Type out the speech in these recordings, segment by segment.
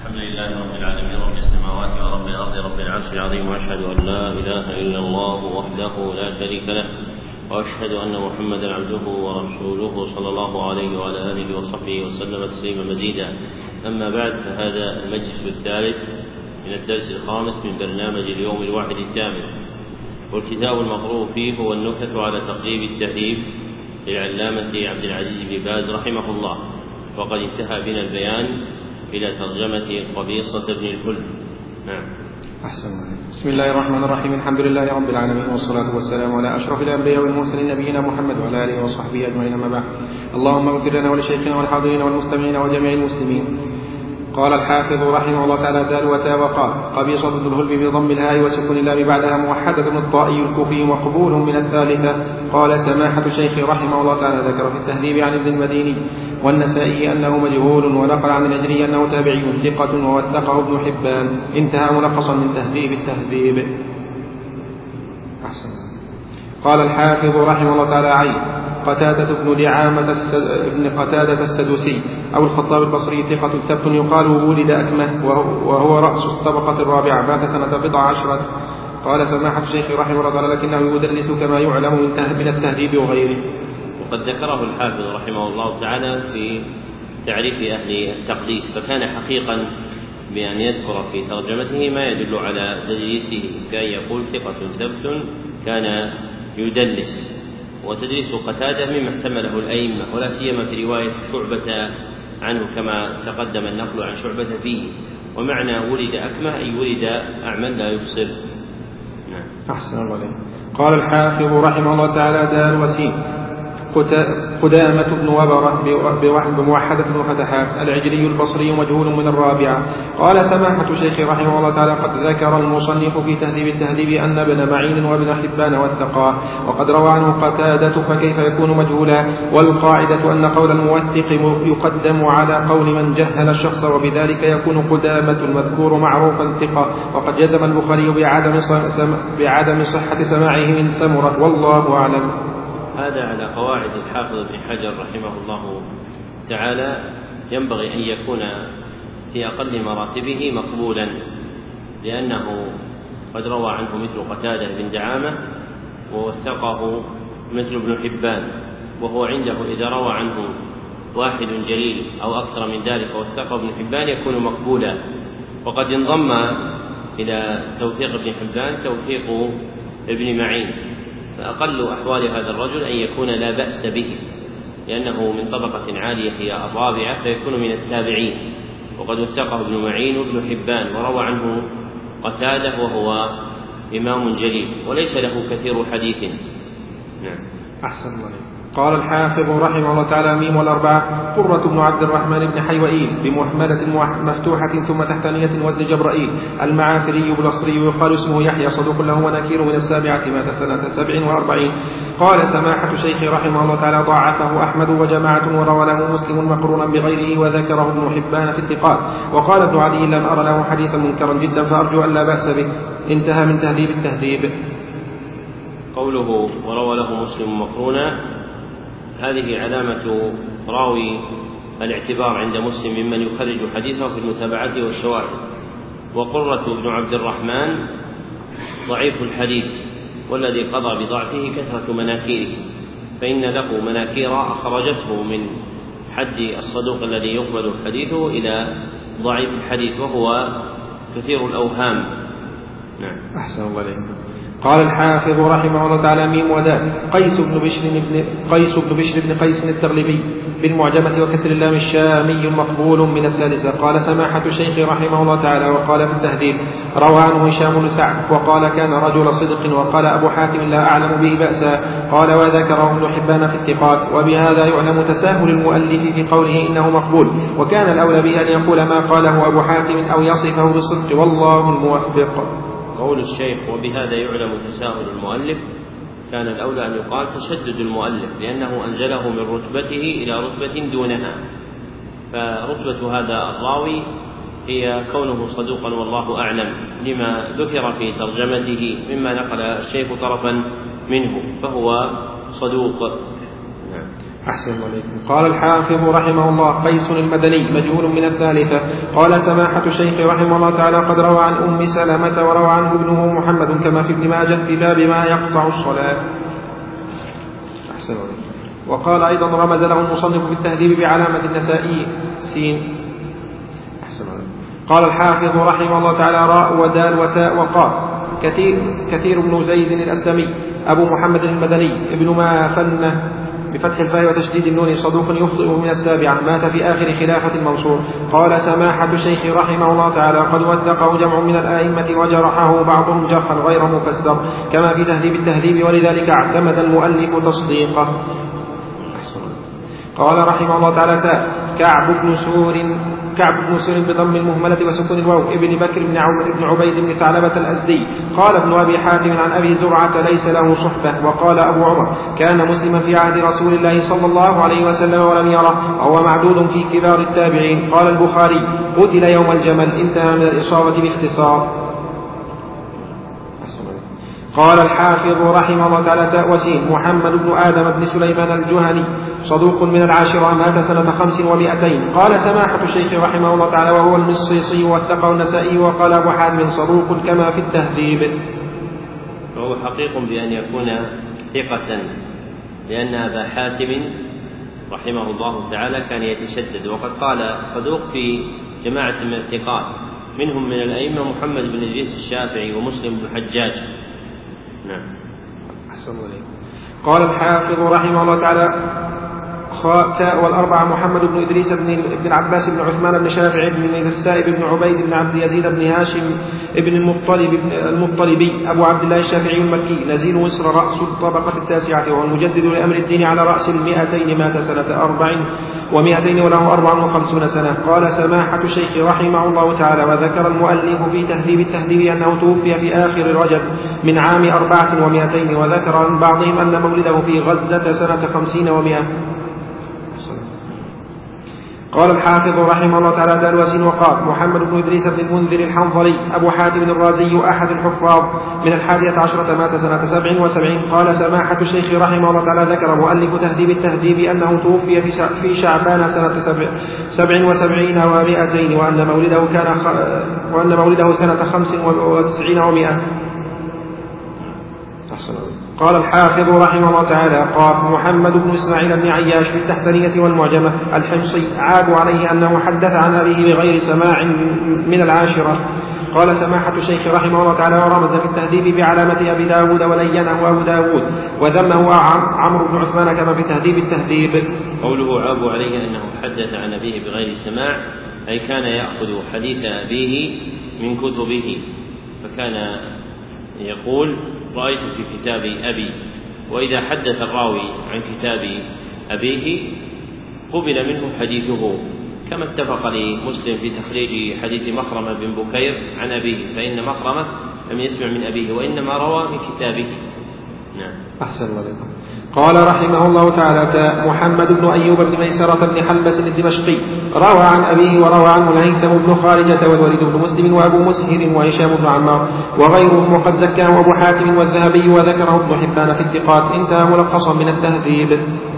الحمد لله رب العالمين رب السماوات ورب الأرض رب العرش العظيم، وأشهد أن لا إله إلا الله وحده لا شريك له، وأشهد أن محمدا عبده ورسوله صلى الله عليه وعلى آله وصحبه وسلم تسليما مزيدا. أما بعد، فهذا المجلس الثالث من الدرس الخامس من برنامج اليوم الواحد الثامن، والكتاب المقروء فيه هو النكت على تقريب التهذيب للعلامة عبد العزيز بن باز رحمه الله، وقد انتهى بنا البيان إلى ترجمة قبيصة بن الكل. نعم. أحسن. بسم الله الرحمن الرحيم، الحمد لله رب العالمين، والصلاة والسلام على أشرف الأنبياء والمرسلين نبينا محمد وعلى آله وصحبه أجمعين، أما بعد. اللهم اغفر لنا ولشيخنا والحاضرين والمستمعين وجميع المسلمين. قال الحافظ رحمه الله تعالى: دال وتاء وقاف. قبيصة بن الهلب بضم الهاء وسكون اللام بعدها موحدة الطائي الكوفي مقبول من الثالثة. قال سماحة الشيخ رحمه الله تعالى ذكر في التهذيب عن ابن المديني والنسائي أنه مجهول، ونقل عن الأجري أنه تابعي ثقة ووثقه ابن حبان. انتهى ملخصا من تهذيب التهذيب. أحسن. قال الحافظ رحمه الله تعالى: عين قتادة بن دعامة ابن قتادة السدوسي أو الخطاب البصري ثقة ثبت يقال ولد أكمه، وهو رأس الطبقة الرابعة، مات سنة 14. قال سماحة الشيخ رحمه الله تعالى: لكنه يدرس كما يعلم من التهذيب وغيره. وقد ذكره الحافظ رحمه الله تعالى في تعريف أهل التقديس، فكان حقيقا بأن يذكر في ترجمته ما يدل على تدليسه، كان يقول ثقة ثبت كان يدلس. وتدليس قتادة مما احتمله الأئمة، ولا سيما في رواية شعبة عنه كما تقدم النقل عن شعبة فيه. ومعنى ولد أكمه أي ولد أعمى لا يبصر. نعم. أحسن الله عليه. قال الحافظ رحمه الله تعالى: دار وسيم قدامة بن وبرة بموحدة وفتحات، العجلي البصري مجهول من الرابعة. قال سماحة الشيخ رحمه الله تعالى: قد ذكر المصنف في تهذيب التهذيب أن ابن معين وابن حبان وثقاه، وقد روى عنه قتادة، فكيف يكون مجهولا؟ والقاعدة أن قول الموثق يقدم على قول من جهل الشخص، وبذلك يكون قدامة المذكور معروفا ثقة. وقد جزم البخاري بعدم صحة سماعه من ثمرة، والله أعلم. هذا على قواعد الحافظ ابن حجر رحمه الله تعالى، ينبغي أن يكون في أقل مراتبه مقبولا، لأنه قد روى عنه مثل قتادة بن دعامة ووثقه مثل ابن حبان، وهو عنده إذا روى عنه واحد جليل أو أكثر من ذلك ووثقه ابن حبان يكون مقبولا. وقد انضم إلى توثيق ابن حبان توثيق ابن معين، فأقل أحوال هذا الرجل أن يكون لا بأس به، لأنه من طبقة عالية هي الرابعة، فيكون من التابعين. وقد وثقه ابن معين وابن حبان، وروى عنه قتادة وهو إمام جليل وليس له كثير حديث. نعم. أحسن الله. قال الحافظ رحمه الله تعالى: ميم والأربعة قرة بن عبد الرحمن بن حيوئيل بمهملة مفتوحة ثم تحتانية وزن جبرائيل، المعافري البصري، يقال اسمه يحيى، صدوق له ونكير، من السابعة، مات سنة 47. قال سماحة الشيخ رحمه الله تعالى: ضاعفه أحمد وجماعة، وروى له مسلم مقرونا بغيره، وذكره ابن حبان في الثقات. وقال ابن علي: لم أر له حديثا منكرا جدا، فأرجو أن لا بأس به. انتهى من تهذيب التهذيب. قوله وروى له مسلم مقرونا، هذه علامة راوي الاعتبار عند مسلم ممن يخرج حديثه في المتابعات والشواهد. وقرة بن عبد الرحمن ضعيف الحديث، والذي قضى بضعفه كثرة مناكيره، فإن له مناكير أخرجته من حد الصدوق الذي يقبل حديثه إلى ضعيف الحديث، وهو كثير الأوهام. نعم. أحسن الله عليك. قال الحافظ رحمه الله تعالى: ميم ودال قيس بن بشر بن قيس التغلبي بالمعجمة وكسر اللام الشامي مقبول من السادسة. قال سماحة الشيخ رحمه الله تعالى: وقال في التهذيب: روى عنه هشام بن سعد، وقال كان رجل صدق، وقال أبو حاتم: لا أعلم به بأسا. قال وذكره ابن حبان في الثقات. وبهذا يعلم تساهل المؤلف في قوله إنه مقبول، وكان الأولى به أن يقول ما قاله أبو حاتم أو يصفه بالصدق، والله الموفق. قول الشيخ وبهذا يعلم تساهل المؤلف، كان الأولى أن يقال تشدد المؤلف، لأنه أنزله من رتبته إلى رتبة دونها. فرتبة هذا الراوي هي كونه صدوقا والله أعلم، لما ذكر في ترجمته مما نقل الشيخ طرفا منه، فهو صدوق. أحسن عليكم. قال الحافظ رحمه الله: قيس المدني مجهول من الثالثة. قال سماحة الشيخ رحمه الله تعالى: قد روى عن أم سلمة وروى عنه ابنه محمد كما في ابن ماجه في باب ما يقطع الصلاة. أحسن عليكم. وقال أيضا: رمز له المصنف في التهذيب بعلامة النسائي سين. أحسن عليكم. قال الحافظ رحمه الله تعالى: راء ودال وتاء وقاف. كثير بن زيد الأسلمي أبو محمد المدني ابن ما فنه بفتح الفاء وتشديد النون، صدوق يخطئ من السابعة، مات في آخر خلافة المنصور. قال سماحة الشيخ رحمه الله تعالى: قد وثقه جمع من الآئمة وجرحه بعضهم جرحا غير مفسر كما في تهذيب التهذيب، ولذلك اعتمد المؤلف تصديقه. قال رحمه الله تعالى: كعب بن سور بضم المهملة وسكون الواو ابن بكر بن عبيد بن ثعلبة الأزدي. قال ابن أبي حاتم عن أبي زرعة: ليس له صحبة. وقال أبو عمر: كان مسلما في عهد رسول الله صلى الله عليه وسلم ولم يره، وهو معدود في كبار التابعين. قال البخاري: قتل يوم الجمل. انتهى من الإصابة باختصار. قال الحافظ رحمه الله تعالى: وسيم محمد بن آدم بن سليمان الجهني صدوق من العاشرة، مات سنة 500. قال سماحة الشيخ رحمه الله تعالى: وهو المصيصي وثقه النسائي. وقال أبو حاتم: صدوق كما في التهذيب. وهو حقيق بأن يكون ثقة، لأن أبا حاتم رحمه الله تعالى كان يتشدد، وقد قال صدوق في جماعة من الثقات، منهم من الأئمة محمد بن إدريس الشافعي ومسلم بن حجاج. نعم. أحسن عليكم. قال الحافظ رحمه الله تعالى: خاء والأربعة: محمد بن إدريس بن العباس بن عثمان بن شافعي بن السائب بن عبيد بن عبد يزيد بن هاشم بن المطلبي أبو عبد الله الشافعي المكي، نزيل مصر، رأس الطبقة التاسعة، وهو المجدد لأمر الدين على رأس 200، مات سنة 400 وله 54 سنة. قال سماحة الشيخ رحمه الله تعالى: وذكر المؤلف في تهذيب التهذيب أنه توفي في آخر رجب من عام 400، وذكر عن بعضهم أن مولده في غزة سنة 50 و100. قال الحافظ رحمه الله تعالى: دال وسين وقاف. محمد بن إدريس بن المنذر الحنظلي أبو حاتم الرازي أحد الحفاظ من 11، مات سنة 77. قال سماحة الشيخ رحمه الله تعالى: ذكر مؤلف تهذيب التهذيب أنه توفي في شعبان سنة 77 و200، وأن مولده سنة 95 و100. قال الحافظ رحمه الله تعالى: قال محمد بن إسماعيل بن عياش في التحتانية والمعجمة الحمصي، عاب عليه أنه حدث عن أبيه بغير سماع من العاشرة. قال سماحة الشيخ رحمه الله تعالى: ورمز في التهذيب بعلامة أبي داود ولينه أبو داود، وذمه عمرو بن عثمان كما في تهذيب التهذيب. قوله عاب عليه أنه حدث عن أبيه بغير سماع، أي كان يأخذ حديث أبيه من كتبه، فكان يقول: رأيت في كتاب أبي. وإذا حدث الراوي عن كتاب أبيه قبل منه حديثه، كما اتفق لمسلم في تخريج حديث مخرمة بن بكير عن أبيه، فإن مخرمة لم يسمع من أبيه وإنما روى من كتابه. نعم. أحسن الله عليكم. قال رحمه الله تعالى: محمد بن أيوب بن ميسرة بن حلبس الدمشقي روى عن أبيه وروى عنه الهيثم بن خارجة والوليد بن مسلم وأبو مسهر وهشام بن عمار وغيرهم، وقد زكاه أبو حاتم والذهبي وذكره ابن حبان في الثقات. انتهى ملخصا من التهذيب.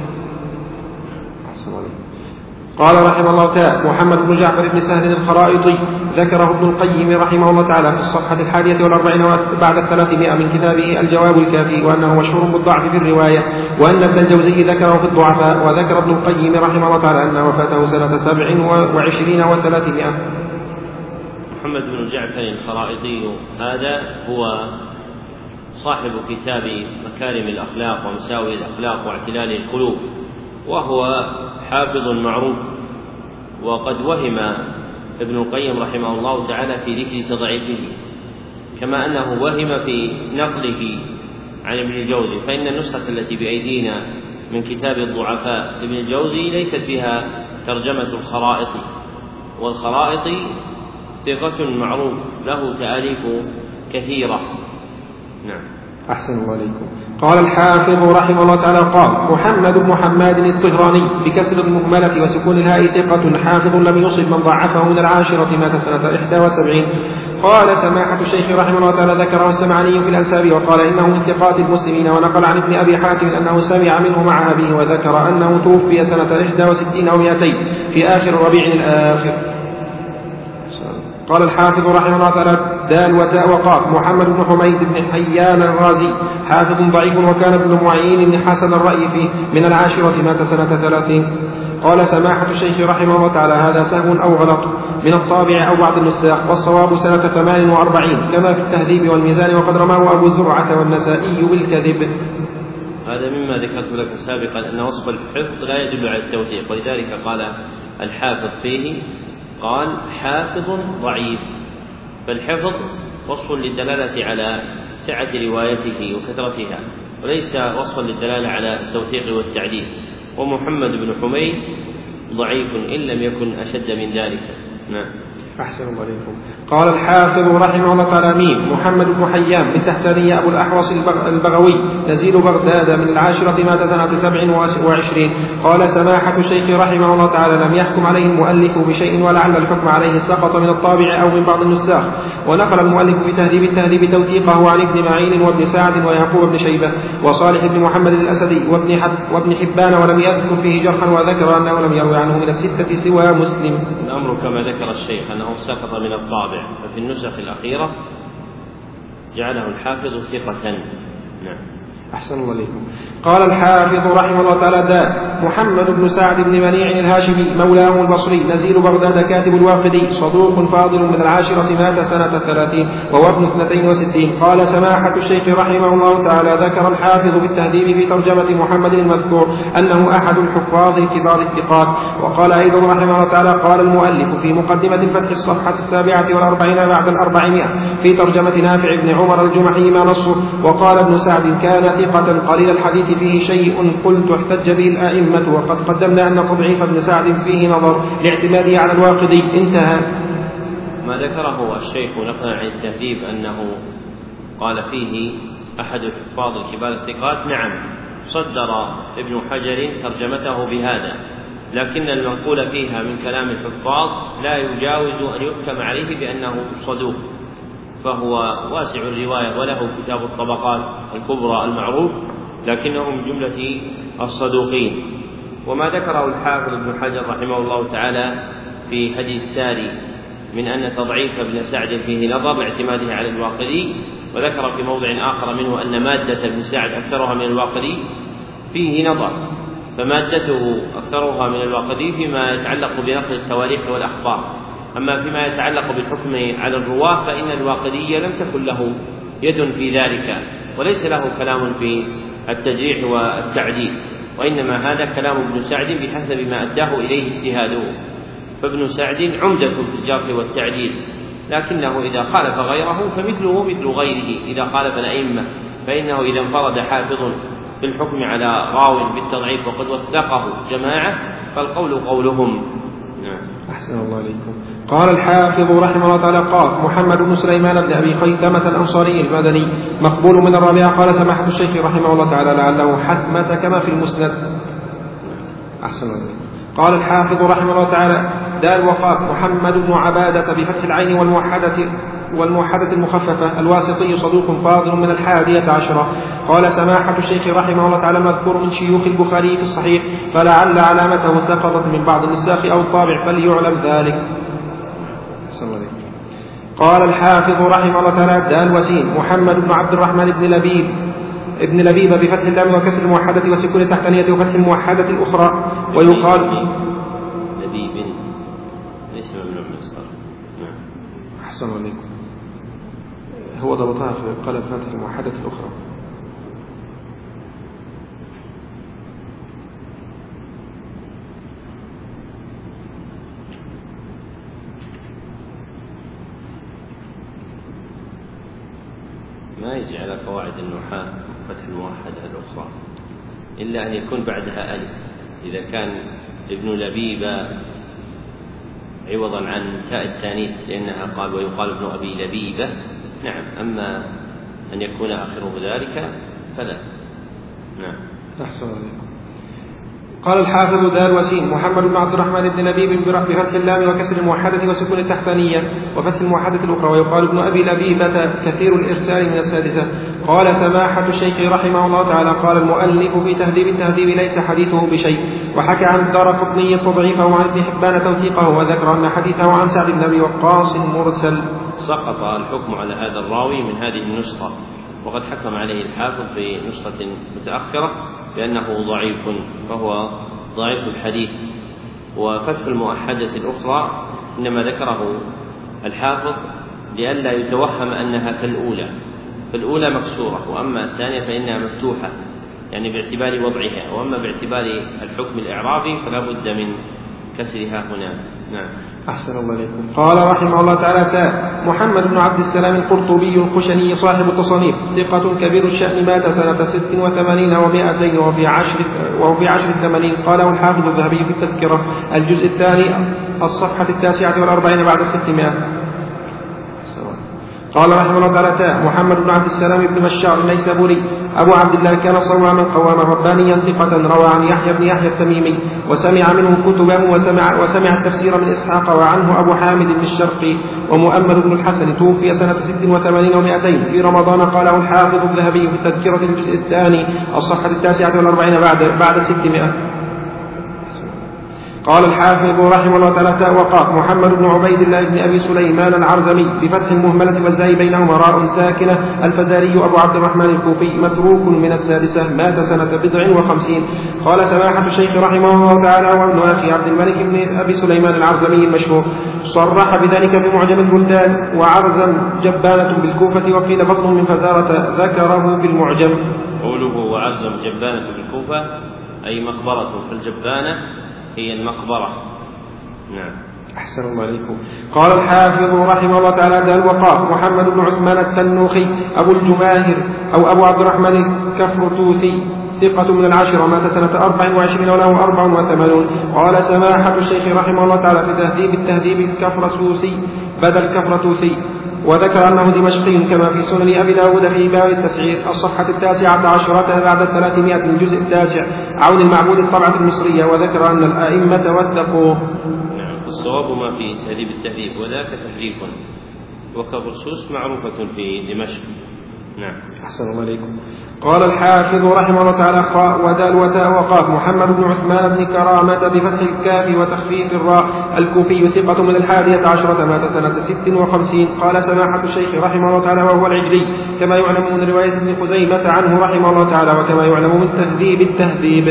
قال رحمه الله تعالى: محمد بن جعفر بن سهل الخرائطي ذكره ابن القيم رحمه الله تعالى في الصفحة 41 بعد 300 من كتابه الجواب الكافي، وأنه مشهور بالضعف في الرواية، وأن ابن الجوزي ذكره في الضعفاء. وذكر ابن القيم رحمه الله تعالى أن وفاته سنة 27 و300. محمد بن جعفر الخرائطي هذا هو صاحب كتاب مكارم الأخلاق ومساوئ الأخلاق واعتلال القلوب، وهو حافظ معروف. وقد وهم ابن القيم رحمه الله تعالى في ذكر تضعيفه، كما أنه وهم في نقله عن ابن الجوزي، فإن النسخة التي بأيدينا من كتاب الضعفاء ابن الجوزي ليست فيها ترجمة الخرائط، والخرائط ثقة معروف له تأليف كثيرة. نعم. أحسن الله عليكم. قال الحافظ رحمه الله تعالى قال محمد بن حماد الطهراني بكسر المهملة وسكون الهاء ثقة حافظ لم يصب من ضعفه من العاشرة مات سنة 71. قال سماحة الشيخ رحمه الله تعالى ذكره السمعاني في الأنساب وقال إنه من ثقات المسلمين، ونقل عن ابن أبي حاتم أنه سمع منه مع أبيه، وذكر أنه توفي سنة 61 أو 200 في آخر ربيع الآخر. قال الحافظ رحمه الله تعالى دال وتاء وقاف محمد بن حميد بن حيان الرازي حافظ ضعيف، وكان ابن معين بن حسن الرأي فيه من العاشرة مات سنة 30. قال سماحة الشيخ رحمه الله تعالى هذا سهو أو غلط من الطابع أو بعض النساخ، والصواب سنة 48 كما في التهذيب والميزان، وقد رماه أبو زرعة والنسائي بالكذب. هذا مما ذكرت لك سابقا أن وصف الحفظ لا يدل على التوثيق، ولذلك قال الحافظ فيه قال حافظ ضعيف، فالحفظ وصف للدلالة على سعة روايته وكثرتها، وليس وصفا للدلالة على التوثيق والتعديل. ومحمد بن حميد ضعيف إن لم يكن أشد من ذلك. نعم. أحسن الله عليكم. قال الحافظ رحمه الله تعالى ميم محمد بن حيان بالتحتانية أبو الأحوص البغوي نزيل بغداد من العاشرة مات سنة 27. قال سماحة الشيخ رحمه الله تعالى لم يحكم عليه المؤلف بشيء، ولعل الحكم عليه سقط من الطابع أو من بعض النساخ. ونقل المؤلف في تهذيب التهذيب توثيقه عن ابن معين وابن سعد ويعقوب بن شيبة وصالح بن محمد الأسدي وابن حبان، ولم يذكر فيه جرحا، وذكر أنه لم يروي عنه من الستة سوى مسلم. الأمر كما ذكر الشيخ أنه سقط من الطابع، ففي النسخ الأخيرة جعله الحافظ ثقة. نعم. أحسن الله عليكم. قال الحافظ رحمه الله تعالى داء محمد بن سعد بن منيع الهاشمي مولاه البصري نزيل بغداد كاتب الواقدي صدوق فاضل من العاشرة مات سنة 30 وهو ابن 62. قال سماحة الشيخ رحمه الله تعالى ذكر الحافظ بالتهذيب في ترجمة محمد المذكور أنه أحد الحفاظ الكبار الثقات. وقال أيضا رحمه الله تعالى قال المؤلف في مقدمة الفتح الصفحة 47 بعد 400 في ترجمة نافع بن عمر الجمحي ما نصه. وقال ابن سعد كان ثقة قليل الحديث فيه شيء قلت احتج به الأئمة، وقد قدمنا أن تضعيف ابن سعد فيه نظر لاعتماده على الواقدي. انتهى. ما ذكره الشيخ نقلا عن التهذيب أنه قال فيه أحد الحفاظ الكبار الثقات، نعم صدر ابن حجر ترجمته بهذا، لكن المنقول فيها من كلام الحفاظ لا يجاوز أن يحكم عليه بأنه صدوق، فهو واسع الرواية وله كتاب الطبقات الكبرى المعروف، لكنه من جملة الصدوقين. وما ذكره الحافظ ابن حجر رحمه الله تعالى في هدي الساري من أن تضعيف ابن سعد فيه نظر لاعتماده على الواقدي، وذكر في موضع آخر منه أن مادة ابن سعد أكثرها من الواقدي فيه نظر، فمادته أكثرها من الواقدي فيما يتعلق بنقل التواريخ والأخبار، أما فيما يتعلق بالحكم على الرواة فإن الواقدي لم تكن له يد في ذلك، وليس له كلام في التجريح والتعديل، وإنما هذا كلام ابن سعد بحسب ما أداه إليه اجتهاده. فابن سعد عمدة في الجرح والتعديل، لكنه إذا خالف غيره فمثله مثل غيره إذا خالف الأئمة، فإنه إذا انفرد حافظ في الحكم على راو بالتضعيف وقد وثقه جماعة فالقول قولهم. أحسن الله عليكم. قال الحافظ رحمه الله تعالى قال محمد بن سليمان بن أبي خيثمة الأنصاري المدني مقبول من الرابعة. قال سماحة الشيخ رحمه الله تعالى لعله حتمة كما في المسند. أحسن الله عليكم. قال الحافظ رحمه الله تعالى دال وقاف محمد بن عبادة بفتح العين والموحدة المخففة الواسطي صدوق فاضل من 11. قال سماحة الشيخ رحمه الله تعالى مذكور من شيوخ البخاري في الصحيح، فلعل علامته سقطت من بعض النساخ أو الطابع فليعلم ذلك. قال الحافظ رحمه الله تعالى دال وسين محمد بن عبد الرحمن ابن لبيب بفتح اللام وكسر الموحدة وسكون التحتانية وفتح الموحدة الأخرى. ويقال لبيب ليس ممنوع من الصرف. أحسن عليكم. هو ضبطها في قلب فتح الموحدة الأخرى. ما يجي على قواعد النحاة فتح الموحدة الأخرى إلا أن يكون بعدها ألف، إذا كان ابن لبيب عوضا عن تاء التانيث لأنها قال ويقال ابن أبي لبيبة، نعم، أما أن يكون آخره ذلك فلا. نعم. أحسن عليكم. قال الحافظ دار وسيم محمد بن عبد الرحمن بن لبيب بفتح اللام وكسر الموحدة وسكون التحتانية وفتح الموحدة الأخرى، ويقال ابن أبي لبيبة كثير الإرسال من السادسة. قال سماحة الشيخ رحمه الله تعالى قال المؤلف في تهذيب التهذيب ليس حديثه بشيء، وحكى عن الدارقطني تضعيفه وعن ابن حبان توثيقه، وذكر أن حديثه عن سعد بن أبي وقاص مرسل. سقط الحكم على هذا الراوي من هذه النسخة، وقد حكم عليه الحافظ في نسخة متأخرة بأنه ضعيف، فهو ضعيف الحديث. وفتح المؤحدة الأخرى إنما ذكره الحافظ لئلا يتوهم أنها كالأولى، فالأولى مكسورة وأما الثانية فإنها مفتوحة، يعني باعتبار وضعها، وأما باعتبار الحكم الإعرابي فلا بد من كسرها هنا. نعم. أحسن الله عليكم. قال رحمه الله تعالى محمد بن عبد السلام القرطبي الخشني صاحب التصانيف ثقة كبير الشأن، مات سنة 86 و200 وفي عشر 80. قاله الحافظ الذهبي في التذكرة الجزء الثاني الصفحة 49 بعد 600. قال رحمه الله تعالى محمد بن عبد السلام بن بشار النيسابوري أبو عبد الله كان صواما قواما ربانيا ثقة، روى عن يحيى بن يحيى التميمي وسمع منه كتبه وسمع التفسير من إسحاق، وعنه أبو حامد بن الشرقي ومؤمل بن الحسن، توفي سنة 86 و200 في رمضان. قاله الحافظ الذهبي في تذكرة الجزء الثاني الصفحة 49 بعد 600. قال الحافظ رحمه الله تعالى وقاف محمد بن عبيد الله بن أبي سليمان العرزمي بفتح المهملة والزاي بينهما راء ساكنة الفزاري أبو عبد الرحمن الكوفي، متروك من السادسة، مات سنة 59. قال سماحة الشيخ رحمه الله تعالى وابن أخي عبد الملك بن أبي سليمان العرزمي المشهور صرح بذلك في معجم البلدان، وعرزم جبانة بالكوفة وقيل بطن من فزارة، ذكره في المعجم. قوله وعرزم جبانة بالكوفة أي مقبرة في الجبانة هي المقبرة. نعم. أحسن الله عليكم. قال الحافظ رحمه الله تعالى دار وقاف محمد بن عثمان التنوخي أبو الجماهر أو أبو عبد الرحمن الكفرتوسي ثقة من العاشرة، مات سنة 24 وله 84. قال سماحة الشيخ رحمه الله تعالى في تهذيب التهذيب الكفرسوسي بدل كفرتوسي، وذكر أنه دمشقي كما في سنن أبي داود في باب التسعير الصفحة 19 بعد 300 من الجزء 9 عون المعبود الطبعة المصرية، وذكر أن الأئمة وثقوه. نعم. الصواب ما في تهذيب التهذيب وذاك تحريف، وكفرسوس معروفة في دمشق. نعم. أحسن الله عليكم. قال الحافظ رحمه الله تعالى ودال وتاء وقاف محمد بن عثمان بن كرامة بفتح الكاف وتخفيف الراء الكوفي ثقة من 11، مات سنة 56. قال سماحة الشيخ رحمه الله تعالى وهو العجلي كما يعلم من رواية ابن خزيمة عنه رحمه الله تعالى، وكما يعلم من تهذيب التهذيب.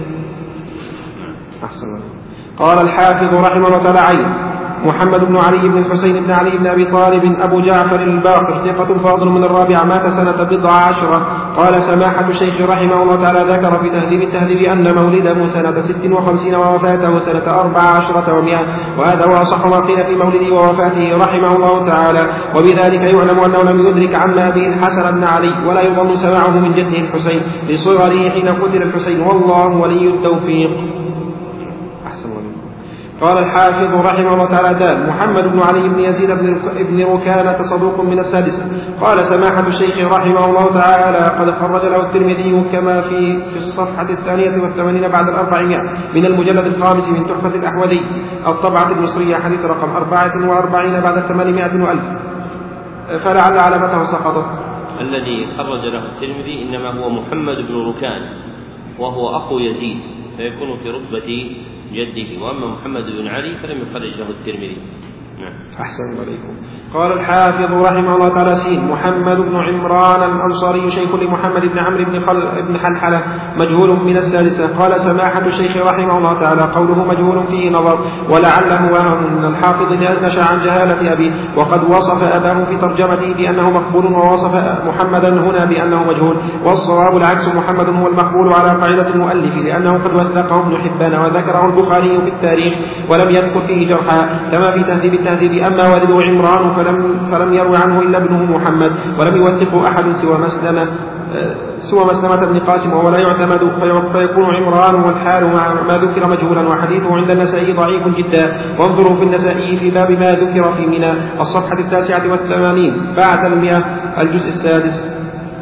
أحسن الله. قال الحافظ رحمه الله تعالى عين محمد بن علي بن الحسين بن علي بن أبي طالب أبو جعفر الباقر ثقة فاضل من 4، مات سنة 19. قال سماحة الشيخ رحمه الله تعالى ذكر في تهذيب التهذيب أن مولده سنة 56 ووفاته سنة 14 و100، وهذا هو أصح ما قيل في مولده ووفاته رحمه الله تعالى، وبذلك يعلم أنه لم يدرك عما به الحسن بن علي، ولا يظن سماعه من جده الحسين لصغره حين قتل الحسين، والله ولي التوفيق. أحسن الله. قال الحافظ رحمه الله تعالى دال محمد بن علي بن يزيد بن ركانة صدوق من السادسة. قال سماحة الشيخ رحمه الله تعالى قد خرج له الترمذي كما في الصفحة 82 بعد 400 من المجلد الخامس من تحفة الأحوذي الطبعة المصرية حديث رقم 44 بعد 800 وألف، فلعل علامته سقطت. الذي خرج له الترمذي إنما هو محمد بن ركان وهو أخو يزيد، فيكون في رتبة جده، وأما محمد بن علي فلم يخرج له الترمذي. نعم. أحسن عليكم. قال الحافظ رحمه الله تعالى سين محمد بن عمران الأنصاري شيخ لمحمد بن عمرو بن حلحلة مجهول من السادسة. قال سماحة الشيخ رحمه الله تعالى قوله مجهول فيه نظر، ولعله وهم من الحافظ نشأ عن جهالة أبيه، وقد وصف أباه في ترجمته بأنه مقبول، ووصف محمدا هنا بأنه مجهول، والصواب العكس، محمد هو المقبول على قاعدة المؤلف، لأنه قد وثقه ابن حبان وذكره البخاري في التاريخ ولم يذكر فيه جرحا كما في تهذيب التهذيب. أما والده عمران فلم يروي عنه إلا ابنه محمد، ولم يوثقه أحد سوى مسلمة بن قاسم، ولا يعتمد، فيكون عمران والحال ما ذكر مجهولا، وحديثه عند النسائي ضعيف جدا. وانظروا في النسائي في باب ما ذكر في منى الصفحة 89 بعد 100 الجزء 6.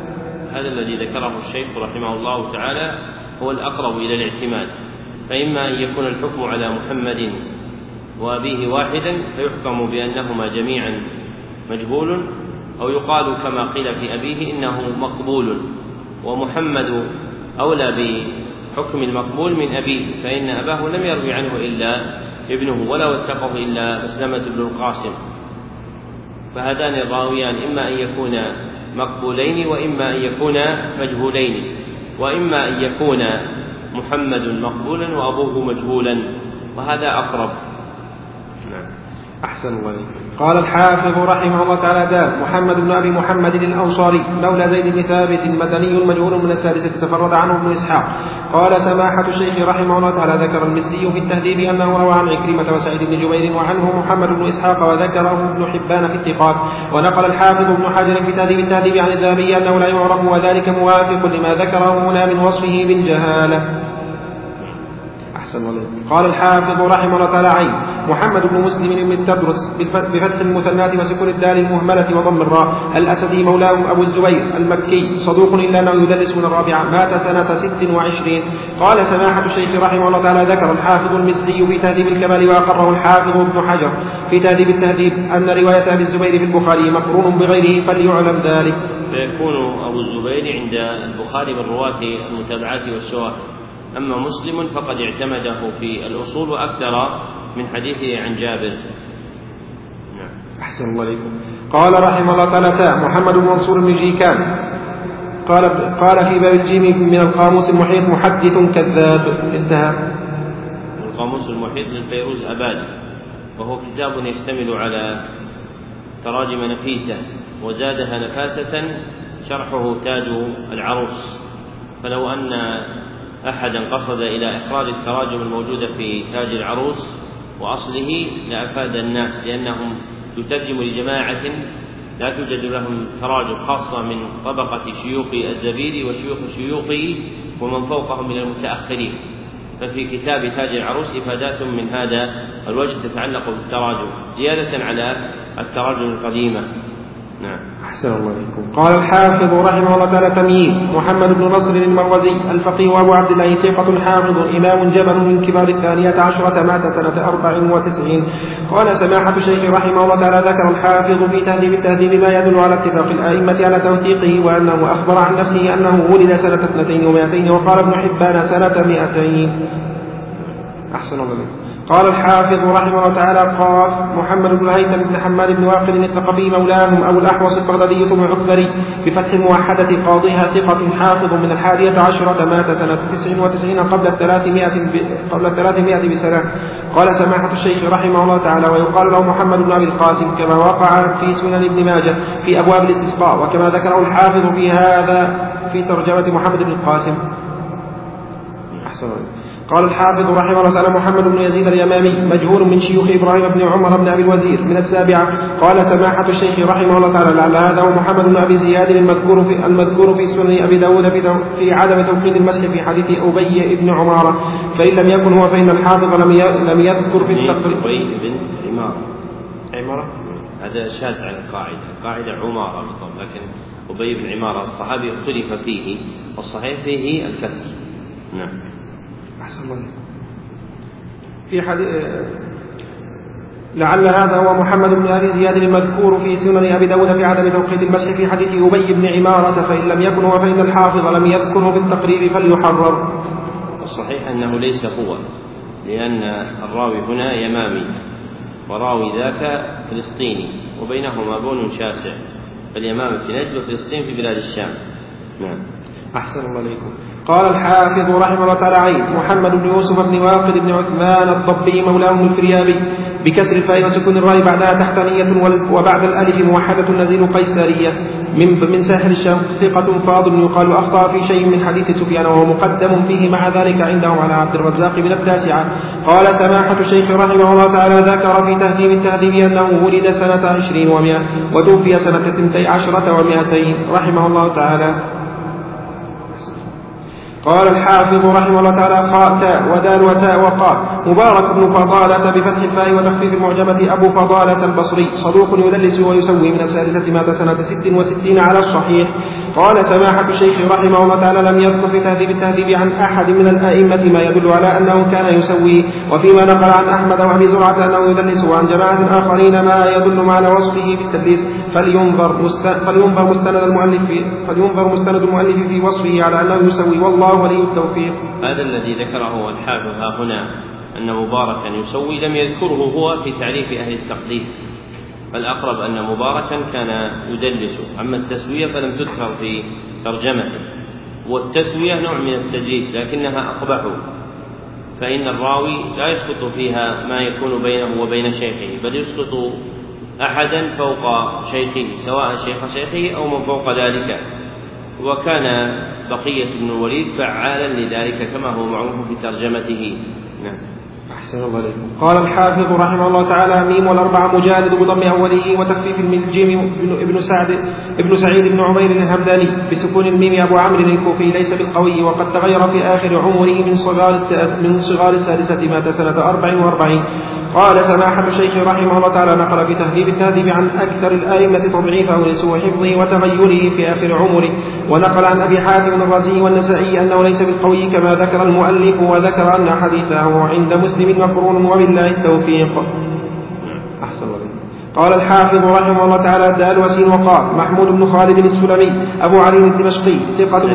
هذا الذي ذكره الشيخ رحمه الله تعالى هو الأقرب إلى الاعتماد، فإما أن يكون الحكم على محمد وأبيه واحدا فيحكم بأنهما جميعا مجهول، أو يقال كما قيل في أبيه إنه مقبول، ومحمد أولى بحكم المقبول من أبيه، فإن أباه لم يروي عنه إلا ابنه ولا وثقه إلا مسلمة بن القاسم، فهذان الراويان إما أن يكون مقبولين وإما أن يكون مجهولين، وإما أن يكون محمد مقبولا وأبوه مجهولا، وهذا أقرب. أحسن الله. قال الحافظ رحمه الله تعالى دار محمد بن أبي محمد الأنصاري مولى زيد بن ثابت مدني مجهول من السادسة تفرد عنه ابن إسحاق. قال سماحة الشيخ رحمه الله تعالى ذكر المزي في التهذيب أنه روى عن عكرمة وسعيد بن جبير وعنه محمد بن إسحاق، وذكره ابن حبان في الثقات. ونقل الحافظ ابن حجر في تهذيب التهذيب عن الذهبي أنه لا يعرف، وذلك موافق لما ذكره هنا من وصفه بالجهالة. قال الحافظ رحمه الله تعالى عين محمد بن مسلم بن التدرس بفتح المثنات وسكون الدال المهملة وضم الراء الأسدي مولاهم أبو الزبير المكي صدوق إلا أنه يدلس من الرابعة، مات سنة 26. قال سماحة الشيخ رحمه الله تعالى ذكر الحافظ المزي في تهذيب الكمال وأقره الحافظ ابن حجر في تهذيب التهذيب أن رواية أبي الزبير في البخاري مقرون بغيره فليعلم ذلك. فيكون أبو الزبير عند البخاري من رواة المتابعات والشواهد، أما مسلم فقد اعتمده في الأصول وأكثر من حديثه عن جابر. أحسن الله عليكم. قال رحمه الله تعالى محمد بن منصور بن جيكان قال في باب الجيم من القاموس المحيط محدث كذاب. انتهى. القاموس المحيط للفيروز أبادي، وهو كتاب يشتمل على تراجم نفيسة وزادها نفاسة شرحه تاج العروس، فلو أن أحدا قصد إلى إخراج التراجم الموجودة في تاج العروس وأصله لأفاد الناس، لأنهم يترجم لجماعة لا توجد لهم تراجم، خاصة من طبقة شيوخ الزبيدي وشيوخ شيوخه ومن فوقهم من المتأخرين، ففي كتاب تاج العروس إفادات من هذا الوجه تتعلق بالتراجم زيادة على التراجم القديمة. نعم. أحسن الله عليكم. قال الحافظ رحمه الله تعالى تمييز محمد بن نصر المروزي الفقيه أبو عبد الله ثقة حافظ إمام جبل من كبار 12 مات سنة 94. قال سماحة الشيخ رحمه الله تعالى ذكر الحافظ في تهذيب التهذيب ما يدل على اتفاق الأئمة على توثيقه، وأنه أخبر عن نفسه أنه ولد سنة 200 وقال ابن حبان سنة 200. أحسن الله عليكم. قال الحافظ رحمه الله تعالى قاف محمد بن الهيثم بن حماد بن واقد الثقفي مولاهم أبو الأحوص البغدادي ثم العكبري بفتح الموحدة قاضيها ثقة حافظ من 11 مات سنة 99 قبل 300 بسنة. قال سماحة الشيخ رحمه الله تعالى ويقال له محمد بن أبي القاسم كما وقع في سنن ابن ماجه في أبواب الاستسقاء، وكما ذكره الحافظ في هذا في ترجمة محمد بن القاسم. أحسن الله. قال الحافظ رحمه الله تعالى محمد بن يزيد اليمامي مجهول من شيوخ إبراهيم بن عمر بن أبي الوزير من 7. قال سماحة الشيخ رحمه الله تعالى لعل هذا ومحمد بن أبي زياد المذكور في سنن أبي داود في عدم توقيت المسح في حديث أبي بن عمارة، فإن لم يكن هو فإن الحافظ لم يذكر في التقريب. أبي بن عمارة هذا شاذ عن القاعدة عمارة بالضبط، لكن أبي بن عمارة الصحابي اختلف فيه والصحيح فيه الكسر. نعم. أحسن الله. في حديث لعل هذا هو محمد بن أبي زياد المذكور في سنن أبي داود في عدم توقيت المسح في حديث أبي بن عمارة، فإن لم يكن هو فإن الحافظ لم يذكره بالتقريب فليحرر. الصحيح أنه ليس هو، لأن الراوي هنا يمامي وراوي ذاك فلسطيني وبينهما بون شاسع، فاليمام في نجد وفلسطين في بلاد الشام. نعم. أحسن الله عليكم. قال الحافظ رحمه الله تعالى عين محمد بن يوسف بن واقد بن عثمان الضبي مولاهم الفريابي بكسر الفاء وسكون الراء بعدها تحتانية وبعد الألف موحدة نزيل قيسارية من ساحل الشام ثقة فاضل يقال أخطأ في شيء من حديث سفيان وهو مقدم فيه مع ذلك عندهم على عبد الرزاق من 9. قال سماحة الشيخ رحمه الله تعالى ذكر في تهذيب التهذيب أنه ولد سنة 20 و100 وتوفي سنة 12 و200 رحمه الله تعالى. قال الحافظ رحمه الله تعالى خاء تاء ودال وتاء وقاف مبارك بن فضالة بفتح الفاء وتخفيف المعجمة أبو فضالة البصري صدوق يدلس ويسوي من 6 مات سنة 66 على الصحيح. قال سماحة الشيخ رحمه الله تعالى لم يذكر في تهذيب التهذيب عن أحد من الأئمة ما يدل على أنه كان يسوي، وفيما نقل عن أحمد وأبي زرعة أنه يدلس، وعن جماعة آخرين ما يدل على وصفه بالتدليس، فلينظر مستند المؤلف في وصفه على أنه يسوي، والله ولي التوفيق. هذا الذي ذكره الحافظ هنا أن مباركا يسوي لم يذكره هو في تعريف أهل التقديس، فالأقرب أن مباركا كان يدلس، أما التسوية فلم تذكر في ترجمته، والتسوية نوع من التدليس لكنها أقبح، فإن الراوي لا يسقط فيها ما يكون بينه وبين شيخه، بل يسقط أحدا فوق شيخه سواء شيخ شيخه أو من فوق ذلك، وكان بقية بن الوليد فعالا لذلك كما هو معروف في ترجمته. نعم. أحسن الله عليكم. قال الحافظ رحمه الله تعالى: ميم والأربع مجالد بضم أوله وتخفيف الميم ابن سعيد بن عمير الهمداني بسكون الميم أبو عمرو الكوفي ليس بالقوي، وقد تغير في آخر عمره من صغار السادسة مات سنة 44. قال سماحة الشيخ رحمه الله تعالى نقل في تهذيب التهذيب عن أكثر الآئمة تضعيفه لسوء حفظه وتغيره في آخر عمره، ونقل عن أبي حاتم الرازي والنسائي أنه ليس بالقوي كما ذكر المؤلف، وذكر أن حديثه عند مسلم مقرون وبالله التوفيق. أحسن الله. قال الحافظ رحمه الله تعالى: دال وسين وقال محمود بن خالد السلمي أبو علي الدمشقي ثقة.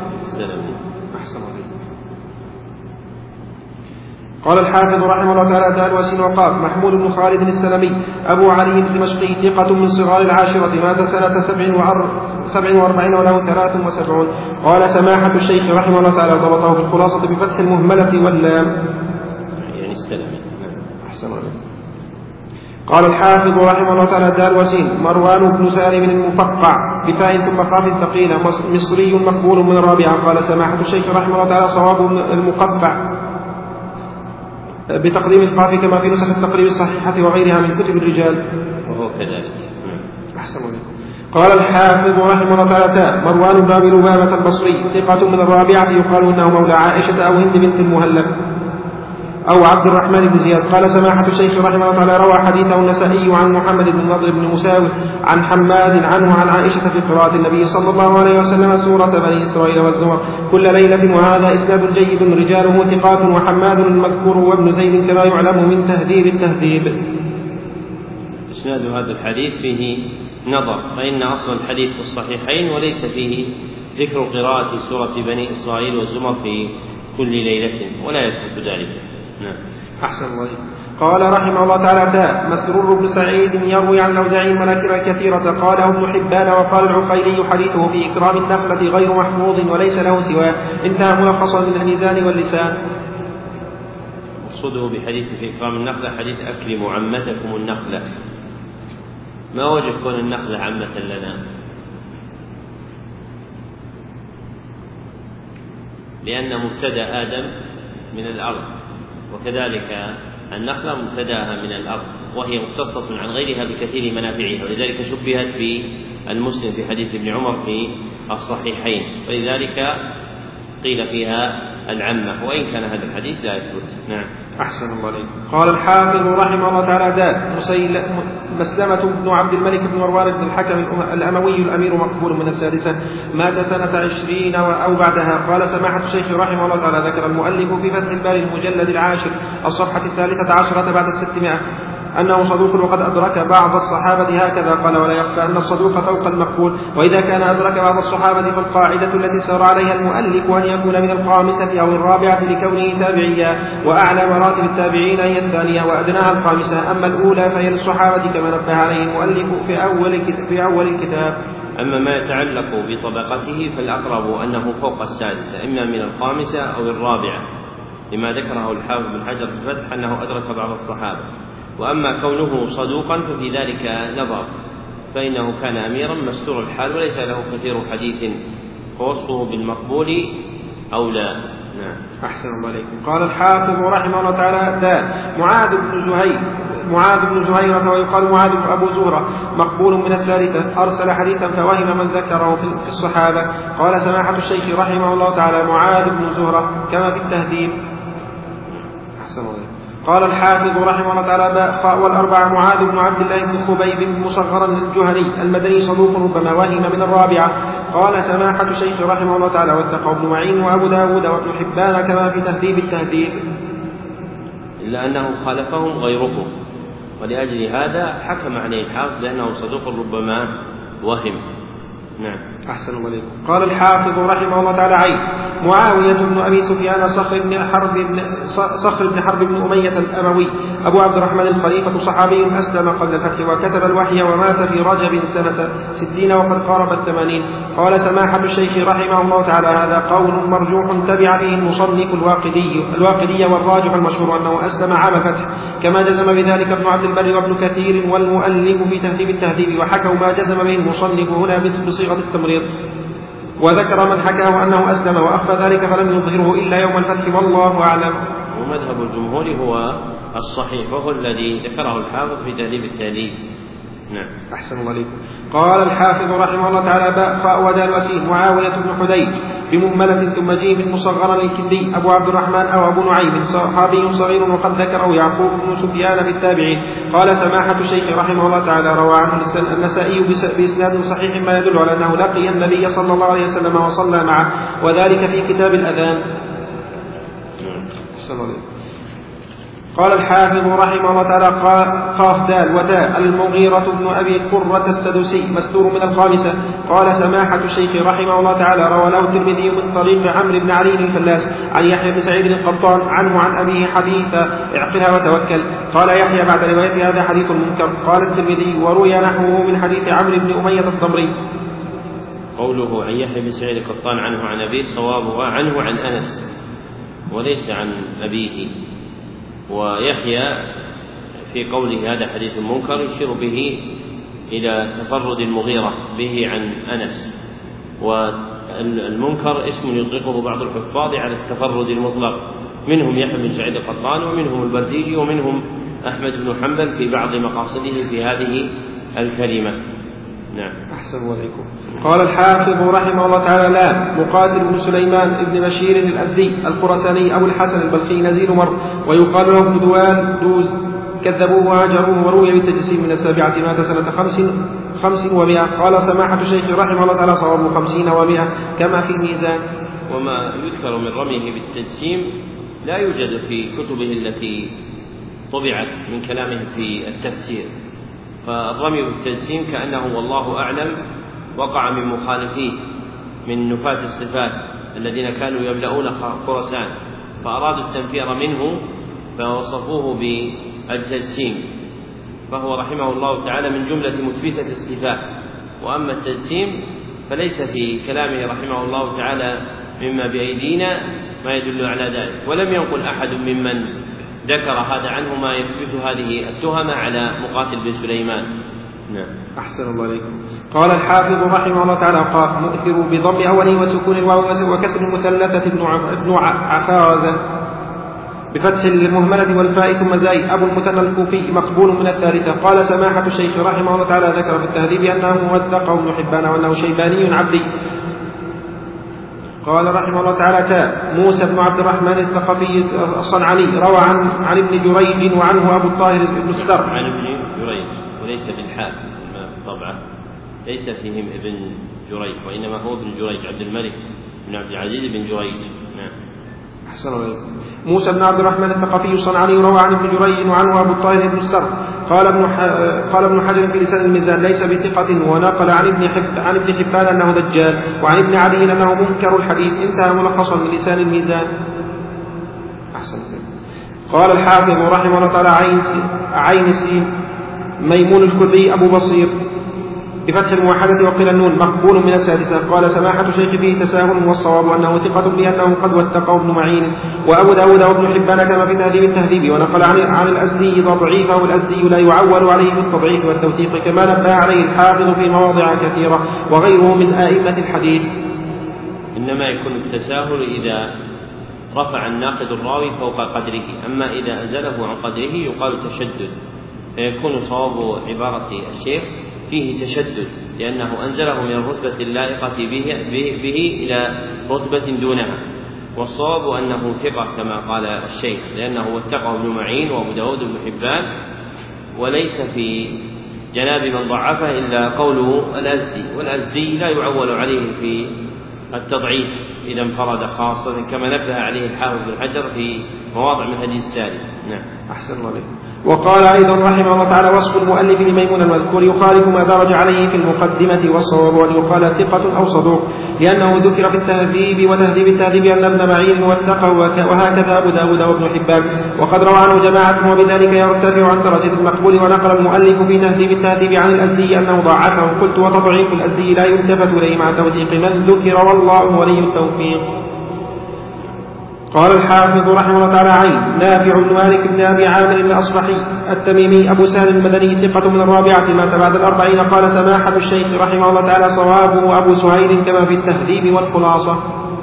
قال الحافظ رحمه الله تعالى: دال وسين وقاف محمود بن خالد السلمي أبو علي الدمشقي ثقة من صغار العاشرة مات سنة 47 وله 73. قال سماحة الشيخ رحمه الله تعالى ضبطه في الخلاصة بفتح المهملة واللام، يعني السلمي. أحسن الله. قال الحافظ رحمه الله تعالى: دال وسين مروان بن سالم المفقع بفاء ثم قاف ثقيلة مصري مقبول من الرابعة. قال سماحة الشيخ رحمه الله تعالى: صواب المقبع بتقديم القاف كما في نسخ التقريب الصحيحة وغيرها من كتب الرجال، وهو كذلك. أحسن الله. قال الحافظ رحمه الله تعالى: مروان بن أبي لبابة البصري ثقة من الرابعة يقال إنه مولى عائشة أو هند بنت المهلب أو عبد الرحمن بن زياد. قال سماحة الشيخ رحمه الله تعالى: روى حديثه النسائي عن محمد بن نضر بن مساوي عن حماد عنه عن عائشة في قراءة النبي صلى الله عليه وسلم سورة بني إسرائيل والزمر كل ليلة، وهذا إسناد جيد رجاله ثقات، وحماد المذكور وابن زيد كما يعلم من تهذيب التهذيب. إسناد هذا الحديث فيه نظر، فإن أصل الحديث في الصحيحين وليس فيه ذكر قراءة سورة بني إسرائيل والزمر في كل ليلة، ولا يثبت ذلك. نعم. أحسن الله. قال رحمه الله تعالى: مسرور بن سعيد يروي عن الأوزاعي مناكر كثيرة قاله ابن حبان، وقال العقيلي حديثه في إكرام النخلة غير محفوظ وليس له سواه، انتهى ملخصا من الميزان واللسان. مقصوده بحديث في إكرام النخلة حديث أكرموا عمتكم النخلة. ما وجه كون النخلة عمة لنا؟ لأن مبتدأ آدم من الأرض، وكذلك النخلة مبتدأها من الأرض، وهي مختصة عن غيرها بكثير منافعها، ولذلك شبهت بالمسلم في حديث ابن عمر في الصحيحين، ولذلك قيل فيها العمة، وإن كان هذا الحديث لا يثبت. نعم. أحسن الله عليك. قال الحافظ رحمه الله تعالى: مسلمة بن عبد الملك بن مروان بن الحكم الأموي الأمير مقبول من السادسة مات سنة 20 أو بعدها. قال سماحة الشيخ رحمه الله تعالى: ذكر المؤلف في فتح الباري المجلد 10 الصفحة 13 بعد 600 أنه صدوق وقد أدرك بعض الصحابة هكذا. قال: ولا يخفى أن الصدوق فوق المقبول، وإذا كان أدرك بعض الصحابة فالقاعدة التي سار عليها المؤلف أن يكون من الخامسة أو الرابعة لكونه تابعيا، وأعلى مراتب التابعين هي الثانية وأدناها الخامسة، أما الأولى فهي للصحابة كما نبه عليه المؤلف في أول الكتاب. أما ما يتعلق بطبقته فالأقرب أنه فوق السادسة، إما من الخامسة أو الرابعة، لما ذكره الحافظ بن حجر في الفتح أنه أدرك بعض الصحابة. وأما كونه صدوقا ففي ذلك نظر، فإنه كان أميرا مستور الحال وليس له كثير حديث، فوصفه بالمقبول أولى. نعم. أحسن الله عليكم. قال الحافظ رحمه الله تعالى: معاذ بن زهيرة ويقال معاذ بن أبو زهرة مقبول من الثالثة، أرسل حديثا فوهم من ذكره في الصحابة. قال سماحة الشيخ رحمه الله تعالى: معاذ بن زهرة كما في التهذيب. أحسن الله. قال الحافظ رحمه الله تعالى والأربعة معاذ بن عبد الله بن خبيب مصغرا الجهني المدني صدوق ربما وهم من الرابعة. قال سماحة الشيخ رحمه الله تعالى واتقى ابن معين وأبو داود وابن حبان كما في تهذيب التهذيب، إلا أنه خالفهم غيرهم، ولأجل هذا حكم عليه الحافظ لأنه صدوق ربما وهم. نعم. أحسن الله عليكم. قال الحافظ رحمه الله تعالى عين معاوية بن أبي سفيان صخر بن حرب بن أمية الأموي أبو عبد الرحمن الخليفة صحابي أسلم قبل الفتح وكتب الوحي ومات في رجب سنة 60 وقد قارب 80. قال سماحة الشيخ رحمه الله تعالى هذا قول مرجوح تبع به المصنف الواقدي والراجح المشهور أنه أسلم عام فتح، كما جزم بذلك ابن عبد البر وابن كثير والمؤلف في تهذيب التهذيب، وحكوا ما جزم به المصنف هنا بصيغة التمريض، وذكر من حكاه أنه أسلم وأخفى ذلك فلم يظهره إلا يوم الفتح والله أعلم. ومذهب الجمهور هو الصحيح وهو الذي ذكره الحافظ في تهذيب التهذيب. نعم. أحسن الله عليكم. قال الحافظ رحمه الله تعالى باء ودال وسين معاوية بن حديد بمهملة ثم جيم مصغرا الكندي أبو عبد الرحمن أو أبو نعيم صحابي صغير وقد ذكره يعقوب بن سفيان في التابعين. قال سماحة الشيخ رحمه الله تعالى روى عنه النسائي بإسناد صحيح ما يدل على أنه لقي النبي صلى الله عليه وسلم وصلى معه، وذلك في كتاب الأذان. أحسن الله عليكم. قال الحافظ رحمه الله تعالى قاف دال وتاء المغيرة بن أبي قرة السدوسي مستور من الخامسة. قال سماحة الشيخ رحمه الله تعالى روى له الترمذي من طريق عمرو بن علي الفلاس عن يحيى بن سعيد القطان عنه عن أبيه حديث اعقلها وتوكل. قال يحيى بعد رواية هذا حديث منكر. قال الترمذي وروي نحوه من حديث عمرو بن أمية الضمري. قوله عن يحيى بن سعيد القطان عنه عن أبيه صوابها عنه عن أنس وليس عن أبيه، ويحيى في قوله هذا حديث منكر يشير به إلى تفرد المغيرة به عن أنس، والمنكر اسم يطلقه بعض الحفاظ على التفرد المطلق، منهم يحيى بن سعيد القطان ومنهم البرديجي ومنهم أحمد بن حنبل في بعض مقاصده في هذه الكلمة. نعم. أحسن عليكم. قال الحافظ رحمه الله تعالى لا مقاتل بن سليمان بن بشير الأزدي الخرساني أبو الحسن البلخي نزيل مر ويقال له ابن دوال دوز كذبوه وهاجروه وروي بالتجسيم من 7 مات سنة 500. قال سماحة الشيخ رحمه الله تعالى صواب 50 و100 كما في الميزان. وما يذكر من رميه بالتجسيم لا يوجد في كتبه التي طبعت من كلامه في التفسير، فالرمي بالتجسيم كأنه والله أعلم وقع من مخالفيه من نفاة الصفات الذين كانوا يملؤون خراسان فأرادوا التنفير منه فوصفوه بالتجسيم، فهو رحمه الله تعالى من جملة مثبتة الصفات. وأما التجسيم فليس في كلامه رحمه الله تعالى مما بأيدينا ما يدل على ذلك، ولم ينقل أحد ممن ذكر هذا عنه ما يثبت هذه التهمة على مقاتل بن سليمان. نعم. أحسن الله عليكم. قال الحافظ رحمه الله تعالى قاف مؤثر بضم أوله وسكون الواو وكسر المثلثة ابن عفازة بفتح المهملة والفاء ثم زاي أبو المثنى الكوفي مقبول من الثالثة. قال سماحة الشيخ رحمه الله تعالى ذكر في التهذيب أنه موثق ابن حبان وأنه شيباني عبدي. قال رحمه الله تعالى تاء موسى بن عبد الرحمن الثقفي الصنعاني روى عن ابن جريج وعنه أبو الطاهر بن السر عن ابن جريج وليس بالحاء طبعا ليس فيهم ابن جريج وإنما هو ابن جريج عبد الملك بن عبد العزيز بن جريج. نعم. أحسن الله. موسى بن عبد الرحمن الثقفي الصنعاني روى عن ابن جريج وعنه أبو الطاهر بن السر. قال ابن حجر في لسان الميزان ليس بثقة، ونقل عن ابن حبان أنه دجال وعن ابن علي أنه منكر الحديث. انتهى ملخصا من لسان الميزان. أحسن. قال الحافظ رحمه الله تعالى عين سين ميمون الكردي أبو بصير بفتح الموحدة وقيل النون مقبول من السادسة. قال سماحة الشيخ فيه تساهل والصواب أنه ثقة لأنه قد وثقه ابن معين وأبو داود وابن حبان كما في تهذيب التهذيب. ونقل عن الأزدي ضعيفه والأزدي لا يعول عليه بالتضعيف والتوثيق كما نبه عليه الحافظ في مواضع كثيرة وغيره من آئمة الحديث. إنما يكون التساهل إذا رفع الناقد الراوي فوق قدره، أما إذا أنزله عن قدره يقال تشدد، فيكون صواب عبارة الشيخ فيه تشدد لأنه أنزله من الرتبة اللائقة به إلى رتبة دونها، والصواب أنه ثقة كما قال الشيخ، لأنه وثقه ابن معين وأبو داود بن حبان، وليس في جناب من ضعفه إلا قوله الأزدي، والأزدي لا يعول عليه في التضعيف إذا انفرد، خاصة كما نبه عليه الحافظ بن حجر في مواضع من حديث السالم. نعم. أحسن الله عليكم. وقال أيضا رحمه الله تعالى: وصف المؤلف لميمون المذكور يخالف ما درج عليه في المقدمة، والصواب أن يقال ثقة أو صدوق، لأنه ذكر في التهذيب وتهذيب التهذيب أن ابن معين وثقه، وهكذا أبو داود وابن حبان، وقد روى عنه جماعة وبذلك يرتفع عن درجة المقبول. ونقل المؤلف في تهذيب التهذيب عن الأزدي أنه ضعفه. قلت: وتضعيف الأزدي لا يلتفت إليه مع توثيق من ذكر، والله ولي التوفيق. قال الحافظ رحمه الله تعالى: عين نافع بن مالك بن أبي عامر الأصبحي التميمي أبو سهل المدني ثقة من الرابعة مات بعد 40. قال سماحة الشيخ رحمه الله تعالى: صوابه أبو سهيل كما في التهذيب والخلاصة.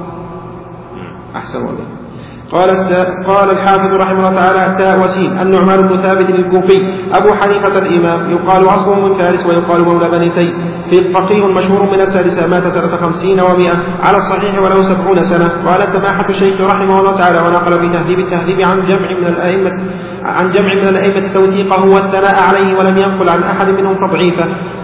أحسن الله. قال الحافظ رحمه الله تعالى: التاء وسين النعمان بن ثابت الكوفي أبو حنيفة الإمام، يقال أصله من فارس ويقال مولى بني تيم، في فقيه مشهور من السادسة، مات سنة 50 و100 على الصحيح وله 70 سنة. قال سماحة الشيخ رحمه الله تعالى: ونقل في تهذيب التهذيب عن جمع من الأئمة توثيقه والثناء عليه، ولم ينقل عن أحد منهم تضعيفه.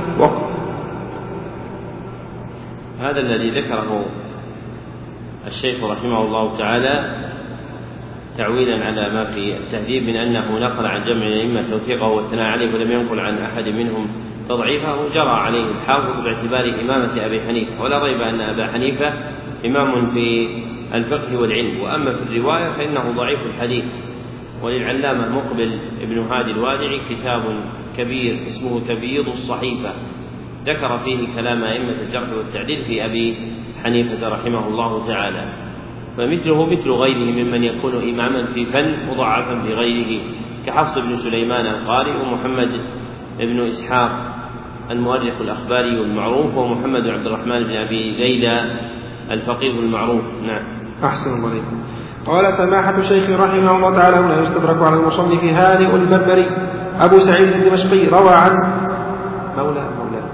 هذا الذي ذكره الشيخ رحمه الله تعالى تعويلا على ما في التهذيب من أنه نقل عن جمع الأئمة توثيقه والثناء عليه ولم ينقل عن أحد منهم تضعيفه، جرى عليه الحافظ باعتبار إمامة أبي حنيفة، ولا ريب أن أبا حنيفة إمام في الفقه والعلم، وأما في الرواية فإنه ضعيف الحديث. وللعلامة مقبل ابن هادي الوادعي كتاب كبير اسمه تبييض الصحيفة، ذكر فيه كلام أئمة الجرح والتعديل في أبي حنيفة رحمه الله تعالى، فمثله مثل غيره ممن يكون إماما في فن مضاعفا بغيره، كحفص بن سليمان القارئ، ومحمد بن إسحاق المؤرخ الأخباري المعروف، ومحمد عبد الرحمن بن أبي ليلى الفقيه المعروف. نعم. أحسن الله عليكم. قال سماحة الشيخ رحمه الله تعالى: هنا يستدرك على المصنف هانئ البربري أبو سعيد الدمشقي، روى عن مولاه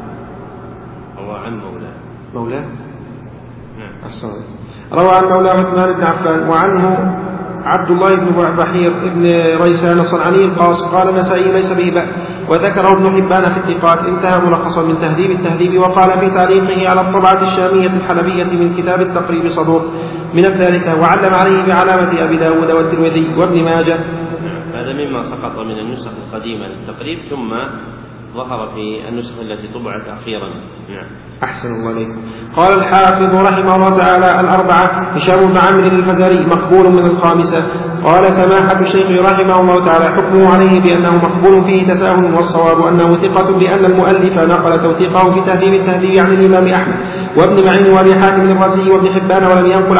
نعم. أحسن الله. روى عن مولاه عثمان بن عفان، وعنه عبد الله بن بحير بن ريسان الصنعاني القاص. قال النسائي: ليس به بأس، وذكره ابن حبان في الثقات. انتهى ملخصا من تهذيب التهذيب. وقال في تعليقه على الطبعة الشامية الحلبية من كتاب التقريب صدوق من الثالثة، وعلم عليه بعلامة أبي داود والترمذي وابن ماجه. هذا مما سقط من النسخ القديمة للتقريب، ثم ظهر في النسخ التي طبعت أخيرا. نعم. أحسن الله عليكم. قال الحافظ رحمه الله تعالى: الأربعة هشام بن عمرو الفزاري مقبول من الخامسة. قال سماحة الشيخ رحمه الله تعالى: حكمه عليه بأنه مقبول فيه تساهل، والصواب أنه ثقة، لأن المؤلف نقل توثيقه في تهذيب التهذيب عن الإمام أحمد وابن معين وأبي حاتم الرازي وابن حبان، ولم ينقل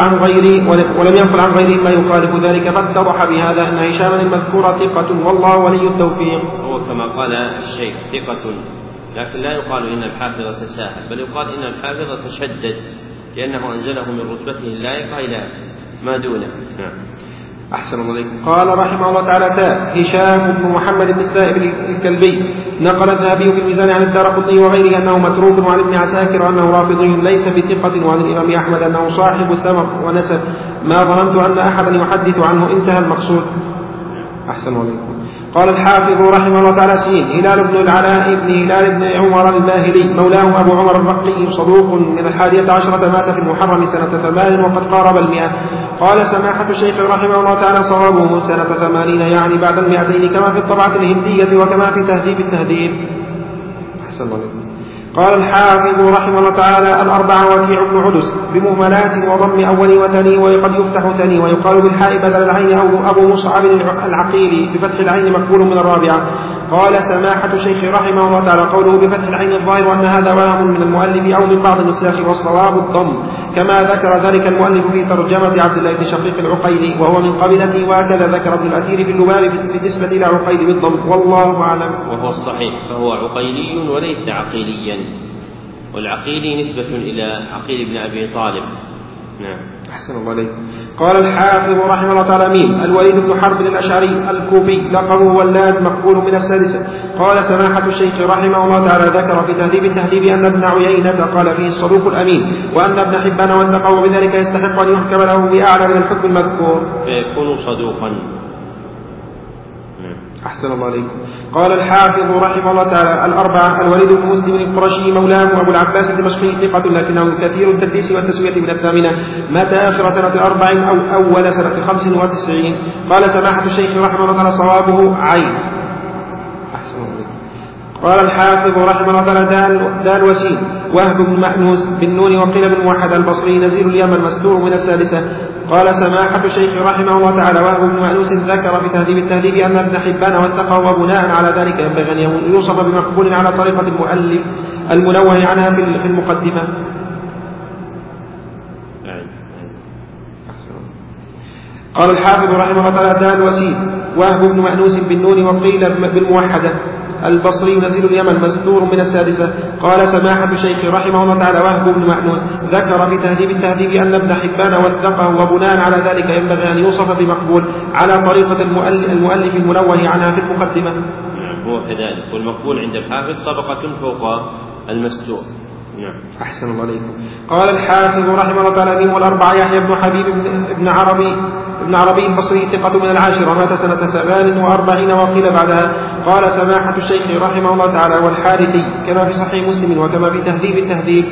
عن غيره ما يخالف ذلك، فاتضح بهذا أن هشاما المذكور ثقة، والله ولي التوفيق. هو كما قال الشيخ ثقة، لكن لا يقال إن الحافظ تساهل، بل يقال إن الحافظ تشدد، لأنه أنزله من رتبته اللائقة إلى ما دونه. نعم. أحسن الله عليكم. قال رحمه الله تعالى: هشام بن محمد بن السائب الكلبي، نقل الذهبي في الميزان عن الدارقطني وغيره أنه متروك، وعن ابن عساكر أنه رافضي ليس بثقة، وعن الإمام أحمد أنه صاحب سمر ونسب، ما ظننت أن أحدا يحدث عنه. انتهى المقصود. أحسن الله عليكم. قال الحافظ رحمه الله تعالى: سين هلال بن العلاء بن هلال بن عمر الباهلي، مولاه أبو عمر الرقي، صدوق من 11 مات في المحرم سنة 8 وقد قارب 100. قال سماحة الشيخ رحمه الله تعالى: صوابه سنة 80، يعني بعد 200، كما في الطبعة الهندية وكما في تهذيب التهذيب. أحسن الله عليكم. قال الحافظ رحمه الله تعالى: الأربعة وكيع بن عدس بمهملات وضم أول وثاني، وقد يفتح ثاني، ويقال بالحاء بدل العين أبو مصعب العقيلي بفتح العين مقبول من الرابعة. قال سماحة الشيخ رحمه الله تعالى: قوله بفتح العين الظاهر أن هذا وهم من المؤلف أو من بعض النساخ، والصواب الضم، كما ذكر ذلك المؤلف في ترجمة عبد الله بن شقيق العقيلي، وهو من قبيلته، وهكذا ذكر ابن الأثير في اللباب بالنسبة إلى عقيل بالضم، والله أعلم. وهو الصحيح، فهو عقيلي وليس عقيليا، والعقيلي نسبة إلى عقيل بن أبي طالب. نعم. أحسن الله عليك. قال الحافظ رحمه الله تعالى ميم الوليد بن حرب الأشعري الكوفي لقبه ولاد مقبول من السادسة. قال سماحة الشيخ رحمه الله تعالى ذكر في تهذيب التهذيب أن ابن عيينة قال فيه الصدوق الأمين، وأن ابن حبان وثقه وبذلك يستحق أن يحكم له بأعلى من الحكم المذكور فيكون صدوقا. أحسن الله عليكم. قال الحافظ رحمه الله تعالى الأربعة الوليد بن مسلم القرشي مولاه أبو العباس الدمشقي ثقة لكنه كثير التدليس والتسوية من الثامنة، مات آخر سنة 4 أو أول سنة 95. قال سماحة الشيخ رحمه الله تعالى صوابه عين. أحسن الله عليكم. قال الحافظ رحمه الله تعالى دال وسين وهب بن مأنوس بالنون وقيل بن موحد البصري نزيل اليمن مستور من السادسة. قال سماحة الشيخ رحمه الله تعالى وهب بن مأنوس ذكر في تهذيب التهذيب أن ابن حبان وثقه، وبناء على ذلك ينبغي أن يوصف بمقبول على طريقة المؤلف المنوه عنها في المقدمة. قال الحافظ رحمه الله تعالى دال وسين وهب بن مأنوس بالنون وقيل بالموحدة البصري نزيل اليمن مستور من السادسة. قال سماحة الشيخ رحمه الله تعالى وهب بن مأنوس ذكر في تهذيب التهذيب أن ابن حبان وثقه، وبناء على ذلك ينبغي أن يوصف بمقبول على طريقة المؤلف المنوه عنها في المقدمة. هو كذلك، والمقبول عند الحافظ طبقة فوق المستور. أحسن الله عليكم. قال الحافظ رحمه الله تعالى والأربعة يحيى بن حبيب ابن عربي البصري ثقة من العاشرة مات سنة 48 وقيل بعدها. قال سماحة الشيخ رحمه الله تعالى والحارثي كما في صحيح مسلم وكما في تهذيب التهذيب.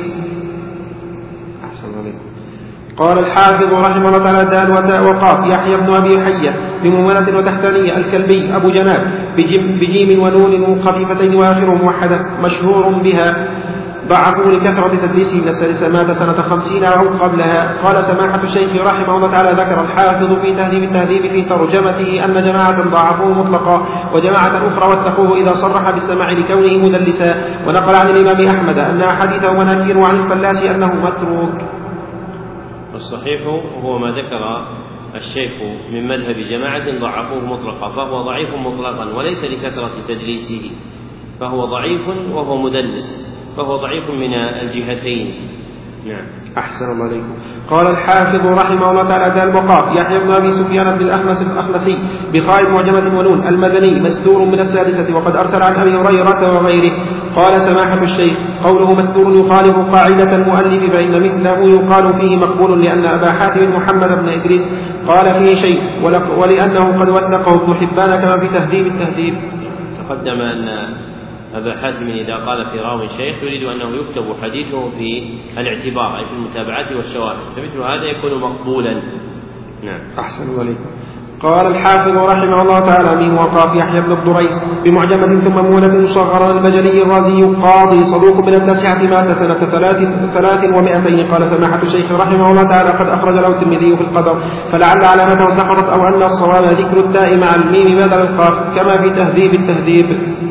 أحسن الله عليكم. قال الحافظ رحمه الله تعالى دال وتاء وقاف يحيى بن أبي حية بمهملة وتحتانية الكلبي أبو جناب بجيم ونون خفيفتين وآخر موحدة مشهور بها، ضعفوا لكثرة تدليسه من السادسة مات سنة 50 أو قبلها. قال سماحة الشيخ رحمه الله تعالى ذكر الحافظ في تهذيب التهذيب في ترجمته أن جماعة ضعفوه مطلقا وجماعة أخرى وثقوه إذا صرح بالسماع لكونه مدلسا، ونقل عن الإمام أحمد أن أحاديثه مناكير وعن الفلاس أنه متروك. الصحيح هو ما ذكر الشيخ من مذهب جماعة ضعفوه مطلقا، فهو ضعيف مطلقا وليس لكثرة تدليسه، فهو ضعيف وهو مدلس، فهو ضعيف من الجهتين. نعم. أحسن الله عليكم. قال الحافظ رحمه الله تعالى دال وقاف يحيى بن أبي سفيان بن الأخمسي بخاء معجمة ونون المدني مستور من السادسة، وقد أرسل عن أبي هريرة وغيره. قال سماحة الشيخ قوله مستور يخالف قاعدة المؤلف، فإن مثله يقال فيه مقبول، لأن أبا حاتم محمد بن إدريس قال فيه شيء، ولأنه قد وثقه ابن حبان كما في تهذيب التهذيب. تقدم أن أبا حاتم إذا قال في راوي شيخ يريد أنه يكتب حديثه في الاعتبار أي في المتابعات والشواهد، فمثل هذا يكون مقبولا. نعم. أحسن الله عليكم. قال الحافظ رحمه الله تعالى ميم وقاف يحيى بن الدريس بمعجمة ثم مولد صغر البجلي الرازي قاضي صدوق من التاسعة مات سنة 300. قال سماحة الشيخ رحمه الله تعالى قد أخرج له الترمذي في القدر، فلعل علامته سقطت أو أن الصواب ذكر التاء مع الميم بدل القاف كما في تهذيب التهذيب.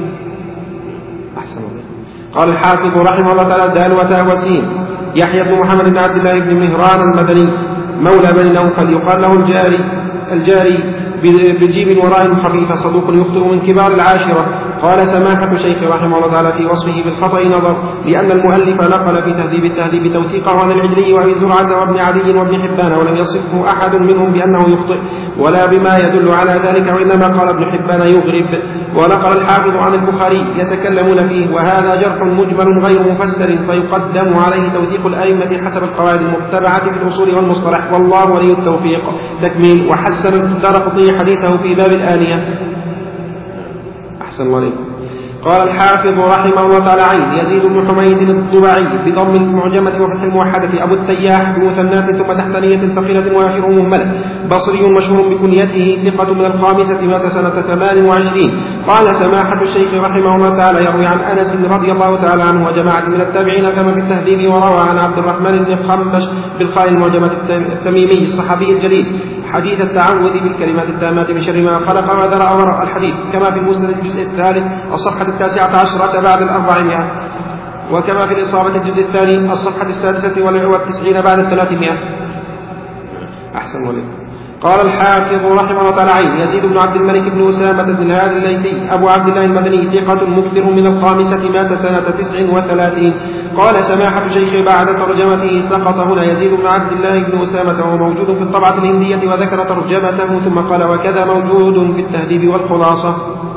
أحسن الله. قال الحافظ رحمه الله تعالى دال وتاء وسين يحيى بن محمد بن عبد الله بن مهران المدني مولى بني نوفل يقال له الجاري بجيب وراء خفيفة صدوق يخطئ من كبار العاشرة. قال سماحة الشيخ رحمه الله تعالى في وصفه بالخطأ نظر، لأن المؤلف نقل في تهذيب التهذيب توثيقه عن العجلي وأبي زرعة وابن عدي وابن حبان، ولم يصفه أحد منهم بأنه يخطئ ولا بما يدل على ذلك، وإنما قال ابن حبان يغرب. ونقل الحافظ عن البخاري يتكلمون فيه، وهذا جرح مجمل غير مفسر، فيقدم عليه توثيق الأئمة حسب القواعد المتبعة في الأصول والمصطلح، والله ولي التوفيق. تكميل. وحسن الدارقطني حديثه في باب الآنية. أحسن الله عليكم. قال الحافظ رحمه الله تعالى عين يزيد بن حميد الضبعي بضم المعجمة وفتح الموحدة أبو التياح بمثنات ثم تحتانية ثقيلة وآخره مهملة بصري مشهور بكنيته ثقة من الخامسة مات سنة 28. قال سماحة الشيخ رحمه الله تعالى يروي عن أنس رضي الله تعالى عنه وجماعة من التابعين كما في التهذيب، وروى عن عبد الرحمن بن خنبش بالخاء المعجمة التميمي الصحابي الجليل حديث التعوذ بالكلمات التامات من شر ما خلق وذرأ وراء الحديث، كما في المسند الجزء الثالث الصفحة 19 بعد 400، وكما في الإصابة الجزء الثاني الصفحة 96 بعد 300. أحسن الله. قال الحافظ رحمه الله تعالى عين يزيد بن عبد الملك بن أسامة بن الهادي الليثي أبو عبد الله المدني ثقة مكثر من الخامسة مات سنة 39. قال سماحة شيخ بعد ترجمته سقط هنا يزيد بن عبد الله بن أسامة وهو موجود في الطبعة الهندية وذكر ترجمته ثم قال وكذا موجود في التهذيب والخلاصة.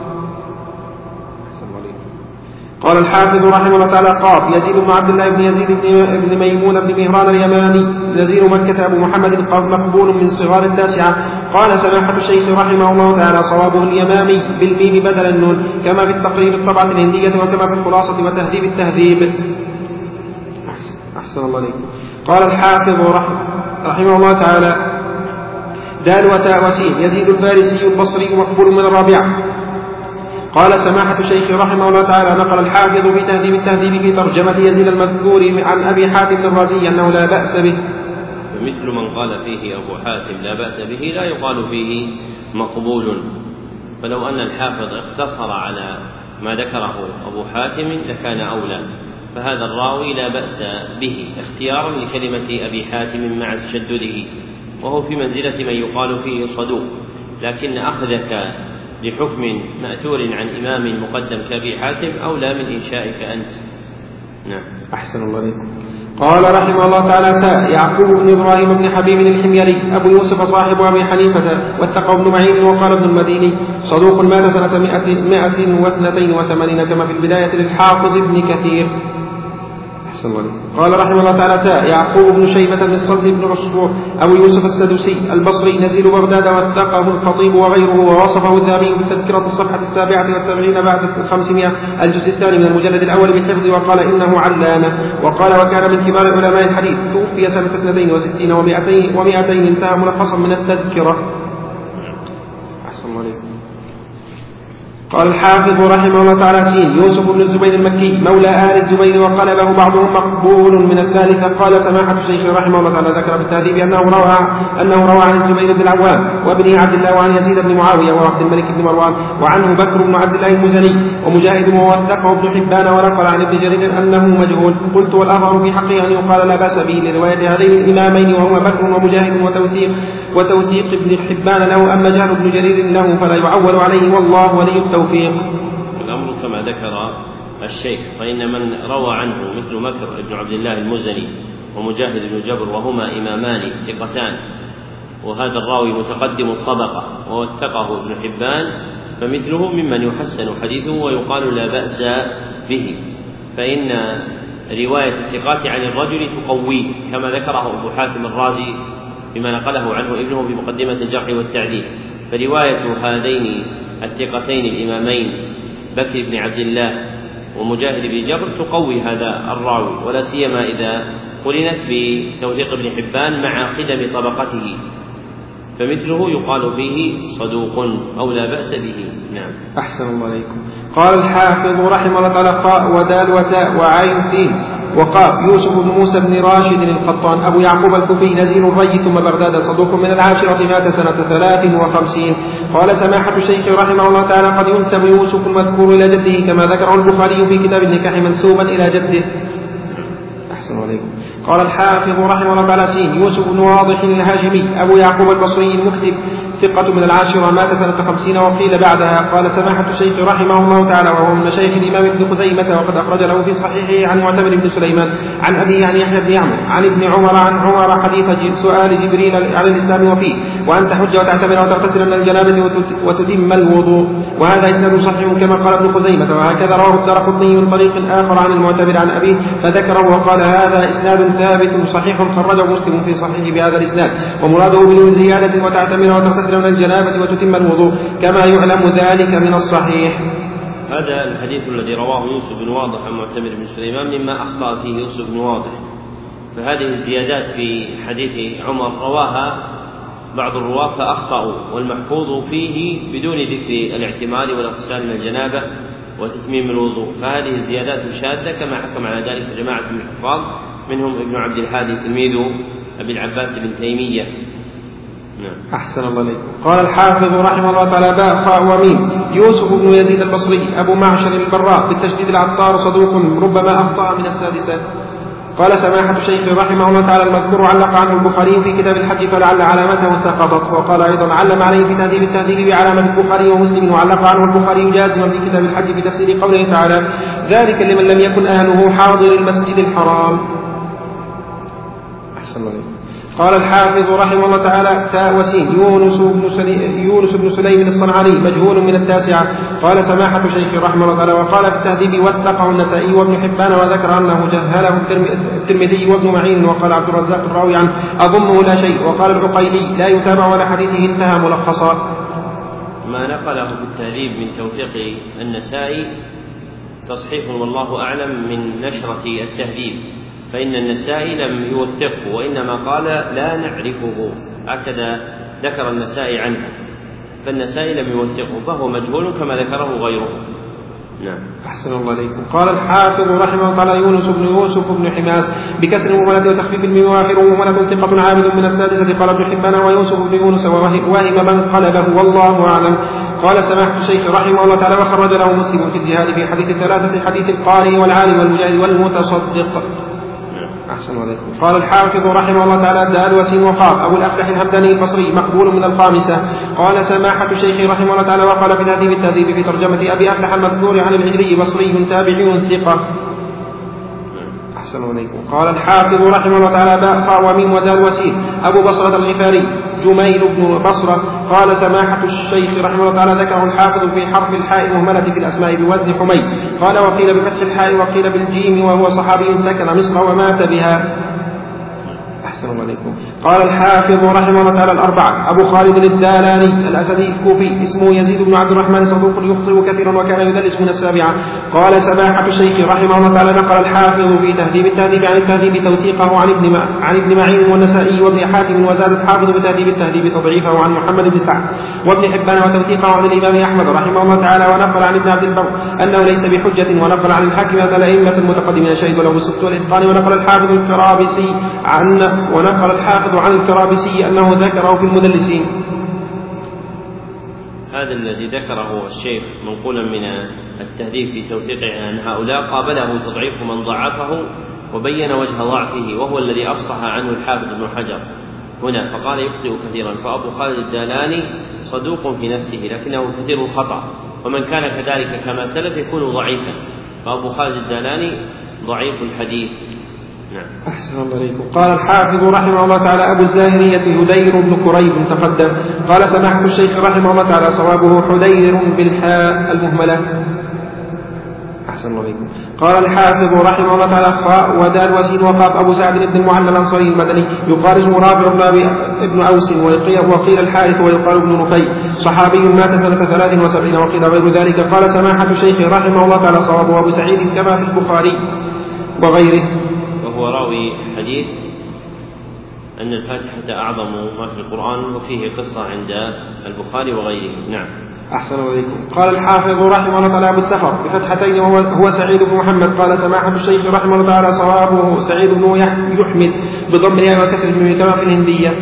قال الحافظ رحمه الله تعالى قاف يزيد بن عبد الله بن يزيد بن ميمون بن مهران اليماني نزيل مكة أبو محمد مقبول من صغار التاسعة. قال سماحة الشيخ رحمه الله تعالى صوابه اليمامي بالميم بدل النون كما في التقريب الطبعة الهندية وكما في الخلاصة وتهذيب التهذيب. أحسن الله عليكم. قال الحافظ رحمه الله تعالى دال وتاء وسين يزيد الفارسي البصري مقبول من الرابعة. قال سماحة الشيخ رحمه الله تعالى نقل الحافظ في تهذيب التهذيب في ترجمة يزيد المذكور عن أبي حاتم الرازي أنه لا بأس به. فمثل من قال فيه أبو حاتم لا بأس به لا يقال فيه مقبول، فلو أن الحافظ اقتصر على ما ذكره أبو حاتم لكان أولى، فهذا الراوي لا بأس به اختيارا لكلمة أبي حاتم مع تشدده، وهو في منزلة من يقال فيه صدوق، لكن أخذك لحكم مأثور عن إمام مقدم كأبي حاتم أولى من إنشائك أنت. نعم. أحسن الله عليكم. قال رحمه الله تعالى يعقوب بن إبراهيم بن حبيب الحميري أبو يوسف صاحب أبي حنيفة واتقى ابن معين وقال ابن المديني صدوق مات سنة 182 كما في البداية للحافظ ابن كثير. قال رحمه الله تعالى يعقوب بن شيبة بن الصلت بن عصفور أبو يوسف السدوسي البصري نزيل بغداد وثقه الخطيب وغيره ووصفه الذهبي بالتذكرة الصفحة 77 بعد 500 الجزء الثاني من المجلد الأول بالحفظ وقال إنه علامة. وقال وكان من كبار علماء الحديث توفي سنة 62 و200 انتهى ملخصا من التذكرة. أحسن الله عليكم. قال الحافظ رحمه الله تعالى سين يوسف بن الزبير المكي مولى آل الزبير وقلبه بعضهم مقبول من الثالثة. قال سماحة الشيخ رحمه الله تعالى ذكر بالتهذيب أنه روى عن الزبير بن العوام وابن عبد الله وعن يزيد بن معاوية وعبد الملك بن مروان وعنه بكر بن عبد الله المزني ومجاهد ووثقه ابن حبان ونقل عن ابن جرير أنه مجهول. قلت والأظهر في حقه أن يقال لا بأس به لرواية هذين الإمامين وهما بكر ومجاهد وتوثيق ابن حبان له أما جهل ابن جرير له فلا يعول عليه والله ولي التوفيق. الأمر كما ذكر الشيخ، فإن من روى عنه مثل مكر بن عبد الله المزني ومجاهد بن جبر وهما إمامان ثقتان وهذا الراوي متقدم الطبقة ووثقه ابن حبان فمثله ممن يحسن حديثه ويقال لا بأس به، فإن رواية الثقات عن الرجل تقويه كما ذكره أبو حاتم الرازي بما نقله عنه ابنه بمقدمة الجرح والتعديل. فرواية هذين الثقتين الإمامين بكر بن عبد الله ومجاهد بن جبر تقوي هذا الراوي، ولا سيما إذا قرنت بتوثيق ابن حبان مع قدم طبقته، فمثله يقال فيه صدوق أو لا بأس به. نعم. أحسن الله عليكم. قال الحافظ رحمه الله تعالى خاء ودال وتاء وعين سين وقاف يوسف بن موسى بن راشد القطان أبو يعقوب الكوفي نزيل الري ثم بغداد صدوق من العاشرة مات سنة 53. قال سماحة الشيخ رحمه الله تعالى قد ينسب يوسف المذكور إلى جده كما ذكره البخاري في كتاب النكاح منسوبا إلى جده. أحسن عليكم. قال الحافظ رحمه الله تعالى سين يوسف بن واضح الهاشمي أبو يعقوب البصري المكتب ثقة من العاشرة مات سنة 50 وقيل بعدها. قال سماحة الشيخ رحمه الله تعالى وهو من مشايخ الإمام ابن خزيمة وقد أخرج له في صحيحه عن معتمر بن سليمان عن أبيه عن يحيى بن عمرو عن ابن عمر عن عمر حديث سؤال جبريل عن الإسلام وفيه وأن تحج وتعتمر وتغتسل من الجنابة وتتم الوضوء، وهذا إسناد صحيح كما قال ابن خزيمة، وهكذا رواه الدارقطني من طريق آخر عن المعتمر عن أبيه فذكره وقال هذا إسناد ثابت صحيح خرجه مسلم في صحيح بهذا الإسناد، ومراده بدون زيادة وتعتمر وتغتسل من الجنابة وتتم الوضوء كما يعلم ذلك من الصحيح. هذا الحديث الذي رواه يوسف بن واضح عن معتمر بن سليمان مما أخطأ فيه يوسف بن واضح، فهذه الزيادات في حديث عمر رواها بعض الرواة فأخطأوا، والمحفوظ فيه بدون ذكر الاعتمار والاغتسال من الجنابة وتتميم الوضوء، فهذه الزيادات شاذة كما حكم على ذلك جماعة من الحفاظ منهم ابن عبد الهادي تلميذ أبي العباس بن تيمية. أحسن الله عليكم. قال الحافظ رحمه الله تعالى باء خاء وميم يوسف بن يزيد البصري أبو معشر البراء بالتشديد العطار صدوق ربما أخطأ من السادسة. قال سماحة الشيخ رحمه الله تعالى المذكور علق عنه البخاري في كتاب الحج فلعل علامته سقطت. وقال أيضا علم عليه في تهذيب التهذيب بعلامة البخاري ومسلم وعلق عنه البخاري جازما في كتاب الحج في تفسير قوله تعالى ذلك لمن لم يكن أهله حاضر المسجد الحرام. أحسن الله. قال الحافظ رحمه الله تعالى تاء وسين يونس بن سليم الصنعاني مجهول من التاسعة. قال سماحة الشيخ رحمه الله تعالى وقال في التهذيب وثقه النسائي وابن حبان وذكر أنه جهله الترمذي وابن معين. وقال عبد الرزاق الراوي عنه أظنه لا شيء. وقال العقيلي لا يتابع ولا حديثه انتهى ملخصا. ما نقله في التهذيب من توثيق النسائي تصحيح والله أعلم من نشرة التهذيب، فإن النسائي لم يوثقه وإنما قال لا نعرفه، هكذا ذكر النسائي عنه، فالنسائي لم يوثقه فهو مجهول كما ذكره غيره. نعم. أحسن الله عليكم. قال الحافظ رحمه الله تعالى يوسف بن حماس بكسر المهملة وتخفيف الميم وآخره مهملة ثقة عابد من السادسة. قال ابن حبان ويوسف بن يونس وهم من قلبه والله أعلم. قال سماحة الشيخ رحمه الله تعالى وخرج له مسلم في الجهاد في حديث ثلاثة حديث القارئ والعالم والمجاهد والمتصدق. أحسن عليكم. قال الحافظ رحمه الله تعالى دال وسين وقاف أبو الأفلح الهمداني البصري مقبول من الخامسة. قال سماحة الشيخ رحمه الله تعالى وقال في تهذيب التهذيب في ترجمة أبي أفلح المذكور عن العجلي بصري تابعي ثقة. أحسن عليكم. قال الحافظ رحمه الله تعالى باء خاء وميم ودال وسين أبو بصرة الغفاري جميل بن بصرة. قال سماحة الشيخ رحمه الله تعالى ذكره الحافظ في حرف الحاء المهملة في الأسماء بوزن حميد. قال وقيل بفتح الحاء وقيل بالجيم وهو صحابي سكن مصر ومات بها. أحسن عليكم. قال الحافظ رحمه الله تعالى الأربعة أبو خالد الدالاني الأسدي الكوفي اسمه يزيد بن عبد الرحمن صدوق يخطئ كثيرا وكان يدلس من السابعة. قال سماحة الشيخ رحمه الله تعالى نقل الحافظ في تهذيب التهذيب عن التهذيب توثيقه عن ابن معين والنسائي وابن حاتم وزاد الحافظ بتهذيب التهذيب تضعيفه عن محمد بن سعد وابن حبان وتوثيقه عن الإمام أحمد رحمه الله تعالى. ونقل عن ابن عبد البر أنه ليس بحجة. ونقل عن الحاكم أن الأئمة المتقدمين شهدوا له بالصدق والإتقان. ونقل الحافظ عن الكرابسي أنه ذكره في المدلسين. هذا الذي ذكره الشيخ منقولا من التهذيب في توثيقه عن هؤلاء قابله تضعيف من ضعفه وبين وجه ضعفه وهو الذي أفصح عنه الحافظ ابن حجر هنا فقال يخطئ كثيرا. فأبو خالد الدالاني صدوق في نفسه لكنه كثير الخطأ ومن كان كذلك كما سلف يكون ضعيفا، فأبو خالد الدالاني ضعيف الحديث. نعم. أحسن الله عليكم. قال الحافظ رحمه الله تعالى أبو الزاهرية هدير بن كريب تقدم. قال سماحة الشيخ رحمه الله تعالى صوابه حدير بالحاء المهملة. أحسن الله عليكم. قال الحافظ رحمه الله تعالى خاء ودال وسين وقاف أبو سعد بن المعلى الأنصاري المدني يقال اسمه رافع بن أوس وقيل الحارث ويقال ابن نفي صحابي مات سنة 73 وقيل غير ذلك. قال سماحة الشيخ رحمه الله تعالى صوابه أبو سعيد كما في البخاري وغيره. وهو راوي حديث أن الفاتحة أعظم ما في القرآن وفيه قصة عند البخاري وغيره. نعم. أحسن عليكم. قال الحافظ رحمه الله تعالى أبو السفر بفتحتين وهو سعيد بن محمد. قال سماحة الشيخ رحمه الله تعالى صوابه سعيد بن يحمد بضم الياء وكسر الميم كما في الهندية.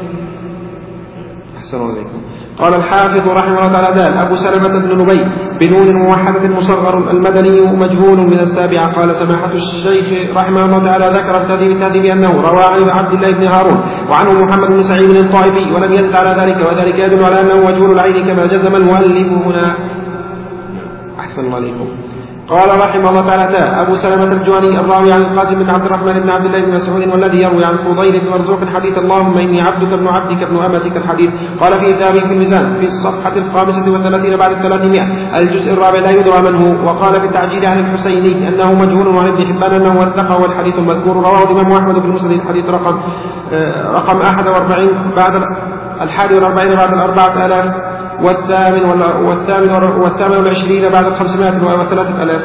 أحسن عليكم. قال الحافظ رحمه الله تعالى دال أبو سلمة بن نبي بنون موحدة مصغر المدني مجهول من السابعة. قال سماحة الشيخ رحمه الله تعالى ذكر في تهذيب التهذيب أنه روى عن عبد الله بن هارون وعنه محمد بن سعيد الطائفي ولم يزد على ذلك وذلك يدل على أنه مجهول العين كما جزم المؤلف هنا. أحسن الله عليكم. قال رحمه الله تعالى أبو سلمة الجهني الراوي عن القاسم بن عبد الرحمن بن عبد الله بن مسعود والذي يروي عن فضيل بن مرزوق حديث اللهم إني عبدك ابن عبدك ابن أمتك الحديث. قال فيه ذهبي في الميزان في الصفحة 35 بعد 300 الجزء الرابع لا يدرى من هو. وقال في التعجيل عن الحسيني أنه مجهول وعن ابن حبان أنه وثقه والحديث المذكور رواه الإمام أحمد بن مسند الحديث رقم 41 بعد 41 بعد 4000 والثامن والعشرين بعد 503,000.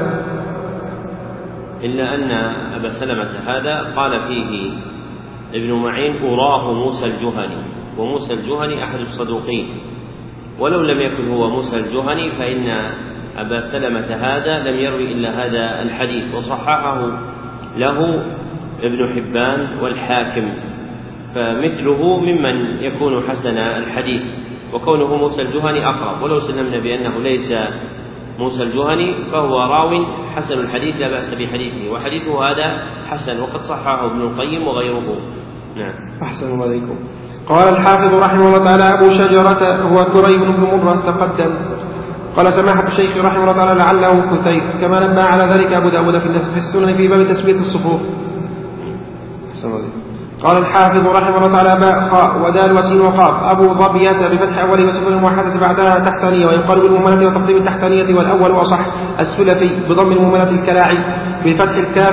إلا أن أبا سلمة هذا قال فيه ابن معين أراه موسى الجهني، وموسى الجهني أحد الصدوقين، ولو لم يكن هو موسى الجهني فإن أبا سلمة هذا لم يروي إلا هذا الحديث وصححه له ابن حبان والحاكم، فمثله ممن يكون حسن الحديث، وكونه موسى الجهني أقرب، ولو سلمنا بأنه ليس موسى الجهني فهو راو حسن الحديث لا بأس بحديثه، وحديثه هذا حسن وقد صححه ابن القيم وغيره. نعم. أحسن عليكم. قال الحافظ رحمه الله تعالى: أبو شجرة هو كريب بن مرة تقدم. قال سماحة الشيخ رحمه الله تعالى: لعله كثير، كما نبه على ذلك أبو داود في السنن في باب تسمية الصفوف. قال الحافظ رحمه الله تعالى: باء خاء ودال وسين وقاف أبو ظبية بفتح أول وسكون الموحدة بعدها تحتانية، ويقال بالمهملة وتقديم التحتانية والأول أصح. السلفي بضم المهملة الكلاعي بفتح الكاف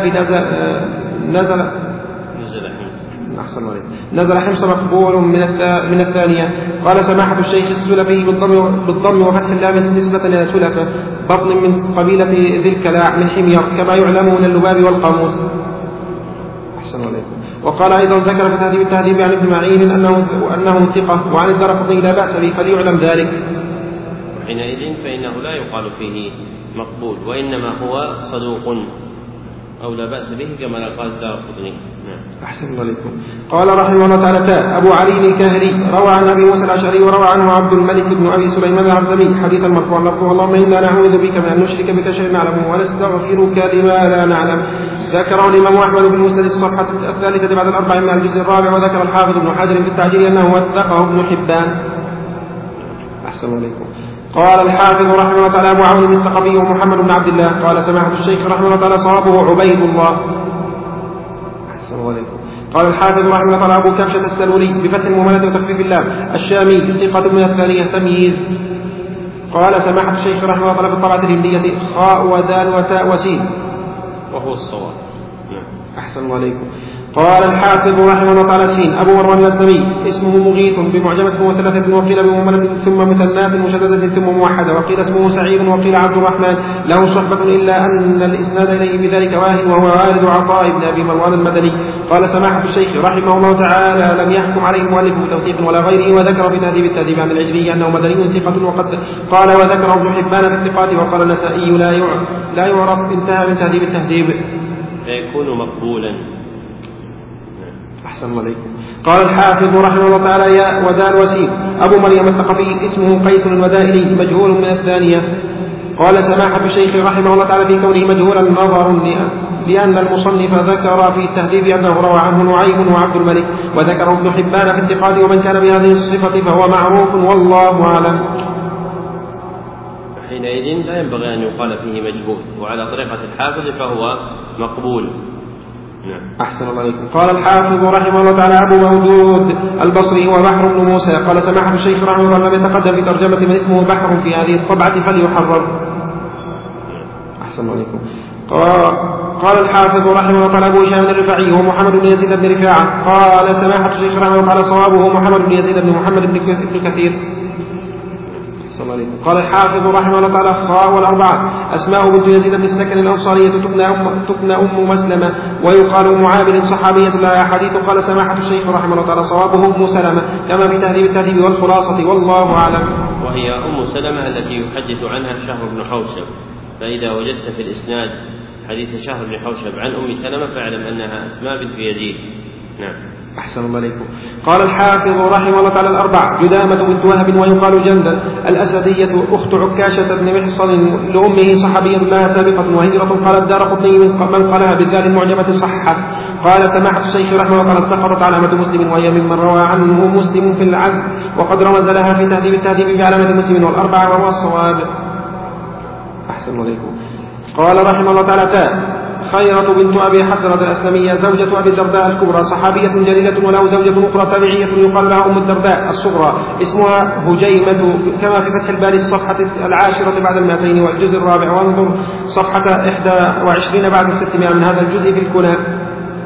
نزل حمص مقبول من الثانية. قال سماحة الشيخ: السلفي بالضم وفتح اللام نسبة إلى سلفة بطن من قبيلة ذي الكلاع من حمير، كما يعلم من اللباب والقاموس. أحسن عليكم. وقال أيضا: ذكر في تهذيب التهذيب عن ابن معين أنه ثقة، وعن الدرقطني لا بأس به، فليعلم ذلك. حينئذ فإنه لا يقال فيه مقبول، وإنما هو صدوق أو لا بأس به كما قال الدارقطني. أحسن عليكم. قال رحمه الله تعالى: أبو علي الكاهلي روى عن أبي موسى الأشعري وروى عنه عبد الملك بن أبي سليمان العرزمي حديثا مرفوعا لفظه: اللهم إنا نعوذ بك من أن نشرك بك شيئا نعلمه ونستغفرك لما لا نعلم. ذكره الإمام أحمد بن مسند الصفحة 3 بعد 4 من الجزء الرابع. وذكر الحافظ ابن حجر في التعجيل أنه وثقه ابن حبان. أحسن عليكم. قال الحافظ رحمه الله تعالى: أبو عون الثقفي ومحمد بن عبد الله. قال سماحة الشيخ رحمه الله تعالى: صوابه عبيد الله. أحسن عليكم. قال الحافظ رحمه الله تعالى: أبو كبشة السلولي بفتح المهملة وتخفيف اللام الشامي ثقة من الثانية تمييز. قال سماحة الشيخ رحمه الله تعالى: في الطبعة الهندية خاء ودال وتاء وسين، وهو الصواب. أحسن عليكم. قال الحافظ رحمه الله تعالى: سين أبو مروان الأسلمي اسمه مغيث بمعجمة وثلاثة، وقيل بمهملة ثم مثنات مشددة ثم موحدة، وقيل اسمه سعيد، وقيل عبد الرحمن، له صحبة إلا أن الإسناد إليه بذلك واهن، وهو والد عطاء بن أبي مروان المدني. قال سماحة الشيخ رحمه الله تعالى: لم يحكم عليه المؤلف بتوثيق ولا غيره. وذكر في تهذيب التهذيب عن العجلي أنه مدني ثقة، وقد قال وذكره ابن حبان في الثقات، وقال النسائي لا يعرف. انتهى من تهذيب التهذيب. فيكون مقبولا. أحسن عليكم. قال الحافظ رحمه الله تعالى: ياء ودال وسين أبو مريم الثقفي اسمه قيس المدائني مجهول من الثانية. قال سماحة الشيخ رحمه الله تعالى: في كونه مجهولا نظر، لأن المصنف ذكر في التهذيب أنه روى عنه نعيم وعبد الملك، وذكره ابن حبان في الثقات، ومن كان بهذه الصفة فهو معروف والله أعلم. حينئذ لا ينبغي أن يقال فيه مجهول، وعلى طريقة الحافظ فهو مقبول. أحسن الله عليكم. قال الحافظ رحمه الله تعالى: أبو مودود البصري وبحر بن موسى. قال سماحة الشيخ رحمه الله تعالى: لم يتقدم في ترجمة من اسمه بحر في هذه الطبعة فليحرر. أحسن الله عليكم. قال الحافظ رحمه الله تعالى: أبو هشام الرفاعي ومحمد بن يزيد بن رفاعة. قال سماحة الشيخ رحمه الله تعالى: صوابه محمد بن يزيد بن محمد بن كثير. قال الحافظ رحمه الله تعالى: خاء والأربعة أسماء بنت يزيد بن السكن الأنصارية تكنى أم مسلمة، ويقال معابر صحابية لها حديث. قال سماحة الشيخ رحمه الله تعالى: صوابه أم سلمة، كما في تهذيب التهذيب والخلاصة، والله أعلم. وهي أم سلمة التي يحدث عنها شهر بن حوشب، فإذا وجدت في الإسناد حديث شهر بن حوشب عن أم سلمة فاعلم أنها أسماء بنت يزيد. نعم. أحسن الله عليكم. قال الحافظ رحمه الله تعالى: الأربع جدامة بنت وهب ويقال جندل الأسدية أخت عكاشة بن محصن لأمه صحابية لها سابقة وهجرة. قال الدارقطني: من قالها بالذال المعجمة صحة. قال سماحة الشيخ رحمه الله تعالى: استقرت علامة مسلم، وهي ممن روى عنه مسلم في العزل، وقد رمز لها في تهذيب التهذيب بعلامة مسلم والأربعة، وهو الصواب. أحسن الله عليكم. قال رحمه الله تعالى: خيرة بنت أبي حسرة الأسلمية زوجة أبي الدرداء الكبرى صحابية جليلة، وله زوجة أخرى تابعية يقال لها أم الدرداء الصغرى اسمها هجيمة، كما في فتح الباري الصفحة 10 بعد 200 والجزء الرابع، وانظر صفحة 21 بعد 600 من هذا الجزء في الكنى.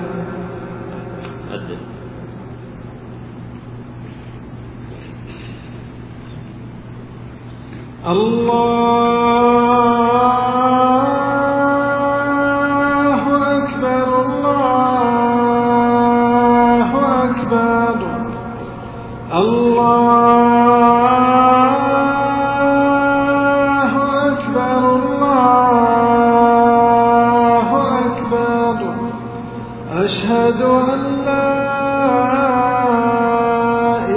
أشهد أن لا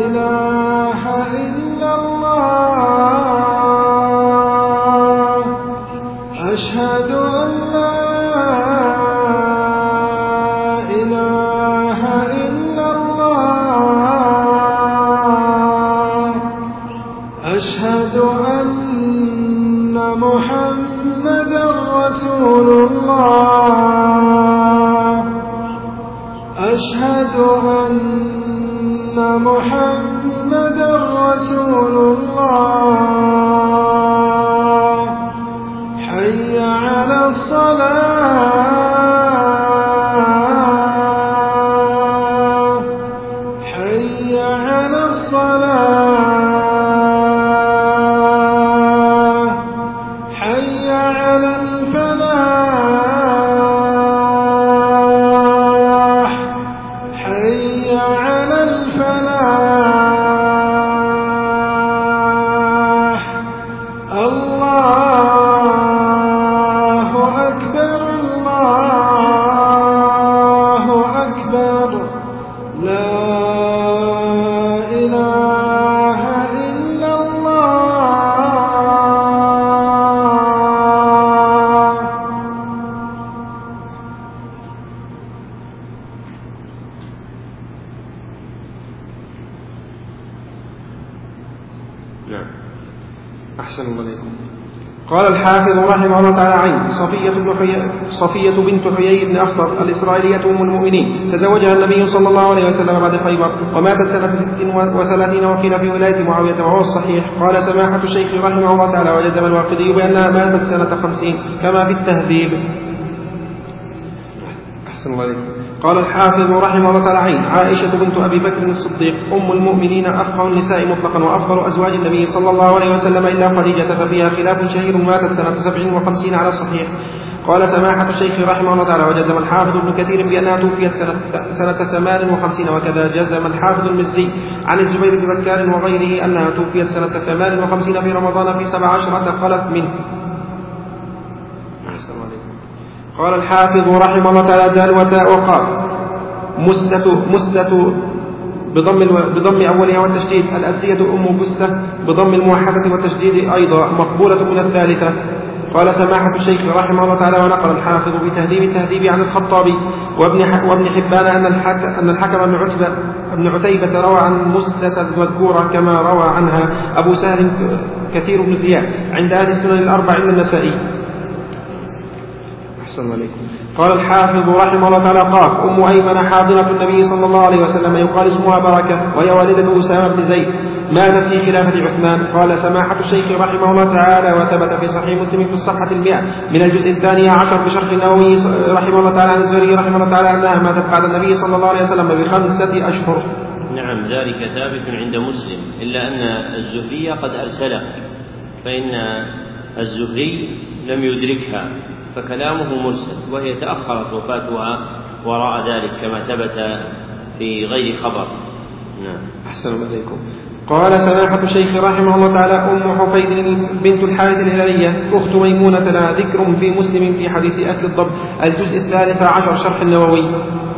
إله إلا الله أشهد أن محمدا رسول الله حي على الصلاة حي على الصلاة حي على الفلاح حي على الفلاح الله أكبر الله أكبر لا إله إلا الله. نعم. أحسن الله عليكم. قال الحافظ رحمه الله تعالى عين صفية بنت حيي بن أخطب الإسرائيلية أم المؤمنين تزوجها النبي صلى الله عليه وسلم بعد خيبر وماتت سنة 36 وقيل في ولاية معاوية وهو الصحيح. قال سماحة الشيخ رحمه الله تعالى وجزم الواقدي بأنها ماتت سنة 50 كما في التهذيب. أحسن الله عليكم. قال الحافظ رحمه الله تعالى عين عائشة بنت أبي بكر الصديق أم المؤمنين أفقه النساء مطلقا وأفضل أزواج النبي صلى الله عليه وسلم إلا خديجة ففيها خلاف شهير ماتت سنة 57 على الصحيح. قال سماحة الشيخ رحمه الله تعالى وجزم الحافظ ابن كثير بأنها توفيت سنة 58 وكذا جزم الحافظ المزي عن الزبير بن بكار وغيره أنها توفيت سنة 58 في رمضان في 17 خلت منه. قال الحافظ رحمه الله تعالى دال وتاء وقاف مسلة بضم أولها والتشديد الأزدية أم بسة بضم الموحدة والتشديد أيضا مقبولة من الثالثة. قال سماحة الشيخ رحمه الله تعالى ونقل الحافظ بتهذيب التهذيب عن الخطابي وابن حبان أن الحكم بن عتيبة روى عن مسلة المذكورة كما روى عنها أبو سهل كثير بن زياد عند أهل السنن الأربع من النسائي. أحسن عليكم. قال الحافظ رحمه الله تعالى قاف أم أيمن حاضرة النبي صلى الله عليه وسلم يقال اسمها بركة وهي والدة أسامة بن زيد ماتت في خلافة عثمان. قال سماحة الشيخ رحمه الله تعالى وثبت في صحيح مسلم في الصفحة 100 من الجزء 12 بشرح النووي رحمه الله تعالى عن الزهري رحمه الله تعالى أنها ماتت بعد النبي صلى الله عليه وسلم ب5 أشهر. نعم ذلك ثابت عند مسلم إلا أن الزهري قد أرسله فإن الزهري لم يدركها فكلامه مرسل وهي تأخرت وفاتها وراء ذلك كما ثبت في غير خبر. نعم. أحسن عليكم. قال سماحة الشيخ رحمه الله تعالى أم حفيد بنت الحارث الهلالية أخت ميمونة لها ذكر في مسلم في حديث أكل الضب الجزء 13 شرح النووي.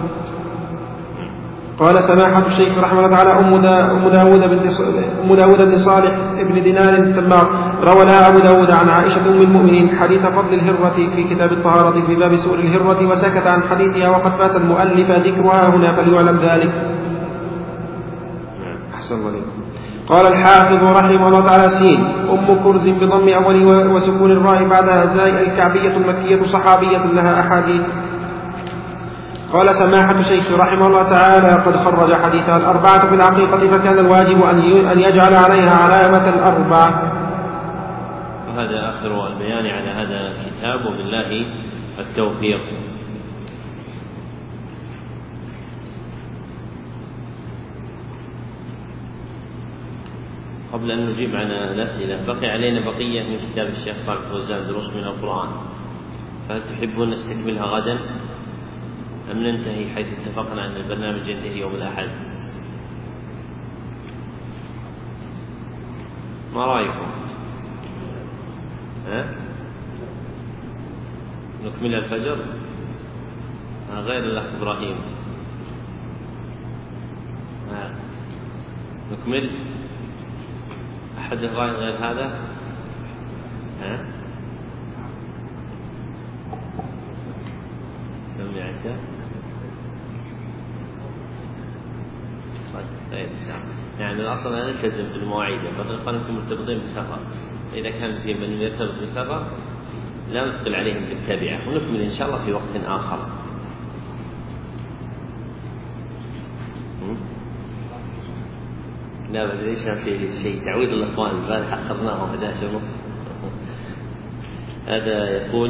قال سماحة الشيخ رحمه الله تعالى أم داود بن صالح ابن دينار التمار روى لها أبو داود عن عائشة أم المؤمنين حديث فضل الهرة في كتاب الطهارة في باب سؤر الهرة وسكت عن حديثها وقد فات المؤلف ذكرها هنا فليعلم ذلك. أحسن الله. قال الحافظ رحمه الله تعالى سين أم كرز بضم أول وسكون الراء بعدها زاي الكعبية المكية صحابية لها أحاديث. قال سماحة الشيخ رحمه الله تعالى قد خرج حديثها الأربعة في العقيقة فكان الواجب أن يجعل عليها علامة الأربعة. وهذا آخر البيان على هذا الكتاب وبالله التوفيق. قبل أن نجيب عن الأسئلة بقي علينا بقية من كتاب الشيخ صالح الفوزان دروس من القرآن فهل تحبون نستكملها غدا أم ننتهي حيث اتفقنا أن البرنامج ينتهي يوم الأحد؟ ما رأيكم؟ نكمل الفجر غير الأخ إبراهيم نكمل أحد الرأي غير هذا؟ سمي عشاء طيب يعني الأصل أن نلتزم بالمواعيد فقد نكون مرتبطين بسفر إذا كان في من يرتبط بسفر لا ندخل عليهم بالتابعة ونكمل إن شاء الله في وقت آخر. لا بل ليش في شيء تعويض الأخوان البارح أخرناه 11:30. هذا يقول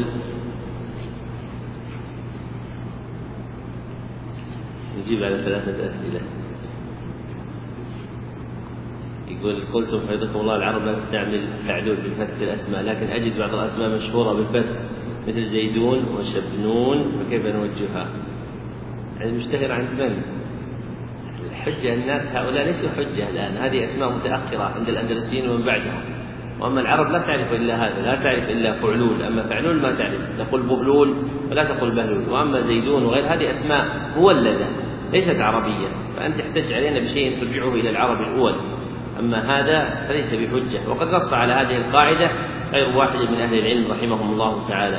نجيب على 3 أسئلة. يقول قلتم حفظكم الله العرب لا تستعمل فعلول بالفتح في الأسماء، لكن أجد بعض الأسماء مشهورة بالفتح مثل زيدون وشبنون، فكيف نوجهها؟ يعني مشتهر عند من؟ الحجة الناس هؤلاء ليسوا حجة الآن، هذه أسماء متأخرة عند الأندلسيين ومن بعدهم، وأما العرب لا تعرف إلا هذا، لا تعرف إلا فعلول، أما فعلول ما تعرف، تقول بهلول ولا تقول بهلول، وأما زيدون وغير هذه أسماء مولدة ليست عربية، فأنت تحتج علينا بشيء ترجعه إلى العرب الأول، أما هذا فليس بحجة. وقد نص على هذه القاعدة غير واحد من أهل العلم رحمهم الله تعالى.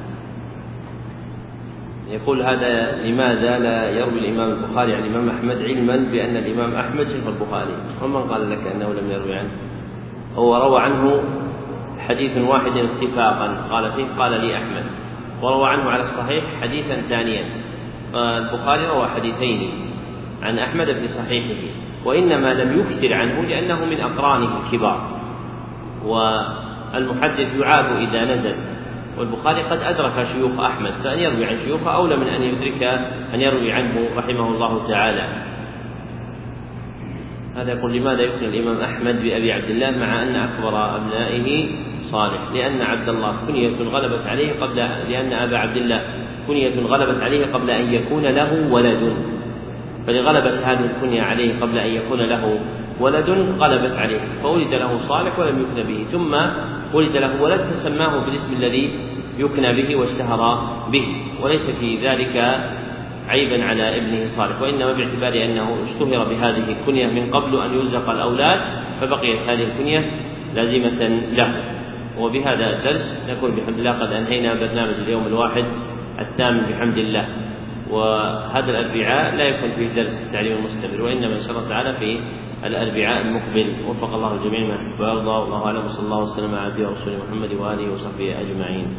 يقول هذا لماذا لا يروي الإمام البخاري عن الإمام أحمد، علما بأن الإمام أحمد شيخ البخاري؟ ومن قال لك أنه لم يروي عنه؟ هو روى عنه حديث واحد اتفاقا قال فيه قال لي أحمد، وروى عنه على الصحيح حديثا ثانيا. البخاري روى حديثين عن أحمد في صحيحه، وإنما لم يكثر عنه لأنه من أقرانه الكبار، والمحدث يعاب إذا نزل، والبخاري قد أدرك شيوخ أحمد، فأن يروي عن شيوخه أولى من أن يدرك أن يروي عنه رحمه الله تعالى. هذا يقول لماذا يكنى الإمام أحمد بأبي عبد الله مع أن أكبر أبنائه صالح؟ لأن عبد الله كنية غلبت عليه لأن أبا عبد الله كنية غلبت عليه قبل أن يكون له ولد، فلغلبت هذه الكنية عليه قبل أن يكون له ولد غلبت عليه، فولد له صالح ولم يكن به، ثم ولد له ولد فسماه بالاسم الذي يكنى به واشتهر به، وليس في ذلك عيبا على ابنه صالح، وإنما باعتبار أنه اشتهر بهذه الكنية من قبل أن يرزق الأولاد، فبقيت هذه الكنية لازمة له. وبهذا الدرس نكون بحمد الله قد أنهينا برنامج اليوم الواحد 8 بحمد الله، وهذا الأربعاء لا يكون فيه درس التعليم المستمر، وإنما إن شاء الله تعالى في الأربعاء المقبل. وفق الله الجميع ما يحب ويرضى، والله أعلم، وصلى الله وسلم على عبده ورسوله محمد وآله وصحبه أجمعين.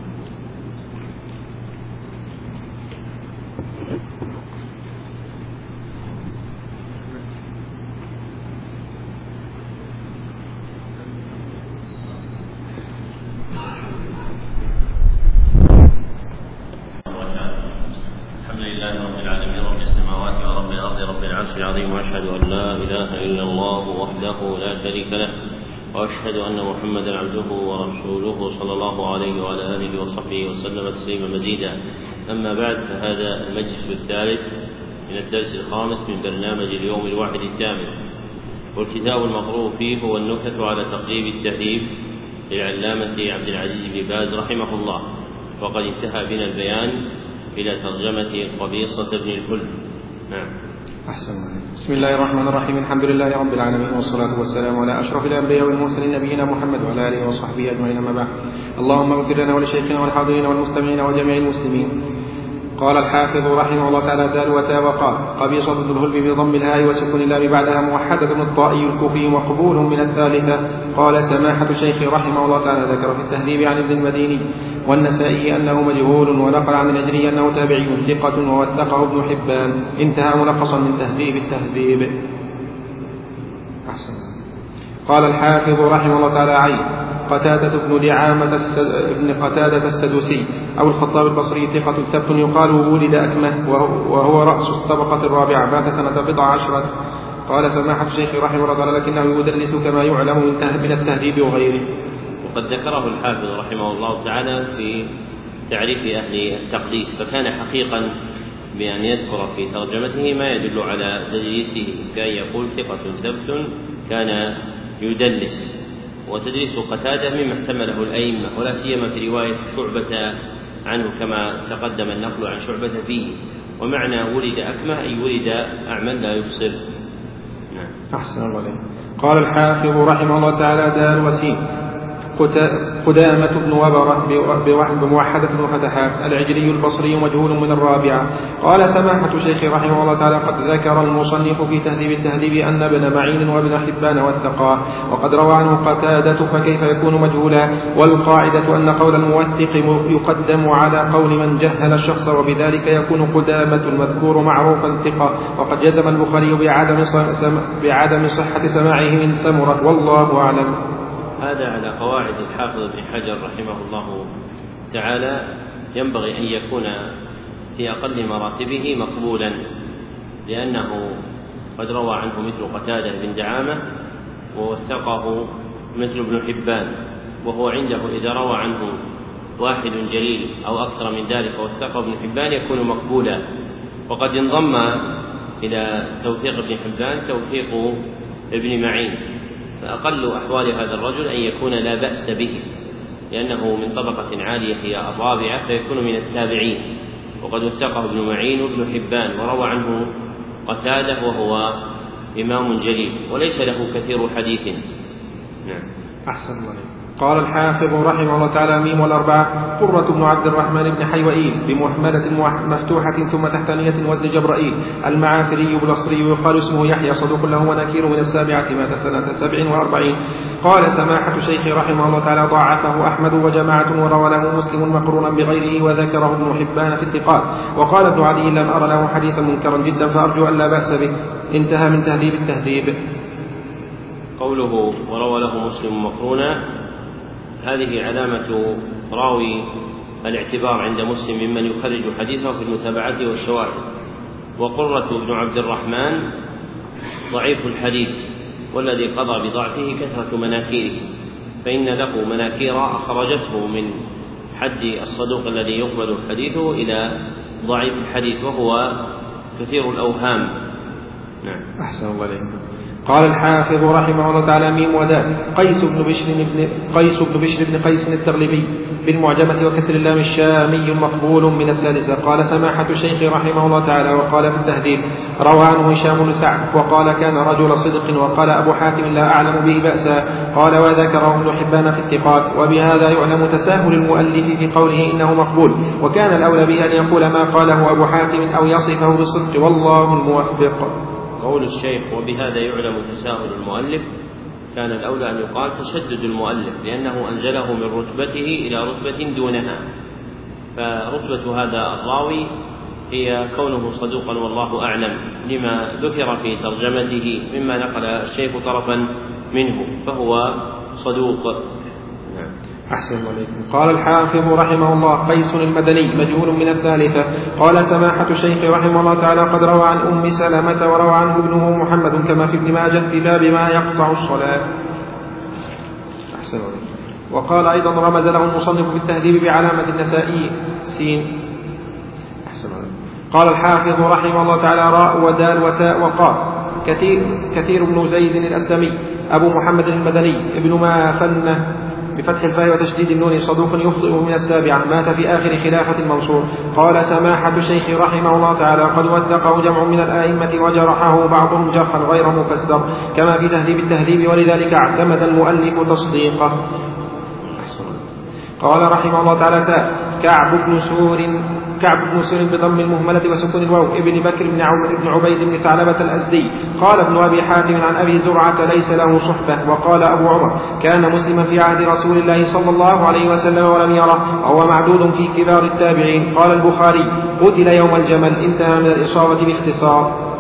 وأشهد أن لا إله إلا الله وحده لا شريك له، وأشهد أن محمدا عبده ورسوله صلى الله عليه وعلى آله وصحبه وسلم تسليما مزيدا. أما بعد، فهذا المجلس الثالث من الدرس الخامس من برنامج اليوم الواحد 8، والكتاب المقروء فيه هو النكتة على تقريب التهذيب للعلامة عبد العزيز بن باز رحمه الله، وقد انتهى بنا البيان إلى ترجمة قبيصة بن الكلب. نعم. أحسن. بسم الله الرحمن الرحيم، الحمد لله رب العالمين، والصلاة والسلام على أشرف الأنبياء والمرسلين نبينا محمد وعلى آله وصحبه أجمعين، أما بعد. اللهم اغفر لنا ولشيخنا والحاضرين والمستمعين وجميع المسلمين. قال الحافظ رحمه الله تعالى: دالوتا وقال قبيصة الهلب بضم الهاء وسكون اللام بعدها موحدة الطائي الكوفي مقبول من الثالثة. قال سماحة شيخ رحمه الله تعالى ذكر في التهذيب عن ابن المديني والنسائي أنه مجهول، ونقل عن الأجري أنه تابعي ثقة ووثقه ابن حبان. انتهى ملخصا من تهذيب التهذيب. أحسن. قال الحافظ رحمه الله تعالى: عين قتادة بن دعامة ابن قتادة السدوسي أو الخطاب البصري ثقة ثبت يقال ولد أكمه، وهو رأس الطبقة الرابعة، مات سنة 14. قال سماحة الشيخ رحمه الله تعالى: لكنه يدلس كما يعلم من التهذيب وغيره. وقد ذكره الحافظ رحمه الله تعالى في تعريف أهل التقديس، فكان حقيقا بأن يذكر في ترجمته ما يدل على تدليسه، كان يقول ثقة ثبت كان يدلس. وتدليس قتادة مما احتمله الأئمة، ولا سيما في رواية شعبة عنه كما تقدم النقل عن شعبة فيه. ومعنى ولد أكمه أي ولد أعمى لا يبصر. أحسن الله عليه. قال الحافظ رحمه الله تعالى: دار وسيم قدامة بن وبرة بموحدة وفتحات العجلي البصري مجهول من الرابعة. قال سماحة الشيخ رحمه الله تعالى قد ذكر المصنف في تهذيب التهذيب أن ابن معين وابن حبان وثقاه وقد روى عنه قتادة فكيف يكون مجهولا، والقاعدة أن قول الموثق يقدم على قول من جهل الشخص وبذلك يكون قدامة المذكور معروفا ثقة. وقد جزم البخاري بعدم صحة سماعه من سمرة والله أعلم. هذا على قواعد الحافظ ابن حجر رحمه الله تعالى ينبغي أن يكون في أقل مراتبه مقبولا، لأنه قد روى عنه مثل قتادة بن دعامة ووثقه مثل ابن حبان، وهو عنده إذا روى عنه واحد جليل أو أكثر من ذلك ووثقه ابن حبان يكون مقبولا. وقد انضم إلى توثيق ابن حبان توثيق ابن معين، فأقل أحوال هذا الرجل أن يكون لا بأس به، لأنه من طبقة عالية هي الرابعة فيكون من التابعين. وقد وثقه ابن معين وابن حبان وروى عنه قتادة وهو إمام جليل وليس له كثير حديث. نعم. أحسن الله. قال الحافظ رحمه الله تعالى ميم والأربعة قرة بن عبد الرحمن بن حيوئيل بمهملة مفتوحة ثم تحتانية وزن جبرائيل المعافري البصري يقال اسمه يحيى صدوق له ونكير من السابعة مات سنة 47. قال سماحة الشيخ رحمه الله تعالى ضاعفه أحمد وجماعة وروى له مسلم مقرونا بغيره وذكره ابن حبان في الثقات. وقال ابن علي لم أر له حديثا منكرا جدا فأرجو أن لا بأس به. انتهى من تهذيب التهذيب. قوله وروى له مسلم مقرونا هذه علامة راوي الاعتبار عند مسلم ممن يخرج حديثه في المتابعات والشواهد. وقرة بن عبد الرحمن ضعيف الحديث، والذي قضى بضعفه كثرة مناكيره، فإن له مناكير أخرجته من حد الصدوق الذي يقبل حديثه إلى ضعيف الحديث وهو كثير الأوهام. نعم. أحسن الله عليكم. قال الحافظ رحمه الله تعالى ميم ودال قيس بن بشر بن قيس التغلبي بالمعجمة وكسر اللام الشامي مقبول من السادسة. قال سماحة الشيخ رحمه الله تعالى وقال في التهذيب روى عنه هشام بن سعد وقال كان رجل صدق. وقال أبو حاتم لا أعلم به بأسا. قال وذكره ابن حبان في الثقات. وبهذا يعلم تساهل المؤلف في قوله إنه مقبول، وكان الأولى به أن يقول ما قاله أبو حاتم أو يصفه بالصدق والله الموفق. قول الشيخ وبهذا يعلم تساهل المؤلف كان الأولى أن يقال تشدد المؤلف، لأنه أنزله من رتبته إلى رتبة دونها، فرتبة هذا الراوي هي كونه صدوقا والله أعلم لما ذكر في ترجمته مما نقل الشيخ طرفا منه، فهو صدوق. أحسن الله عليكم. قال الحافظ رحمه الله قيس المدني مجهول من الثالثة. قال سماحة الشيخ رحمه الله تعالى قد روى عن أم سلمة وروى عنه ابنه محمد كما في ابن ماجه في باب ما يقطع الصلاة. أحسن الله عليكم. وقال أيضا رمز له المصنف في التهذيب بعلامة النسائي سين. أحسن الله عليكم. قال الحافظ رحمه الله تعالى راء ودال وتاء وقاف كثير بن زيد الأسلمي أبو محمد المدني ابن ما فنه بفتح الفاء وتشديد النون صدوق يخطئ من السابعة مات في آخر خلافة المنصور. قال سماحة الشيخ رحمه الله تعالى قد وثقه جمع من الآئمة وجرحه بعضهم جرحا غير مفسر كما في تهذيب التهذيب، ولذلك اعتمد المؤلف تصديقه. قال رحمه الله تعالى كعب بن سور بضم المهملة وسكون الواو ابن بكر بن عبيد بن ثعلبة الأزدي. قال ابن أبي حاتم عن أبي زرعة ليس له صحبة. وقال أبو عمر كان مسلما في عهد رسول الله صلى الله عليه وسلم ولم يره، وهو معدود في كبار التابعين. قال البخاري قتل يوم الجمل. انتهى من الإصابة باختصار.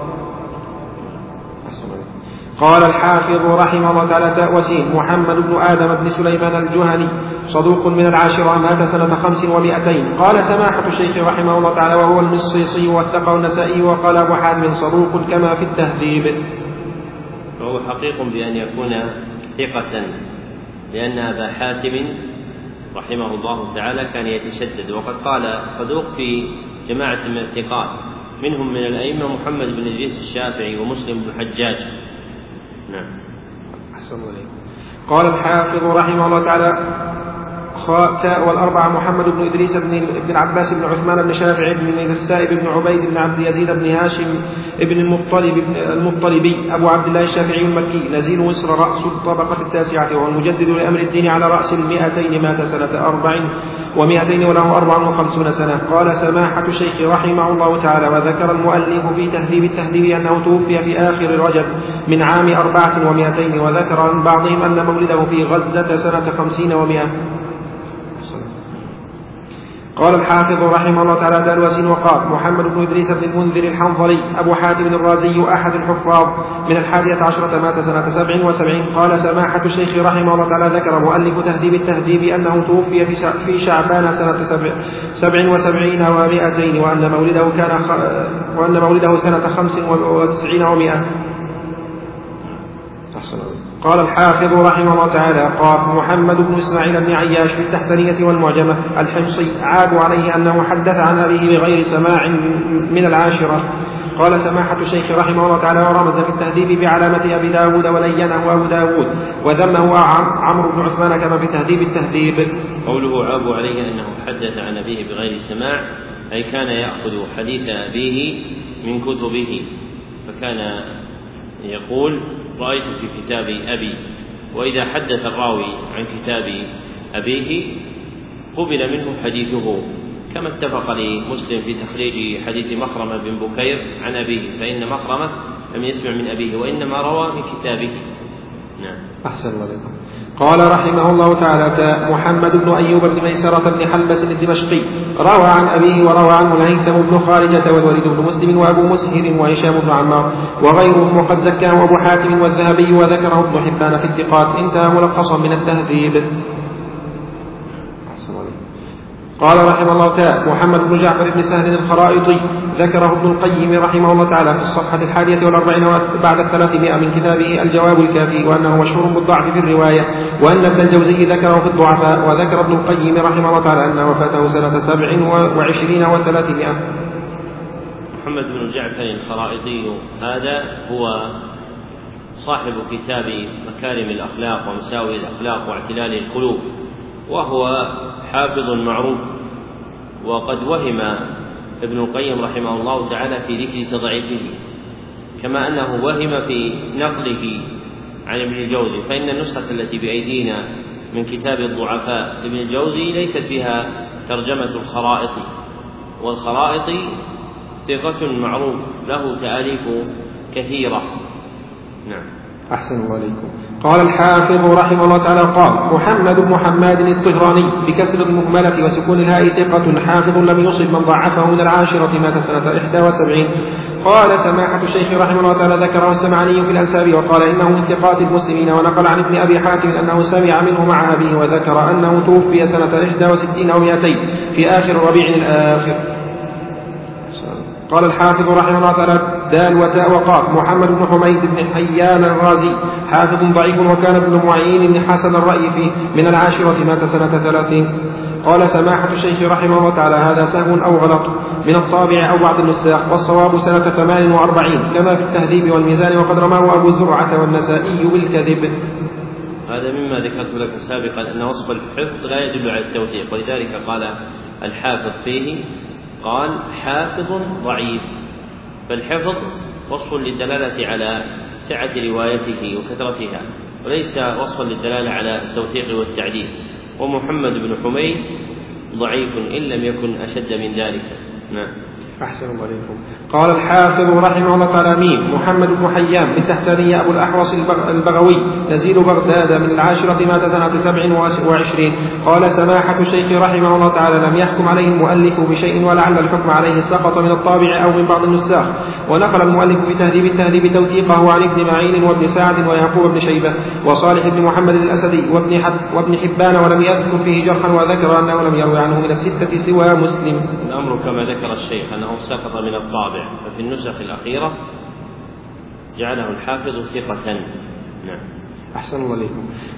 قال الحافظ رحمه الله تعالى وسين محمد بن آدم بن سليمان الجهني صدوق من العاشرة مات سنة 500. قال سماحة الشيخ رحمه الله تعالى وهو المصيصي وثقه النسائي. وقال أبو حاتم صدوق كما في التهذيب. وهو حقيق بأن يكون ثقة، لأن أبا حاتم رحمه الله تعالى كان يتشدد، وقد قال صدوق في جماعة من الثقات منهم من الأئمة محمد بن إدريس الشافعي ومسلم بن الحجاج. نعم. أحسن الله. قال الحافظ رحمه الله تعالى تاء والأربعة محمد بن إدريس بن العباس بن عثمان بن شافع بن السائب بن عبيد بن عبد يزيد بن هاشم بن المطلبي أبو عبد الله الشافعي المكي نزيل مصر رأس الطبقة التاسعة وهو المجدد لأمر الدين على رأس 200 مات سنة 400 وله 54 سنة. قال سماحة الشيخ رحمه الله تعالى وذكر المؤلف في تهذيب التهذيب أنه توفي في آخر رجب من عام 400 وذكر عن بعضهم أن مولده في غزة سنة 50 و100. قال الحافظ رحمه الله تعالى دالوسي وقال محمد بن إدريس بن المنذر الحنظلي أبو حاتم الرازي أحد الحفاظ من 11 مات سنة 77. قال سماحة الشيخ رحمه الله تعالى ذكر مؤلف تهذيب التهذيب أنه توفي في شعبان سنة 77 و200 وأن مولده سنة 95 و100. قال الحافظ رحمه الله تعالى قال محمد بن إسماعيل بن عياش في التحتانية والمعجمة الحمصي عاب عليه أنه حدث عن أبيه بغير سماع من العاشرة. قال سماحة الشيخ رحمه الله تعالى ورمز في التهذيب بعلامة أبي داود ولينه أبو داود وذمه عمرو بن عثمان كما في تهذيب التهذيب. قوله عاب عليه أنه حدث عن أبيه بغير سماع أي كان يأخذ حديث أبيه من كتبه، فكان يقول رأيت في كتاب أبي، وإذا حدث الراوي عن كتاب أبيه قبل منه حديثه، كما اتفق لمسلم في تخريج حديث مخرمة بن بكير عن أبيه، فإن مخرمة لم يسمع من أبيه وإنما روى من كتابه. نعم. أحسن الله عليكم. قال رحمه الله تعالى محمد بن أيوب بن ميسرة بن حلبس الدمشقي روى عن أبيه وروى عنه الهيثم بن خارجة والوليد بن مسلم وأبو مسهر وهشام بن عمار وغيرهم، وقد زكاه أبو حاتم والذهبي وذكره ابن حبان في الثقات. انتهى ملخصا من التهذيب. قال رحمه الله تعالى محمد بن جعفر بن سهل الخرائطي ذكره ابن القيم رحمه الله تعالى في الصفحة 41 بعد 300 من كتابه الجواب الكافي، وأنه مشهور بالضعف في الرواية، وأن ابن الجوزي ذكره في الضعفاء. وذكر ابن القيم رحمه الله تعالى أن وفاته سنة 27 و300. محمد بن جعفر الخرائطي هذا هو صاحب كتاب مكارم الأخلاق ومساوئ الأخلاق واعتلال القلوب، وهو حافظ معروف. وقد وهم ابن القيم رحمه الله تعالى في ذكر تضعيفه، كما أنه وهم في نقله عن ابن الجوزي، فإن النسخة التي بأيدينا من كتاب الضعفاء ابن الجوزي ليست فيها ترجمة الخرائطي، والخرائطي ثقة معروف له تآليف كثيرة. نعم. أحسن الله عليكم. قال الحافظ رحمه الله تعالى قال محمد بن حماد الطهراني بكسر المهملة وسكون الهاء ثقة حافظ لم يصب من ضعفه من العاشرة مات سنة 71. قال سماحة الشيخ رحمه الله تعالى ذكره السمعاني في الأنساب وقال إنه من ثقات المسلمين، ونقل عن ابن أبي حاتم أنه سمع منه مع أبيه، وذكر أنه توفي سنة 61 و200 في آخر الربيع الآخر. قال الحافظ رحمه الله تعالى دال وتاء وقاف محمد بن حميد بن حيان الرازي حافظ ضعيف، وكان ابن معين بن حسن الرأي فيه من العاشرة مات سنة 30. قال سماحة الشيخ رحمه الله تعالى هذا سهو أو غلط من الطابع أو بعض النساخ، والصواب سنة 48 كما في التهذيب والميزان، وقد رماه أبو زرعة والنسائي بالكذب. هذا مما ذكرت لك سابقا أن وصف الحفظ لا يدل على التوثيق، ولذلك قال الحافظ فيه قال حافظ ضعيف، فالحفظ وصف للدلالة على سعة روايته وكثرتها، وليس وصفا للدلالة على التوثيق والتعديل. ومحمد بن حميد ضعيف إن لم يكن أشد من ذلك. نعم. أحسن الله عليكم. قال الحافظ رحمه الله تعالى ميم محمد بن حيان التحتاني أبو الأحوص البغوي نزيل بغداد من العاشرة مات سنة 27. قال سماحة الشيخ رحمه الله تعالى لم يحكم عليه المؤلف بشيء، ولعل الحكم عليه سقط من الطابع أو من بعض النساخ. ونقل المؤلف في تهذيب التهذيب توثيقه عن ابن معين وابن سعد ويعقوب بن شيبة وصالح بن محمد الأسدي وابن حبان، ولم يذكر فيه جرحا، وذكر أنه لم يروي عنه من الستة سوى مسلم. الأمر كما ذكر الشيخ أنه سقط من الطابع، ففي النسخ الأخيرة جعله الحافظ ثقة. نعم. أحسن الله عليكم.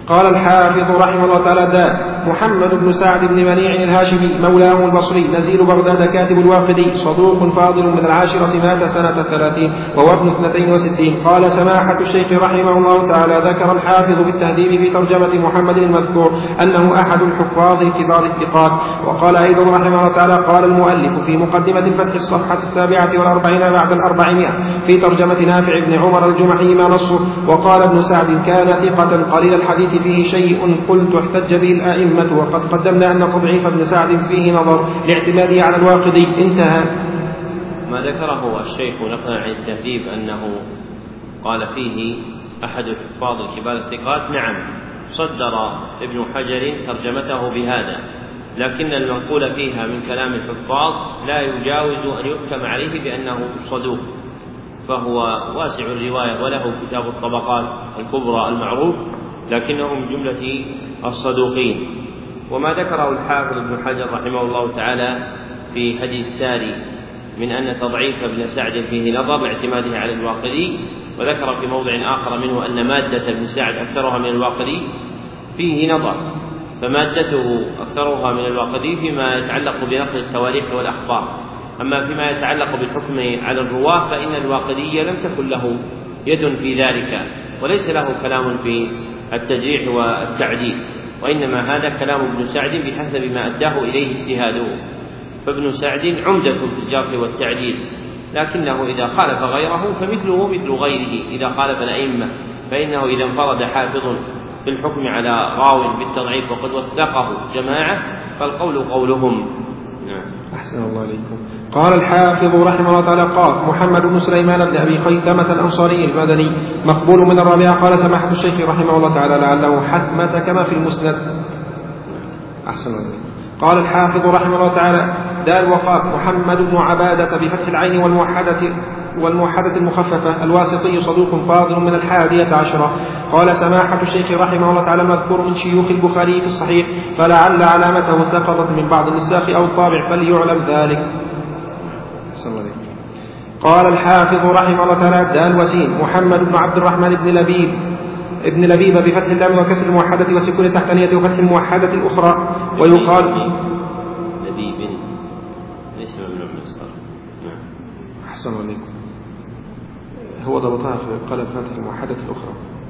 قال الحافظ رحمه الله تعالى داء محمد بن سعد بن منيع الهاشمي مولاه البصري نزيل بغداد كاتب الواقدي صدوق فاضل من العاشرة مات سنة 30 وهو ابن 62. قال سماحة الشيخ رحمه الله تعالى ذكر الحافظ بالتهذيب في ترجمة محمد المذكور أنه أحد الحفاظ كبار الثقات. وقال أيضا رحمه الله تعالى قال المؤلف في مقدمة الفتح الصفحة 47 بعد 400 في ترجمة نافع بن عمر الجمحي ما نصه. وقال ابن سعد كان ثقة قليل الحديث فيه شيء قلت احتج به الأئمة وقد قدمنا أن تضعيف ابن سعد فيه نظر لاعتماده على الواقدي. انتهى. ما ذكره الشيخ نقلا عن التهذيب أنه قال فيه أحد الحفاظ الكبار الثقات، نعم صدر ابن حجر ترجمته بهذا، لكن المنقول فيها من كلام الحفاظ لا يجاوز أن يحكم عليه بأنه صدوق، فهو واسع الرواية وله كتاب الطبقات الكبرى المعروف، لكنه من جملة الصدوقين. وما ذكره الحافظ ابن حجر رحمه الله تعالى في هدي الساري من أن تضعيف ابن سعد فيه نظر لاعتماده على الواقدي، وذكر في موضع آخر منه أن مادة ابن سعد أكثرها من الواقدي فيه نظر، فمادته أكثرها من الواقدي فيما يتعلق بنقل التواريخ والأخبار، أما فيما يتعلق بالحكم على الرواة فإن الواقدي لم تكن له يد في ذلك، وليس له كلام في التجريح والتعديل، وإنما هذا كلام ابن سعد بحسب ما أداه إليه اجتهاده. فابن سعد عمدة في الجرح والتعديل، لكنه إذا خالف غيره فمثله مثل غيره إذا خالف الأئمة، فإنه إذا انفرد حافظ في الحكم على راو بالتضعيف وقد وثقه جماعة فالقول قولهم. أحسن الله إليكم. قال الحافظ رحمه الله تعالى قال محمد بن سليمان بن أبي خيثمة الأنصاري المدني مقبول من الرابعة. قال سماحة الشيخ رحمه الله تعالى لعله حتمة كما في المسند. أحسن الله إليكم. قال الحافظ رحمه الله تعالى دار الوقاف محمد بن عبادة بفتح العين والموحدة المخففة الواسطي صدوق فاضل من 11. قال سماحة الشيخ رحمه الله تعالى مذكور من شيوخ البخاري في الصحيح، فلعل علامته سقطت من بعض النساخ أو الطابع فليعلم ذلك. قال الحافظ رحمه الله تعالى دار وسيم محمد بن عبد الرحمن ابن لبيب بفتح اللام وكسر الموحدة وسكون التحتانية وفتح الموحدة الأخرى. ويقال لبيب ليس ممنوع من الصرف. أحسن عليكم. هو ضبطها في قلب فتح الموحدة الأخرى.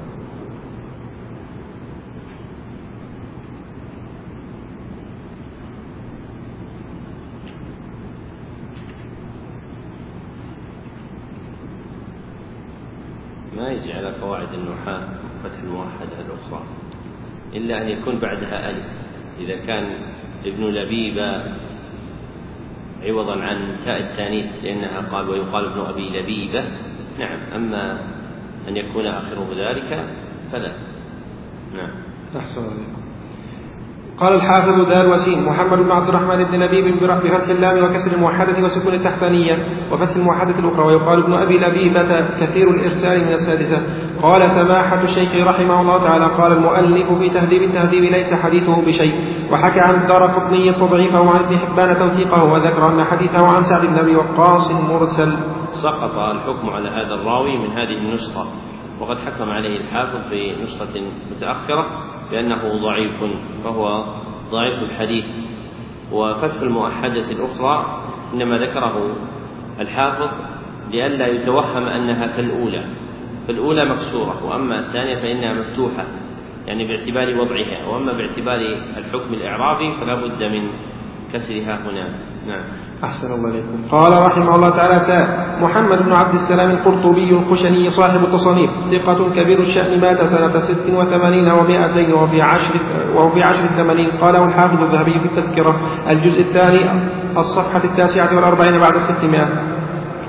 ما يجي على قواعد النحاة فتح الموحدة الأخرى إلا أن يكون بعدها ألف، إذا كان ابن لبيبة عوضا عن تاء التانيث لأنها قال ويقال ابن أبي لبيبة، نعم، أما أن يكون آخره ذلك فلا. نعم. أحسن عليكم. قال الحافظ دار وسيم محمد بن عبد الرحمن بن لبيب بفتح اللام وكسر الموحدة وسكون التحتانية وفتح الموحدة الأخرى. ويقال ابن أبي لبيبة كثير الإرسال من 6. قال سماحة الشيخ رحمه الله تعالى قال المؤلف في تهذيب التهذيب ليس حديثه بشيء، وحكى عن الدارقطني تضعيفه عن ابن حبان توثيقه، وذكر أن حديثه عن سعد بن أبي وقاص مرسل. سقط الحكم على هذا الراوي من هذه النسخة، وقد حكم عليه الحافظ في نسخة متأخرة بأنه ضعيف، فهو ضعيف الحديث. وفتح الموحدة الأخرى إنما ذكره الحافظ لئلا يتوهم أنها كالأولى، فالأولى مكسورة وأما الثانية فإنها مفتوحة، يعني باعتبار وضعها، وأما باعتبار الحكم الإعرابي فلا بد من كسرها هنا. نعم. أحسن الله إليكم. قال رحمه الله تعالى محمد بن عبد السلام القرطبي الخشني صاحب التصانيف ثقة كبير الشأن مات سنة 86 و200 وفي 80. قاله الحافظ الذهبي في التذكرة الجزء الثاني الصفحة 49 بعد 600.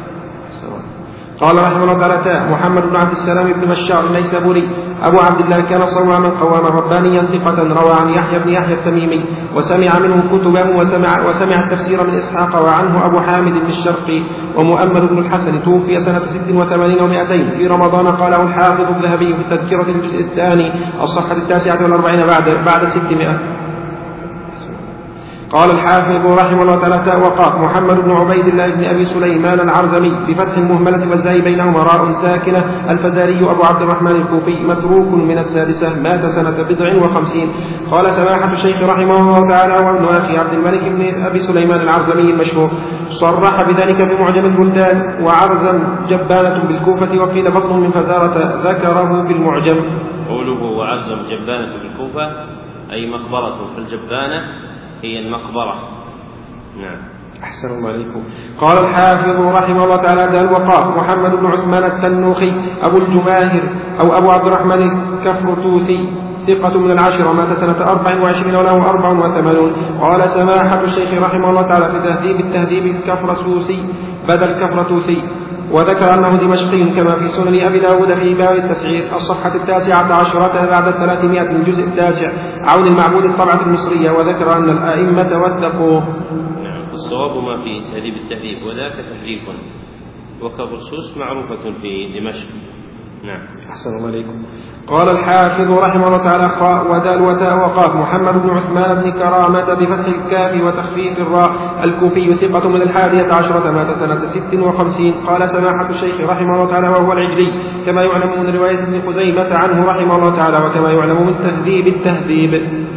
قال رحمه الله تعالى محمد بن عبد السلام بن بشار النيسابوري أبو عبد الله كان صواما قواما ربانيا ثقة روى عن يحيى بن يحيى التميمي وسمع منه كتبه وسمع التفسير من إسحاق وعنه أبو حامد بن الشرقي ومؤمل بن الحسن توفي سنة 86 و200 في رمضان. قاله الحافظ الذهبي في تذكرة الجزء الثاني الصفحة 49 بعد 600. قال الحافظ رحمه الله تعالى وقاف محمد بن عبيد الله بن أبي سليمان العرزمي بفتح المهملة والزاي بينهما راء ساكنة الفزاري أبو عبد الرحمن الكوفي متروك من السادسة مات سنة 59. قال سماحة الشيخ رحمه الله تعالى وابن أخي عبد الملك بن أبي سليمان العرزمي المشهور صرح بذلك في معجم البلدان وعرزم جبانة بالكوفة وقيل بطن من فزارة ذكره بالمعجم. قوله وعرزم جبانة بالكوفة أي مقبرة في الجبانة هي المقبرة. نعم. أحسن الله عليكم. قال الحافظ رحمه الله تعالى دار وقاف محمد بن عثمان التنوخي أبو الجماهر أو أبو عبد الرحمن الكفرتوسي ثقة من العاشرة مات سنة 24 وله 84. قال سماحة الشيخ رحمه الله تعالى في تهذيب التهذيب الكفرتوسي بدل كفرتوسي وذكر أنه دمشقي كما في سنن أبي داود في باب التسعير الصفحة 19 بعد 300 من الجزء 9 عون المعبود الطبعة المصرية وذكر أن الآئمة وثقوه. الصواب ما في تهذيب التهذيب وذاك تحريف وكبرسوس معروفة في دمشق. نعم. أحسن الله عليكم. قال الحافظ رحمه الله تعالى خاء ودال وتاء وقاف محمد بن عثمان بن كرامة بفتح الكاف وتخفيف الراء الكوفي ثقة من 11 مات سنة 56. قال سماحة الشيخ رحمه الله تعالى وهو العجلي كما يعلم من رواية ابن خزيمة عنه رحمه الله تعالى وكما يعلم من تهذيب التهذيب.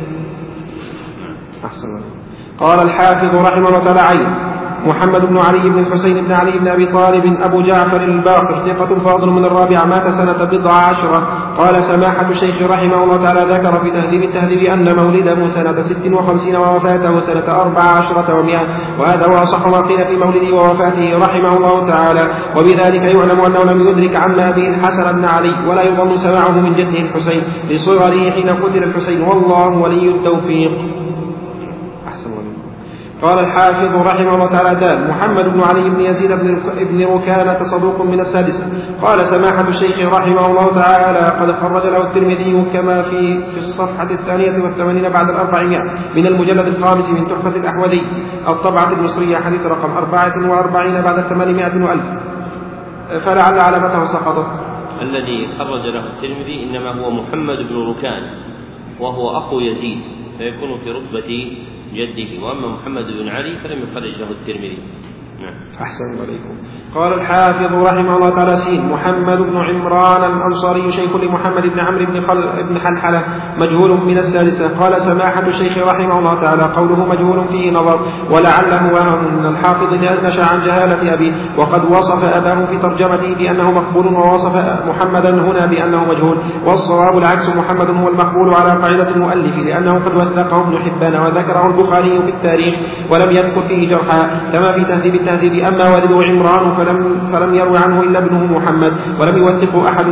أحسن الله. قال الحافظ رحمه الله تعالى عين محمد بن علي بن الحسين بن علي بن أبي طالب أبو جعفر الباقر ثقة فاضل من 4 مات سنة 19. قال سماحة الشيخ رحمه الله تعالى ذكر في تهذيب التهذيب أن مولده سنة 56 ووفاته سنة 14 و100 وهذا هو أصح ما قيل في مولده ووفاته رحمه الله تعالى وبذلك يعلم أنه لم يدرك عما أبيه الحسن بن علي ولا يظن سماعه من جده الحسين لصغره حين قتل الحسين والله ولي التوفيق. أحسن الله. قال الحافظ رحمه الله تعالى دال محمد بن علي بن يزيد بن ركانة صدوق من السادسة. قال سماحة الشيخ رحمه الله تعالى قد خرج له الترمذي كما في الصفحة 82 بعد 400 من المجلد 5 من تحفة الأحوذي الطبعة المصرية حديث رقم 44 بعد 800 وألف فلعل علامته سقطت. الذي خرج له الترمذي إنما هو محمد بن ركان وهو أخو يزيد فيكون في رتبة جده وأما محمد بن علي فلم يخرج له الترمذي. نعم. أحسن عليكم. قال الحافظ رحمه الله تعالى سين محمد بن عمران الأنصاري شيخ لمحمد بن عمرو بن حلحلة مجهول من السادسة. قال سماحة الشيخ رحمه الله تعالى قوله مجهول فيه نظر ولعله وهم من الحافظ نشأ عن جهالة أبيه وقد وصف أباه في ترجمته بأنه مقبول ووصف محمدا هنا بأنه مجهول والصواب العكس محمد هو المقبول على قاعدة المؤلف لأنه قد وثقه ابن حبان وذكره البخاري في التاريخ ولم يذكر فيه جرحا كما في تهذيب التهذيب. أما والده عمران فلم يروي عنه إلا ابنه محمد ولم يوثقه أحد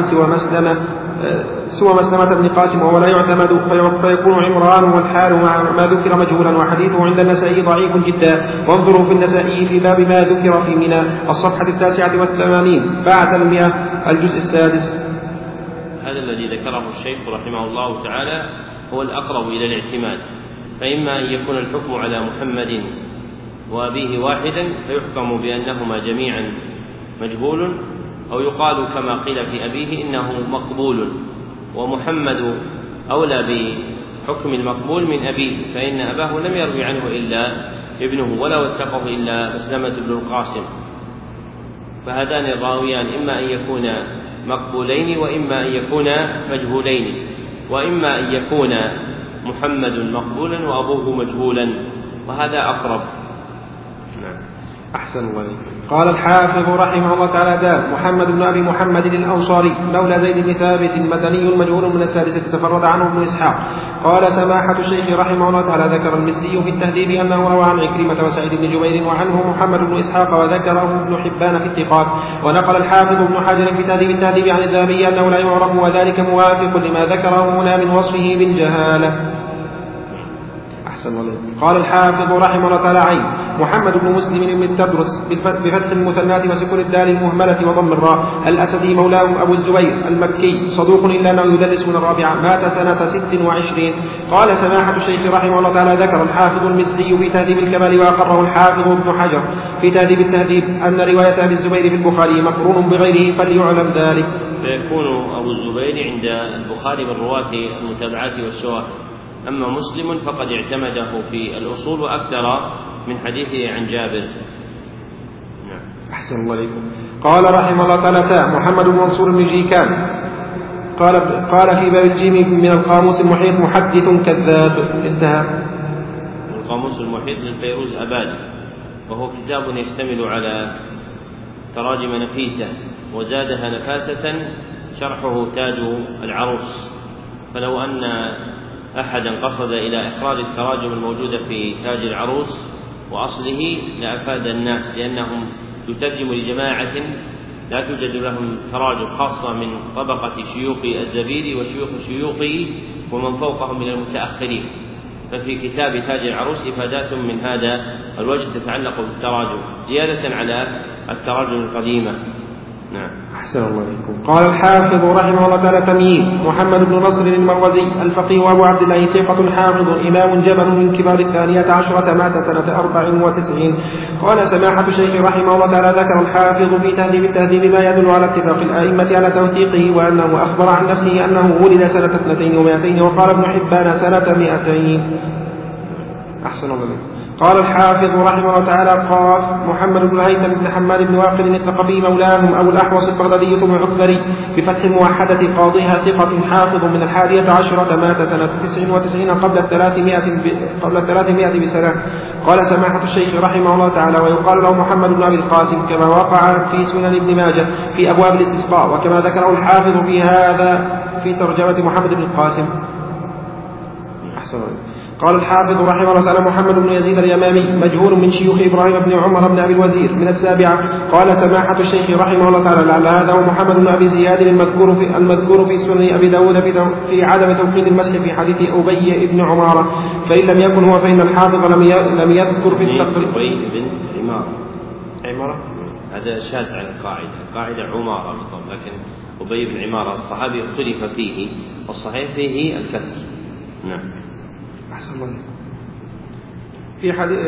سوى مسلمة بن قاسم وهو لا يعتمد فيكون عمران والحال ما ذكر مجهولا وحديثه عند النسائي ضعيف جدا. وانظروا في النسائي في باب ما ذكر في منى الصفحة 89 بعد 100 الجزء السادس. هذا الذي ذكره الشيخ رحمه الله تعالى هو الأقرب إلى الاعتماد فإما أن يكون الحكم على محمد وأبيه واحدا فيحكم بأنهما جميعا مجهول أو يقال كما قيل في أبيه إنه مقبول ومحمد أولى بحكم المقبول من أبيه فإن أباه لم يروي عنه إلا ابنه ولا وثقه إلا مسلمة بن القاسم فهذان الراويان إما أن يكونا مقبولين وإما أن يكونا مجهولين وإما أن يكون محمد مقبولا وأبوه مجهولا وهذا أقرب. أحسن الله. قال الحافظ رحمه الله تعالى دال محمد بن أبي محمد الأنصاري مولى زيد بن ثابت مدني مجهول من السادسة تفرد عنه ابن إسحاق. قال سماحة الشيخ رحمه الله تعالى ذكر المزي في التهذيب أنه روى عن عكرمة وسعيد بن جبير وعنه محمد بن إسحاق وذكره ابن حبان في الثقات. ونقل الحافظ ابن حجر في تهذيب التهذيب عن الذهبي أنه لا يعرف وذلك موافق لما ذكره هنا من وصفه بالجهالة. قال الحافظ رحمه الله تعالى عين محمد بن مسلم بن التبرس بفتح المثنات وسكون الدال المهملة وضم الراء الأسدي مولاه أبو الزبير المكي صدوق إلا أنه يدلس من 4 مات سنة 26. قال سماحة الشيخ رحمه الله تعالى ذكر الحافظ المزي في تهذيب الكمال وأقره الحافظ ابن حجر في تهذيب التهذيب أن رواية أبي الزبير في البخاري مقرون بغيره فليعلم ذلك. فيكون أبو الزبير عند البخاري من رواة المتابعات والشواهد أما مسلم فقد اعتمده في الأصول وأكثر من حديثه عن جابر. نعم. أحسن الله عليكم. قال رحمه الله تعالى محمد بن منصور بن جيكان قال في باب الجيم من القاموس المحيط محدث كذاب. انتهى. القاموس المحيط للفيروز أباد، وهو كتاب يشتمل على تراجم نفيسة وزادها نفاسة شرحه تاج العروس، فلو أن أحدا قصد إلى إخراج التراجم الموجودة في تاج العروس وأصله لأفاد الناس، لأنهم يترجم لجماعة لا توجد لهم تراجم، خاصة من طبقة شيوخ الزبيدي وشيوخ شيوخه ومن فوقهم من المتأخرين، ففي كتاب تاج العروس إفادات من هذا الوجه تتعلق بالتراجم زيادة على التراجم القديمة. نعم. أحسن الله عليكم. قال الحافظ رحمه الله تعالى تمييز محمد بن نصر المروزي الفقيه أبو عبد الله ثقة حافظ إمام جبل من كبار 12 مات سنة 94. قال سماحة الشيخ رحمه الله تعالى ذكر الحافظ في تهذيب التهذيب ما يدل على اتفاق الأئمة على توثيقه، وأنه أخبر عن نفسه أنه ولد سنة 200 وقال ابن حبان سنة 200. أحسن الله عليكم. قال الحافظ رحمه الله تعالى قاف محمد بن الهيثم بن حماد بن واقد الثقفي مولاهم أبو الأحوص البغدادي ثم العكبري بفتح الموحدة قاضيها ثقة حافظ من 11 مات سنة 99 قبل 300 بسنة. قال سماحة الشيخ رحمه الله تعالى ويقال له محمد بن أبي القاسم كما وقع في سنن ابن ماجه في أبواب الاستسقاء، وكما ذكره الحافظ في هذا في ترجمة محمد بن القاسم. أحسن الله. قال الحافظ رحمه الله تعالى محمد بن يزيد اليمامي مجهول من شيوخ إبراهيم بن عمر بن أبي الوزير من 7. قال سماحة الشيخ رحمه الله تعالى لعل هذا هو محمد بن أبي زياد المذكور في سنن أبي داود في عدم توقيت المسح في حديث أبي بن عمارة، فإن لم يكن هو فإن الحافظ لم يذكر في التقريب. أبي بن عمارة هذا شاذ عن القاعدة عمارة بالضبط، لكن أبي بن عمارة الصحابي اختلف فيه والصحيح فيه الكسر. نعم. أحسن الله. في حديث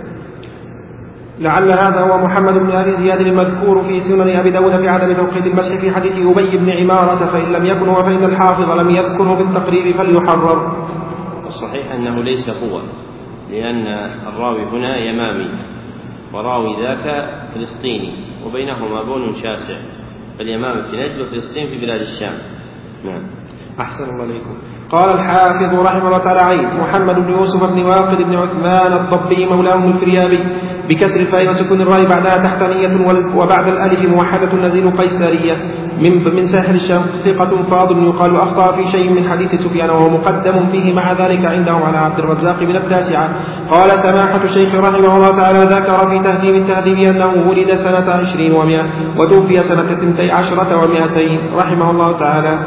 لعل هذا هو محمد بن أبي زياد المذكور في سنن أبي داود في عدم توقيت المسح في حديث أبي بن عمارة، فإن لم يكن هو فإن الحافظ لم يذكره بالتقريب فليحرر. الصحيح أنه ليس هو، لأن الراوي هنا يمامي وراوي ذاك فلسطيني وبينهما بون شاسع، فاليمام في نجد وفلسطين في بلاد الشام. نعم. أحسن الله عليكم. قال الحافظ رحمه الله تعالى عين محمد بن يوسف بن واقد بن عثمان الضبي مولاهم الفريابي بكسر الفاء وسكون الراء بعدها تحتانية وبعد الألف موحدة نزيل قيسارية من ساحل الشام ثقة فاضل يقال أخطأ في شيء من حديث سفيان وهو مقدم فيه مع ذلك عندهم على عبد الرزاق من 9. قال سماحة الشيخ رحمه الله تعالى ذكر في تهذيب التهذيب أنه ولد سنة 20 و100 وتوفي سنة 12 و200 رحمه الله تعالى.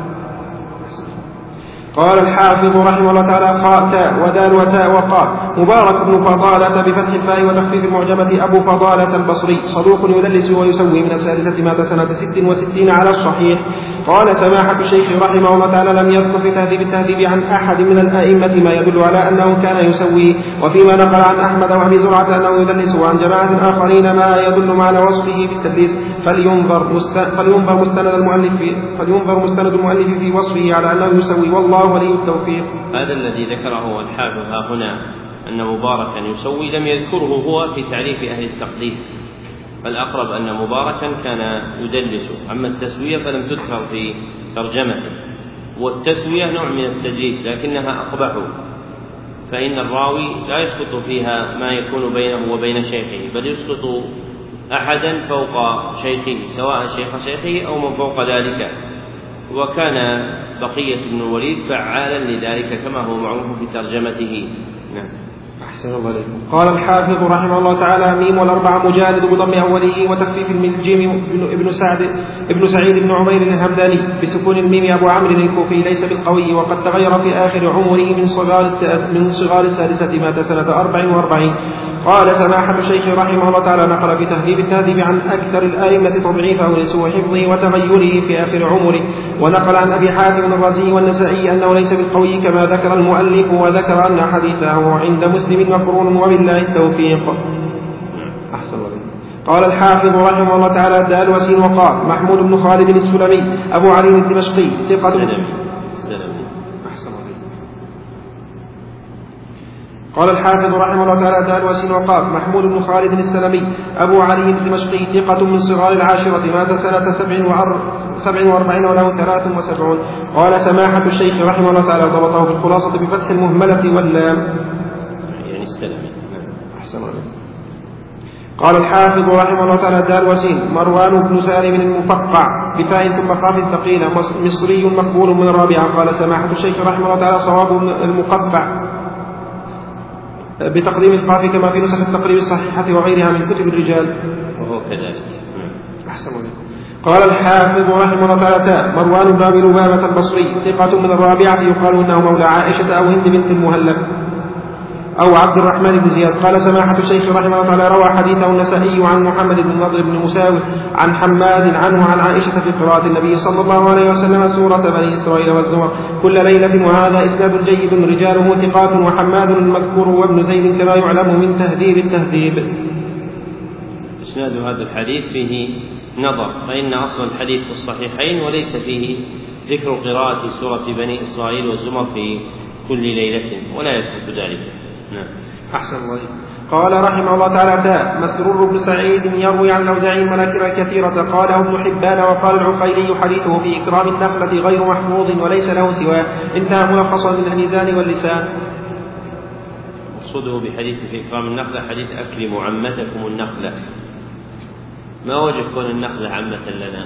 قال الحافظ رحمه الله تعالى خاء تاء ودال وتاء وقاف مبارك بن فضالة بفتح الفاء وتخفيف المعجمة أبو فضالة البصري صدوق يدلس ويسوي من 6 مات سنة 66 على الصحيح. قال سماحة الشيخ رحمه الله تعالى لم يذكر في تهذيب التهذيب عن أحد من الآئمة ما يدل على أنه كان يسوي، وفيما نقل عن أحمد وأبي زرعة أنه يدلس وعن جماعة آخرين ما يدل على وصفه بالتدليس فلينظر مستند المؤلف في وصفه على أنه يسوي، والله ولي التوفيق. هذا الذي ذكره الحافظ ها هنا أن مباركا يسوي لم يذكره هو في تعريف أهل التقديس، فالأقرب أن مباركا كان يدلس، أما التسوية فلم تذكر في ترجمته، والتسوية نوع من التدليس لكنها أقبح، فإن الراوي لا يسقط فيها ما يكون بينه وبين شيخه، بل يسقط أحدا فوق شيخه سواء شيخ شيخه أو من فوق ذلك، وكان بقية بن الوليد فعالا لذلك كما هو معروف في ترجمته. نعم. أحسن الله عليكم. قال الحافظ رحمه الله تعالى ميم والأربعة مجالد بضم أوله وتخفيف الجيم ابن سعيد بن عمير الهمداني بسكون الميم أبو عمرو الكوفي ليس بالقوي، وقد تغير في آخر عمره من صغار السادسة مات سنة 44. قال سماحة الشيخ رحمه الله تعالى نقل في تهذيب التهذيب عن أكثر الآئمة تضعيفه لسوء حفظه وتغيره في آخر عمره، ونقل عن أبي حاتم الرازي والنسائي أنه ليس بالقوي كما ذكر المؤلف، وذكر أن حديثه عند مسلم مقرون وبالله التوفيق. أحسن الله. قال الحافظ رحمه الله تعالى دال وسين وقاف محمود بن خالد السلمي أبو علي الدمشقي ثقة. السلمي. أحسن الله. قال الحافظ رحمه الله تعالى دالوسي وقاف محمود بن خالد السلمي أبو علي الدمشقي ثقة من صغار العاشرة مات سنة 47 وله 73. قال سماحة الشيخ رحمه الله تعالى ضبطه في الخلاصة بفتح المهملة واللام يعني السلمي. أحسن عليك. قال الحافظ رحمه الله تعالى دالوسي مروان بن سالم المفقع بفاء ثم خاف ثقيلة مصري مقبول من الرابعة. قال سماحة الشيخ رحمه الله تعالى صواب المقطع بتقديم القاف كما في نسخ التقريب الصحيحة وغيرها من كتب الرجال وهو كذلك. أحسن عليك. قال الحافظ رحمه الله تعالى مروان بن أبي لبابة البصري ثقة من الرابعة يقال إنه مولى عائشة أو هند بنت المهلب أو عبد الرحمن بن زياد. قال سماحة الشيخ رحمه الله تعالى روى حديثه النسائي عن محمد بن نضر بن مساوي عن حماد عنه عن عائشة في قراءة النبي صلى الله عليه وسلم سورة بني إسرائيل والزمر كل ليلة وهذا إسناد جيد رجاله ثقات وحماد المذكور وابن زيد كما يعلم من تهذيب التهذيب. إسناد هذا الحديث فيه نظر فإن أصل الحديث في الصحيحين وليس فيه ذكر قراءة سورة بني إسرائيل والزمر في كل ليلة ولا يثبت ذلك. نعم. أحسن الله. قال رحمه الله تعالى مسرور بن سعيد يروي عن الأوزاعي مناكر كثيرة قاله ابن حبان وقال العقيلي حديثه في إكرام النخلة غير محفوظ وليس له سواه. انتهى ملخصا من الميزان واللسان. مقصوده بحديث في إكرام النخلة حديث أكل معمتكم النخلة. ما وجه كون النخلة عامة لنا؟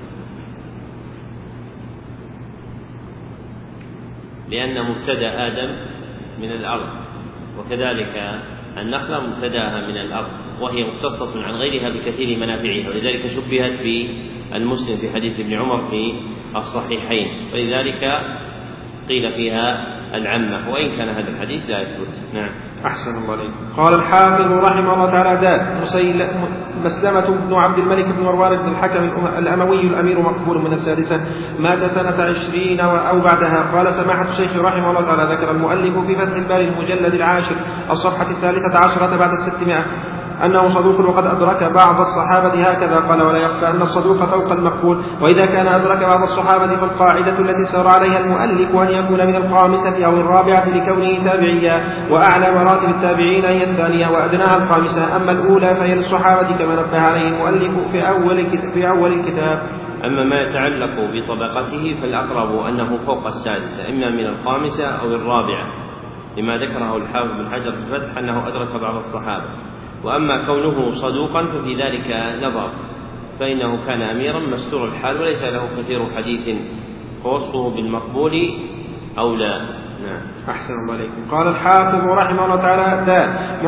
لأن مبتدأ آدم من الأرض وكذلك النخلة مبتدأها من الأرض وهي مختصة عن غيرها بكثير منافعها ولذلك شبهت بالمسلم في حديث ابن عمر في الصحيحين ولذلك قيل فيها العمة وإن كان هذا الحديث لا يثبت. نعم. أحسن الله عليك. قال الحافظ رحمه الله تعالى مسلمة بن عبد الملك بن مروان بن الحكم الأموي الأمير مقبول من السادسة مات سنة 20 أو بعدها. قال سماحة الشيخ رحمه الله تعالى ذكر المؤلف في فتح الباري المجلد 10 الصفحة 13 بعد 600 أنه صدوق وقد أدرك بعض الصحابة هكذا. قال ولا يخفى أن الصدوق فوق المقبول وإذا كان أدرك بعض الصحابة فالقاعدة التي سار عليها المؤلف أن يكون من الخامسة أو الرابعة لكونه تابعيا وأعلى مراتب التابعين هي الثانية وأدناها الخامسة أما الأولى فهي للصحابة كما نبه عليه المؤلف في أول الكتاب. أما ما يتعلق بطبقته فالأقرب أنه فوق السادسة إما من الخامسة أو الرابعة لما ذكره الحافظ بن حجر في الفتح أنه أدرك بعض الصحابة. وأما كونه صدوقا ففي ذلك نظر فإنه كان أميرا مستور الحال وليس له كثير حديث فوصفه بالمقبول أو لا. نعم. أحسن الله عليكم. قال الحافظ رحمه الله تعالى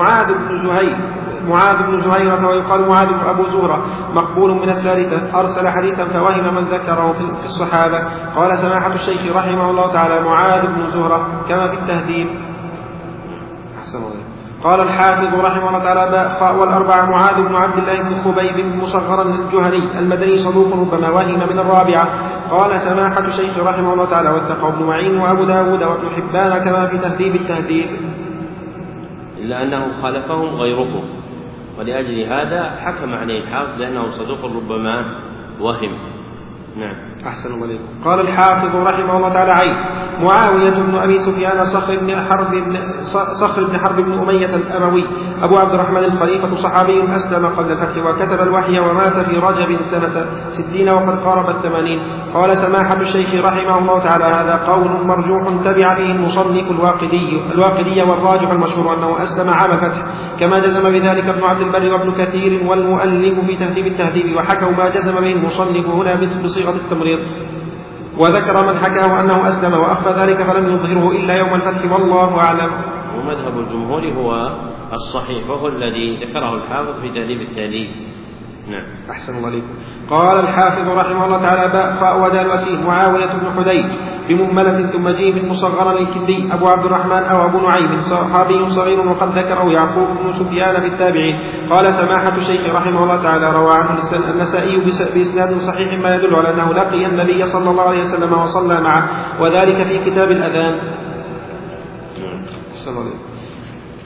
معاذ بن زهيرة ويقال معاذ بن أبو زهرة مقبول من الثالثة أرسل حديثا فوهم من ذكره في الصحابة. قال سماحة الشيخ رحمه الله تعالى معاذ بن زهرة كما في التهذيب. أحسن الله عليكم. قال الحافظ رحمه الله تعالى والأربعة معاذ بن عبد الله بن خبيب مصغرا الجهني المدني صدوق ربما وهم من الرابعة. قال سماحة الشيخ رحمه الله تعالى واتقوا ابن معين وأبو داود وابن حبان كما في تهذيب التهذيب إلا أنه خالفهم غيرهم ولأجل هذا حكم عليه الحافظ لأنه صدوق ربما وهم. نعم. أحسن الله عليكم. قال الحافظ رحمه الله تعالى معاوية بن أبي سفيان صخر بن حرب بن أمية الأموي أبو عبد الرحمن الخليفة صحابي أسلم قبل الفتح وكتب الوحي ومات في رجب سنة 60 وقد قارب 80. قال سماحة الشيخ رحمه الله تعالى هذا قول مرجوح تبع به المصنف الواقدي والراجح المشهور أنه أسلم عام الفتح كما جزم بذلك ابن عبد البر وابن كثير والمؤلف في تهذيب التهذيب وحكوا ما جزم به المصنف هنا بصيغة التمريض وذكر من حكاه أنه أسلم وأخفى ذلك فلم يظهره إلا يوم الفتح والله أعلم. ومذهب الجمهور هو الصحيح وهو الذي ذكره الحافظ في تهذيب التهذيب. نعم. أحسن الله عليكم. قال الحافظ رحمه الله تعالى باء ودال وسين معاوية بن حديد بمهملة ثم جيم مصغرا الكندي أبو عبد الرحمن أو أبو نعيم صحابي صغير وقد ذكره يعقوب بن سفيان في التابعين. قال سماحة الشيخ رحمه الله تعالى روى عنه النسائي بإسناد صحيح ما يدل على أنه لقي النبي صلى الله عليه وسلم وصلى معه وذلك في كتاب الأذان.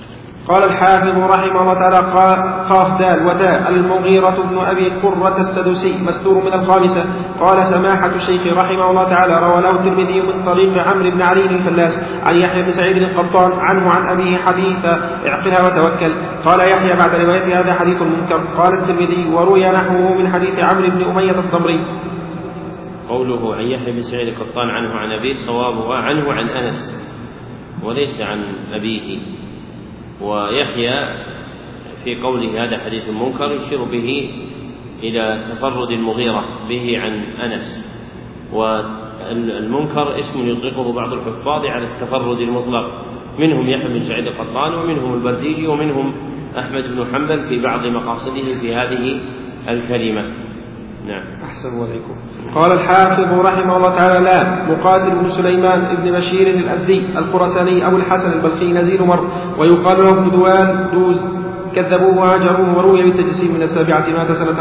قال الحافظ رحمه الله تعالى قاف دال وتاء المغيرة بن أبي قرة السدوسي مستور من الخامسة. قال سماحة الشيخ رحمه الله تعالى روى له الترمذي من طريق عمرو بن علي الفلاس عن يحيى بن سعيد القطان عنه عن أبيه حديث اعقلها وتوكل. قال يحيى بعد رواية هذا حديث منكر. قال الترمذي وروي نحوه من حديث عمرو بن أمية الضمري. قوله عن يحيى بن سعيد القطان عنه عن أبيه صوابه عنه عن أنس وليس عن أبيه. ويحيى في قوله هذا حديث منكر يشير به إلى تفرد المغيرة به عن أنس. والمنكر اسم يطلقه بعض الحفاظ على التفرد المطلق، منهم يحيى بن سعيد القطان ومنهم البرديجي ومنهم أحمد بن حنبل في بعض مقاصده في هذه الكلمة. نعم. أحسن عليكم. قال الحافظ رحمه الله تعالى لا مقاتل بن سليمان بن بشير الأزدي الخرساني أبو الحسن البلخي نزيل مر ويقال له ابن دوز كذبوه وهاجروه وروي بالتجسيم من 7 مات سنة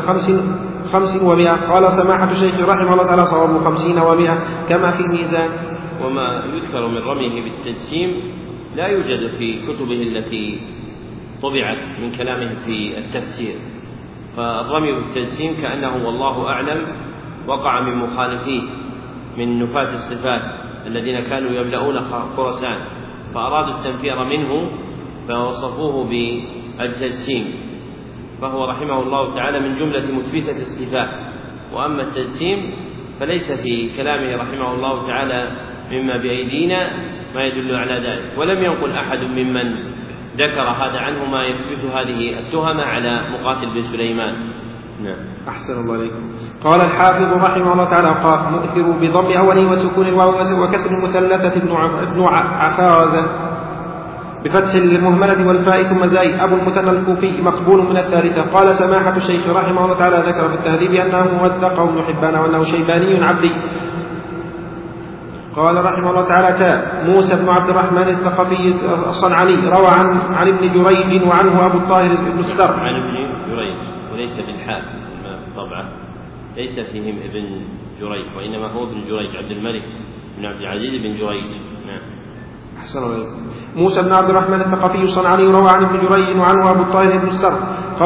500. قال سماحة الشيخ رحمه الله تعالى صواب 50 و100 كما في الميزان. وما يذكر من رميه بالتجسيم لا يوجد في كتبه التي طبعت من كلامه في التفسير. فالرمي بالتجسيم كأنه والله أعلم وقع من مخالفيه من نفاة الصفات الذين كانوا يملؤون خراسان فأرادوا التنفير منه فوصفوه بالتجسيم، فهو رحمه الله تعالى من جملة مثبتة الصفات. وأما التجسيم فليس في كلامه رحمه الله تعالى مما بأيدينا ما يدل على ذلك، ولم ينقل أحد ممن ذكر هذا عنه ما يثبت هذه التهمة على مقاتل بن سليمان. نعم. أحسن الله عليكم. قال الحافظ رحمه الله تعالى قاف مؤثر بضم أوله وسكون الواو وكسر المثلثة ابن عفازة بفتح المهملة والفاء ثم زاي أبو المثنى الكوفي مقبول من الثالثة. قال سماحة الشيخ رحمه الله تعالى ذكر في التهذيب أنه موثق ابن حبان وأنه شيباني عبدي. قال رحمه الله تعالى تاء موسى بن عبد الرحمن الثقفي الصنعاني روى عن ابن جريج وعنه أبو الطاهر بن السر عن ابن جريج وليس بالحاء طبعا ليس فيهم ابن جريج وإنما هو ابن جريج عبد الملك بن عبد العزيز بن جريج. نعم. أحسن الله. موسى بن عبد الرحمن الثقفي الصنعاني روى عن ابن جريج وعنه أبو الطاهر بن السر.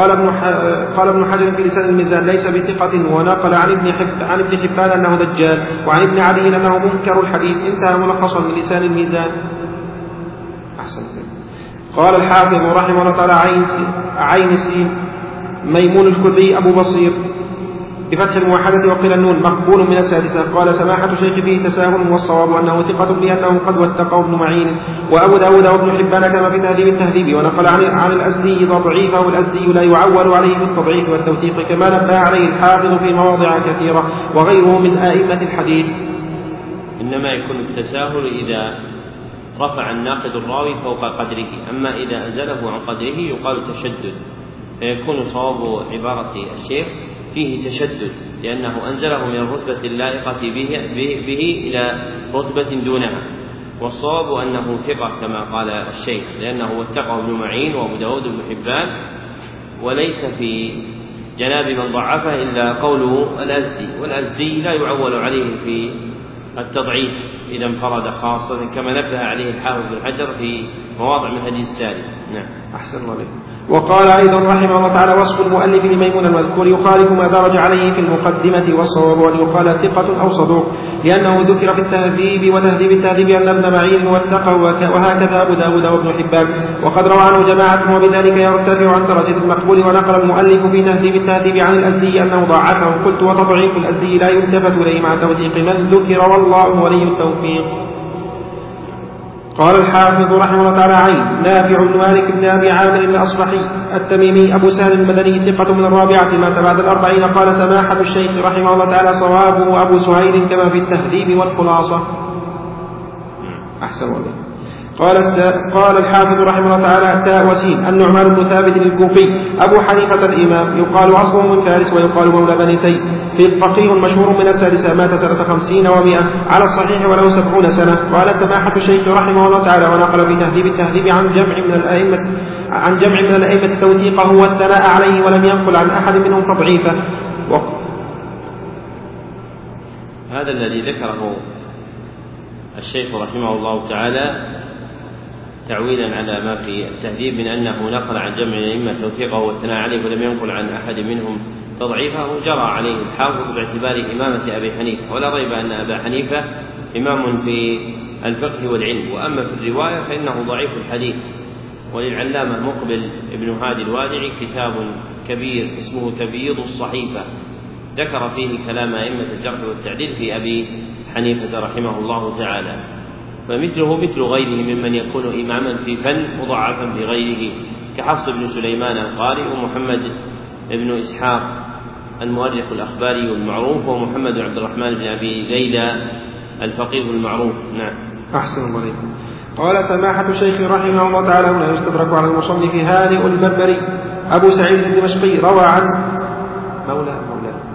قال ابن حجر في لسان الميزان ليس بثقة ونقل عن ابن حبان أنه دجال وعن ابن عدي أنه منكر الحديث. انتهى ملخصا من لسان الميزان. أحسن. قال الحافظ رحمه الله تعالى عين سين ميمون الكردي أبو بصير بفتح الموحدة وقيل النون مقبول من السادسة. قال سماحة الشيخ فيه تساهل والصواب أنه ثقة لأنه قد وثقه ابن معين وأبو داود وابن حبان كما في تهذيب التهذيب. ونقل عن الأزدي ضعيفه والأزدي لا يعول عليه بالتضعيف والتوثيق كما نبه عليه الحافظ في مواضع كثيرة وغيره من آئمة الحديث. إنما يكون التساهل إذا رفع الناقد الراوي فوق قدره، أما إذا أنزله عن قدره يقال تشدد، فيكون صواب عبارة الشيخ فيه تشدد لأنه أنزله من الرتبة اللائقة به إلى رتبة دونها، والصواب أنه ثقة كما قال الشيخ لأنه وثقه ابن معين وأبو داود بن حبان، وليس في جناب من ضعفه إلا قوله الأزدي، والأزدي لا يعول عليه في التضعيف إذا انفرد خاصة كما نبه عليه الحافظ بن حجر في مواضع من حديث السالي. نعم. أحسن الله. وقال أيضا رحمه الله تعالى وصف المؤلف لميمون المذكور يخالف ما درج عليه في المقدمة، والصواب أن يقال ثقة أو صدوق لأنه ذكر في التهذيب وتهذيب التهذيب أن ابن معين وثقه وهكذا أبو داود وابن حبان، وقد روى عنه جماعة وبذلك يرتفع عن درجة المقبول. ونقل المؤلف في تهذيب التهذيب عن الأزدي أنه ضعفه. قلت وتضعيف الأزدي لا يلتفت إليه مع توثيق من ذكر والله ولي التوفيق. قال الحافظ رحمه الله تعالى عين نافع بن مالك بن أبي عامر الأصبحي التميمي أبو سهل المدني ثقة من الرابعة مات بعد 40. قال سماحة الشيخ رحمه الله تعالى صوابه أبو سهيل كما في التهذيب والخلاصة. أحسن الله. قال الحافظ رحمه الله تعالى تاء وسين النعمان بن ثابت الكوفي أبو حنيفة الإمام يقال أصله من فارس ويقال مولى بني تيم في الفقيه مشهور من السادسة مات سنة 50 و100 على الصحيح وله 70 سنة. قال سماحة الشيخ رحمه الله تعالى ونقل في تهذيب التهذيب عن جمع من الأئمة توثيقه والثناء عليه ولم ينقل عن أحد منهم تضعيفه. هذا الذي ذكره الشيخ رحمه الله تعالى تعويلا على ما في التهذيب من أنه نقل عن جمع الأئمة توثيقه والثناء عليه ولم ينقل عن أحد منهم تضعيفه جرى عليه الحافظ باعتبار إمامة أبي حنيفة، ولا ريب أن أبا حنيفة إمام في الفقه والعلم، وأما في الرواية فإنه ضعيف الحديث. وللعلامة مقبل ابن هادي الوادعي كتاب كبير اسمه تبييض الصحيفة، ذكر فيه كلام أئمة الجرح والتعديل في أبي حنيفة رحمه الله تعالى، فمثله مثل غيره ممن يكون إماما في فن مضاعفا في غيره، كحفص بن سليمان القارئ ومحمد بن إسحاق المؤرخ الأخباري المعروف ومحمد عبد الرحمن بن أبي ليلى الفقيه المعروف. نعم. أحسن الله عليكم. قال سماحة الشيخ رحمه الله تعالى هنا يستدرك على المصنف هانئ البربري أبو سعيد الدمشقي روى عن مولاه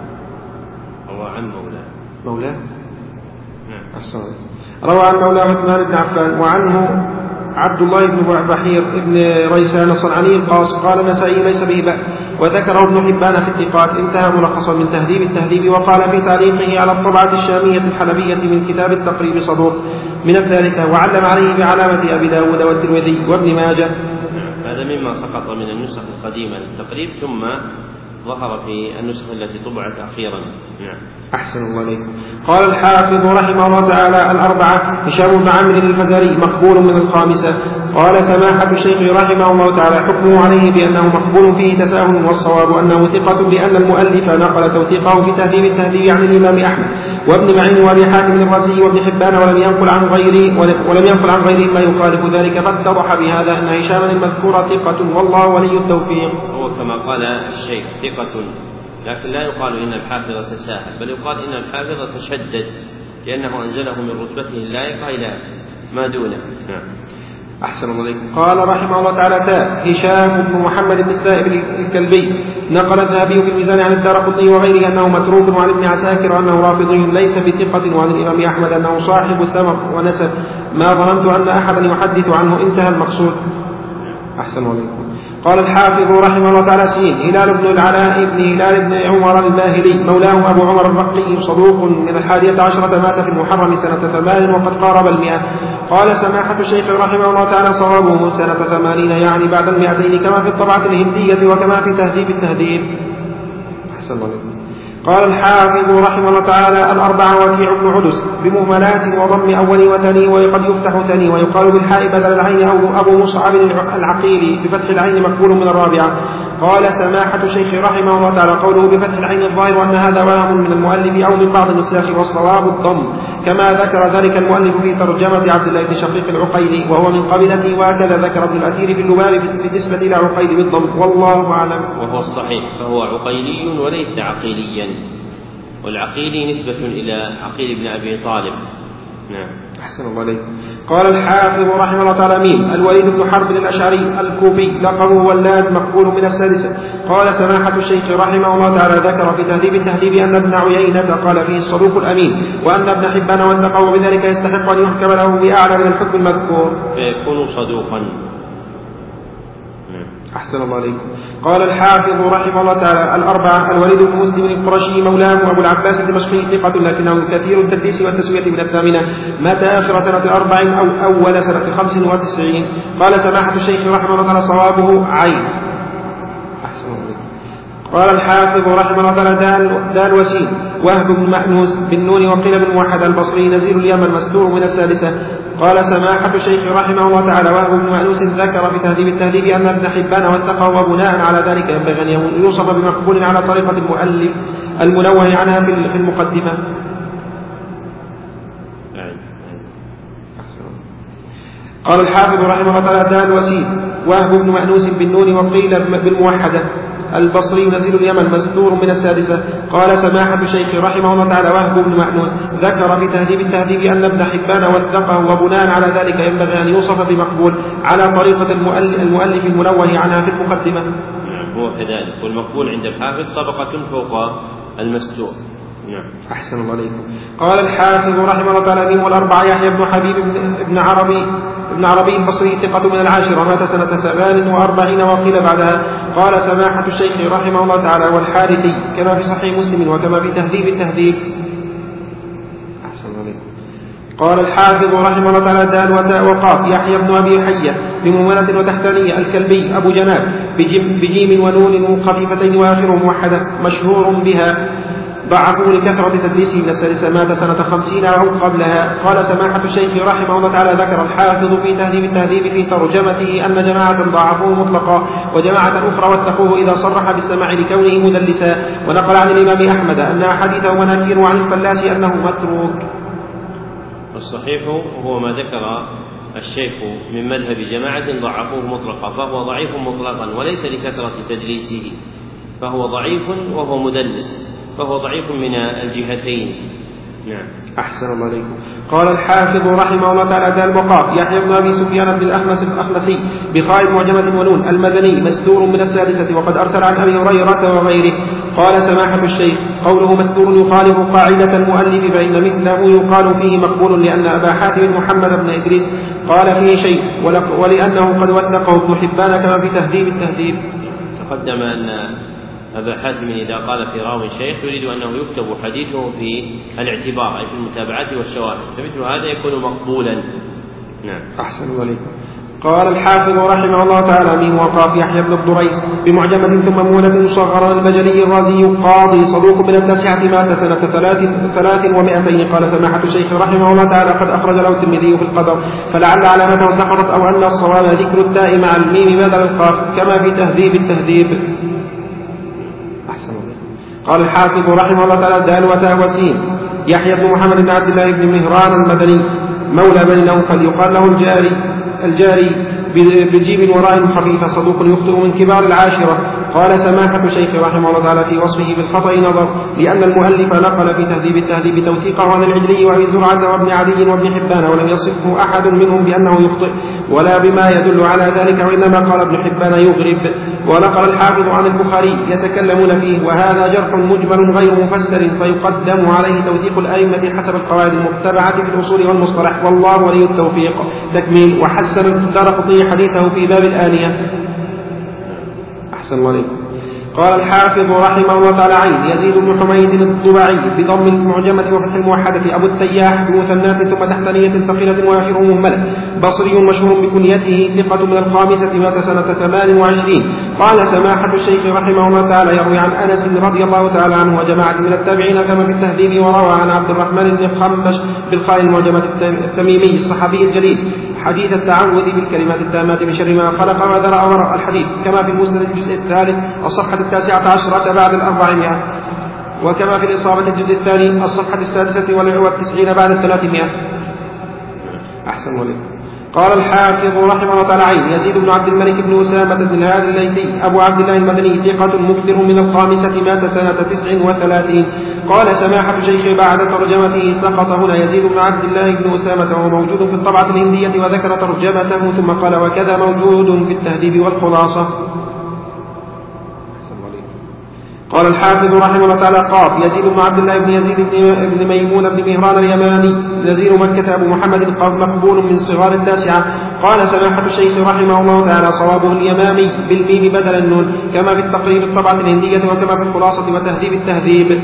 نعم. أحسن. روى عن مولاه عثمان بن عفان وعنه عبد الله بن بحير بن ريسان الصنعاني القاص قال النسائي ليس به بأس، وذكره ابن حبان في الثقات. انتهى ملخصا من تهذيب التهذيب. وقال في تعليقه على الطبعة الشامية الحلبية من كتاب التقريب صدوق من الثالثة، وعلم عليه بعلامة أبي داود والترمذي وابن ماجه. هذا مما سقط من النسخ القديمة للتقريب ثم ظهر في النسخ التي طبعت أخيرا. نعم. أحسن الله عليكم. قال الحافظ رحمه الله تعالى الأربعة هشام بن عمرو الفزاري مقبول من الخامسة. قال سماحة الشيخ رحمه الله تعالى حكمه عليه بأنه مقبول فيه تساهل، والصواب أنه ثقة، لأن المؤلف نقل توثيقه في تهذيب التهذيب عن الإمام أحمد وابن معين وأبي حاتم الرازي وابن حبان، ولم ينقل عن غيره ما يخالف ذلك، فاتضح بهذا أن هشاما المذكور ثقة والله ولي التوفيق. هو كما قال الشيخ ثقة، لكن لا يقال إن الحافظ تساهل، بل يقال إن الحافظ تشدد لأنه أنزله من رتبته اللائقة إلى ما دونه. نعم. أحسن الله عليكم. قال رحمه الله تعالى هشام بن محمد بن السائب الكلبي نقل الذهبي في الميزان عن الدارقطني وغيره أنه متروك، وعن ابن عساكر أنه رافضي ليس بثقة، وعن الإمام أحمد أنه صاحب سمر ونسب، ما ظننت أن أحدا يحدث عنه. انتهى المقصود. أحسن الله عليكم. قال الحافظ رحمه الله تعالى هلال بن العلاء بن هلال بن عمر الباهلي مولاه أبو عمر الرقي صدوق من 11 مات في المحرم سنة 8 وقد قارب 100. قال سماحة الشيخ رحمه الله تعالى صوابه سنة 80 يعني بعد 200 كما في الطبعة الهندية وكما في تهذيب التهذيب. أحسن الله عليكم. قال الحافظ رحمه الله تعالى الأربعة وكيع بن عدس بمهملات وضم أول وثاني، وقد يفتح ثاني ويقال بالحاء بدل العين أو أبو مصعب العقيلي بفتح العين مقبول من الرابعة. قال سماحة الشيخ رحمه الله تعالى قوله بفتح العين الظاهر أن هذا وهم من المؤلف أو من بعض النساخ، والصواب الضم كما ذكر ذلك المؤلف في ترجمة عبد الله بن شقيق العقيلي وهو من قبيلته، وهكذا ذكر ابن الأثير في اللباب بالنسبة إلى عقيل بالضم، والله أعلم. وهو الصحيح، فهو عقيلي وليس عقيليا، والعقيلي نسبة إلى عقيل بن أبي طالب. نعم. أحسن الله عليك. قال الحافظ رحمه الله تعالى الوليد بن حرب الأشعري الكوفي لقبه ولاد مقبول من السادسة. قال سماحة الشيخ رحمه الله تعالى ذكر في تهذيب التهذيب أن ابن عيينة قال فيه الصدوق الأمين، وأن ابن حبان وثقه، وبذلك يستحق أن يحكم له بأعلى من الحكم المذكور فيكون صدوقا. أحسن الله عليكم. قال الحافظ رحمه الله تعالى الأربعة الوليد بن مسلم القرشي مولاه أبو العباس الدمشقي ثقة، لكنه كثير التدليس والتسوية من الثامنة، مات آخر سنة 4 أو أول سنة 95. قال سماحة الشيخ رحمه الله تعالى صوابه عين. أحسن الله عليكم. قال الحافظ رحمه الله تعالى دال وسيم وهب بن مأنوس بالنون وقيل بن موحد البصري نزيل اليمن مستور من السادسة. قال سماحة الشيخ رحمه الله تعالى وهب بن مأنوس ذكر في تهذيب التهذيب أن ابن حبان وثقه، وبناء على ذلك ينبغي أن يوصف بمقبول على طريقة المؤلف المنوه عنها في المقدمة. قال الحافظ رحمه الله تعالى دال وسيم وهب بن مأنوس بالنون وقيل بالموحدة البصري نزيل اليمن مستور من السادسة. قال سماحة الشيخ رحمه الله تعالى وهب بن مأنوس ذكر في تهذيب التهذيب أن ابن حبان وثقه، وبناء على ذلك ينبغي أن يوصف بمقبول على طريقة المؤلف المنوه عنها في المقدمة. هو كذلك، والمقبول عند الحافظ طبقة فوق المستور. أحسن الله عليكم. قال الحافظ رحمه الله تعالى والأربعة يحيى بن حبيب ابن عربي البصري ثقة من 10 مات سنة 48 وقيل بعدها. قال سماحة الشيخ رحمه الله تعالى والحارثي كما في صحيح مسلم وكما في تهذيب التهذيب. أحسن الله عليكم. قال الحافظ رحمه الله تعالى دال وتاء وقاف يحيى بن أبي حية بمهملة وتحتانية الكلبي أبو جناب بجيم ونون خفيفتين وآخر موحدة مشهور بها ضعفوا لكثرة تدليسه من السادسة مات سنة 50 أو قبلها. قال سماحة الشيخ رحمه الله تعالى ذكر الحافظ في تهذيب التهذيب في ترجمته أن جماعة ضعفوه مطلقا وجماعة أخرى واتقوه إذا صرح بالسماع لكونه مدلسا. ونقل عن الإمام أحمد أن حديثه مناكير وعن الفلاس أنه متروك. الصحيح هو ما ذكر الشيخ من مذهب جماعة ضعفوه مطلقا، فهو ضعيف مطلقا وليس لكثرة تدليسه، فهو ضعيف وهو مدلس، فهو ضعيف من الجهتين. نعم. أحسن الله عليكم. قال الحافظ رحمه الله تعالى دال وقاف يحيى بن أبي سفيان بن الأخنسي بخاء معجمة ونون المدني مستور من السادسة وقد أرسل عن أبي هريرة وغيره. قال سماحة الشيخ قوله مستور يخالف قاعدة المؤلف فإن مثله يقال فيه مقبول لأن أبا حاتم محمد بن إدريس قال فيه شيء ولأنه قد وثقه ابن حبان كما في تهذيب التهذيب. تقدم أن أبا حاتم إذا قال في راوي شيخ يريد أنه يكتب حديثه في الاعتبار أي في المتابعات والشواهد، فمثل هذا يكون مقبولا. نعم. أحسن الله عليكم. قال الحافظ رحمه الله تعالى من وقاف يحيى بن الضريس بمعجمة ثم مولة مصغرة البجلي الرازي قاضي صدوق من التاسعة مات سنة 300. قال سماحة الشيخ رحمه الله تعالى قد أخرج له الترمذي في القدر فلعل علامته سقطت أو أن الصواب ذكر التاء مع الميم بدل القاف كما في تهذيب التهذيب. قال الحافظ رحمه الله تعالى دال وتاء وسين يحيى بن محمد بن عبد الله بن مهران المدني مولى بني نوفل يقال له الجاري بجيم وراء خفيفة صدوق يخطئ من كبار العاشرة. قال سماحة الشيخ رحمه الله تعالى في وصفه بالخطأ نظر لأن المؤلف نقل في تهذيب التهذيب توثيقه عن العجلي وأبي زرعة وابن عدي وابن حبان ولم يصفه أحد منهم بأنه يخطئ ولا بما يدل على ذلك وإنما قال ابن حبان يغرب. ونقل الحافظ عن البخاري يتكلمون فيه وهذا جرح مجمل غير مفسر فيقدم عليه توثيق الأئمة حسب القواعد المتبعة في الأصول والمصطلح والله ولي التوفيق. تكميل وحسن الدارقطني حديثه في باب الآنية. أحسن الله عليكم. قال الحافظ رحمه الله تعالى عين يزيد بن حميد الضبعي بضم المعجمة وفتح الموحدة أبو التياح بمثنات ثم تحتانية ثقيلة وآخره مهملة بصري مشهور بكنيته ثقة من الخامسة مات سنة 28. قال سماحة الشيخ رحمه الله تعالى يروي عن أنس رضي الله تعالى عنه وجماعة من التابعين كما في التهذيب وروى عن عبد الرحمن بن خنبش بالخاء المعجمة التميمي الصحابي الجليل حديث التعوذ بالكلمات التامات من شر ما خلق وذرأ ورأى الحديث كما في المسند الجزء الثالث الصفحة 19 بعد 400 وكما في الإصابة الجزء الثاني الصفحة 96 بعد 300. أحسن عليكم. قال الحافظ رحمه الله تعالى عين يزيد بن عبد الملك بن أسامة بن الهادي الليثي أبو عبد الله المدني ثقة مكثر من الخامسة مات سنة 39. قال سماحة الشيخ بعد ترجمته سقط هنا يزيد بن عبد الله بن أسامة وهو موجود في الطبعة الهندية وذكر ترجمته ثم قال وكذا موجود في التهذيب والخلاصة. قال الحافظ رحمه الله تعالى قاف يزيد بن عبد الله بن يزيد بن ميمون بن مهران اليماني نزير مكة أبو محمد مقبول من صغار التاسعة. قال سماحة الشيخ رحمه الله تعالى صوابه اليمامي بالميم بدل النون كما في التقريب الطبعة الهندية وكما في الخلاصة وتهذيب التهذيب.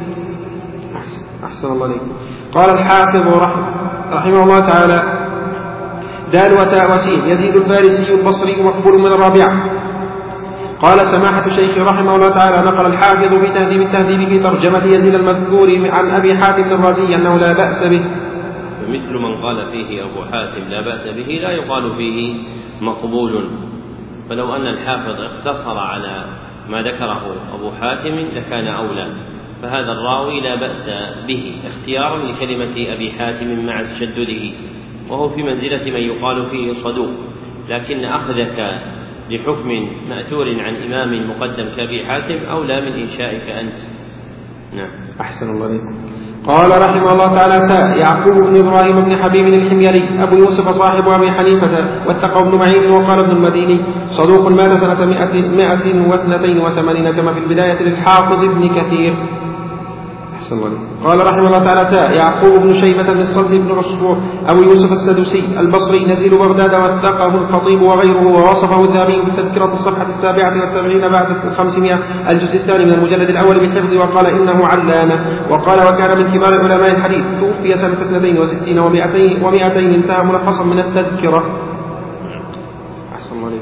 أحسن الله عليكم. قال الحافظ رحمه الله تعالى دال وتاء وسين يزيد الفارسي البصري مقبول من الرابعة. قال سماحة الشيخ رحمه الله تعالى نقل الحافظ في تهذيب التهذيب في ترجمة يزيد المذكور عن أبي حاتم الرازي أنه لا بأس به. مثل من قال فيه أبو حاتم لا بأس به لا يقال فيه مقبول، فلو أن الحافظ اقتصر على ما ذكره أبو حاتم لكان أولى، فهذا الراوي لا بأس به اختيارا لكلمة أبي حاتم مع تشدده، وهو في منزلة من يقال فيه صدوق، لكن أخذك لحكم مأثور عن إمام مقدم كأبي حاتم أولى من إنشائك أنت. نعم. أحسن الله عليكم. قال رحمه الله تعالى يعقوب بن إبراهيم بن حبيب الحميري أبو يوسف صاحب أبي حنيفة واتقى ابن معين وقال ابن المديني صدوق مات سنة 182 كما في البداية للحافظ ابن كثير. أحسن الله. قال رحمه الله تعالى: يعقوب بن شيبة بن الصلت بن عصفور أبو يوسف السدوسي البصري نزيل بغداد، وثقه الخطيب وغيره، ووصفه الذهبي بالتذكرة الصفحة 77 بعد 500 الجزء الثاني من المجلد الأول بالحفظ، وقال إنه علامة. وقال: وكان من كبار علماء الحديث، توفي سنة 62 و200 انتهى ملخصا من التذكرة. أحسن الله.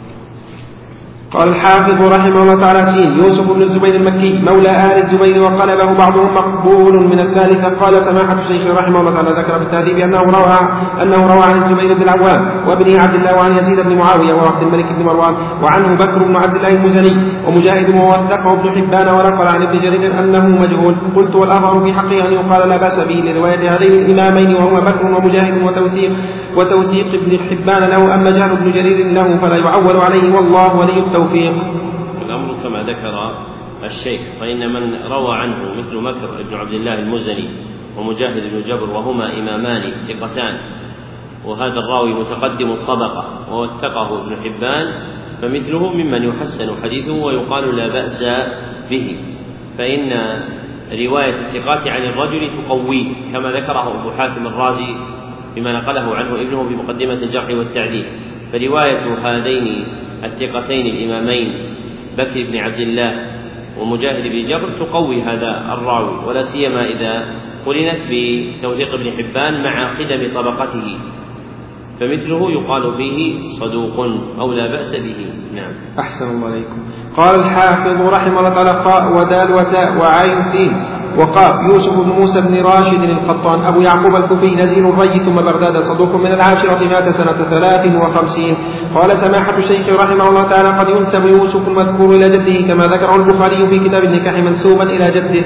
قال الحافظ رحمه الله تعالى: يوسف بن الزبير المكي مولى آل الزبير، وقلبه بعضهم مقبول من الثالثة. قال سماحة الشيخ رحمه الله تعالى ذكر بالتهذيب أنه روى عن الزبير بن العوام وابنه عبد الله وعن يزيد بن معاوية وعبد الملك بن مروان، وعنه بكر بن عبد الله المزني ومجاهد، ووثقه ابن حبان، ونقل عن ابن جرير أنه مجهول. قلت: والأظهر في حقه أن يقال لا بأس به لرواية هذين الإمامين وهما بكر ومجاهد، وتوثيق ابن حبان له. أما جهل ابن جرير له فلا يعول عليه، والله ولي التوفيق. الأمر كما ذكر الشيخ، فإن من روى عنه مثل مكر بن عبد الله المزني ومجاهد بن جبر وهما إمامان ثقتان، وهذا الراوي متقدم الطبقة ووثقه ابن حبان، فمثله ممن يحسن حديثه ويقال لا بأس به. فإن رواية الثقات عن الرجل تقويه كما ذكره أبو حاتم الرازي بما نقله عنه ابنه بمقدمة الجرح والتعديل. فرواية هذين الثقتين الإمامين بكر بن عبد الله ومجاهد بن جبر تقوي هذا الراوي، ولا سيما إذا قرنت بتوثيق ابن حبان مع قدم طبقته، فمثله يقال فيه صدوق أو لا بأس به. نعم. أحسن الله عليكم. قال الحافظ رحمه الله تعالى: خاء ودال وتاء وعين سين وقاف يوسف بن موسى بن راشد القطان أبو يعقوب الكوفي نزيل الري ثم بغداد، صدوق من العاشرة، مات سنة 53. قال سماحة الشيخ رحمه الله تعالى: قد ينسب يوسف المذكور إلى جده كما ذكره البخاري في كتاب النكاح منسوبا إلى جده.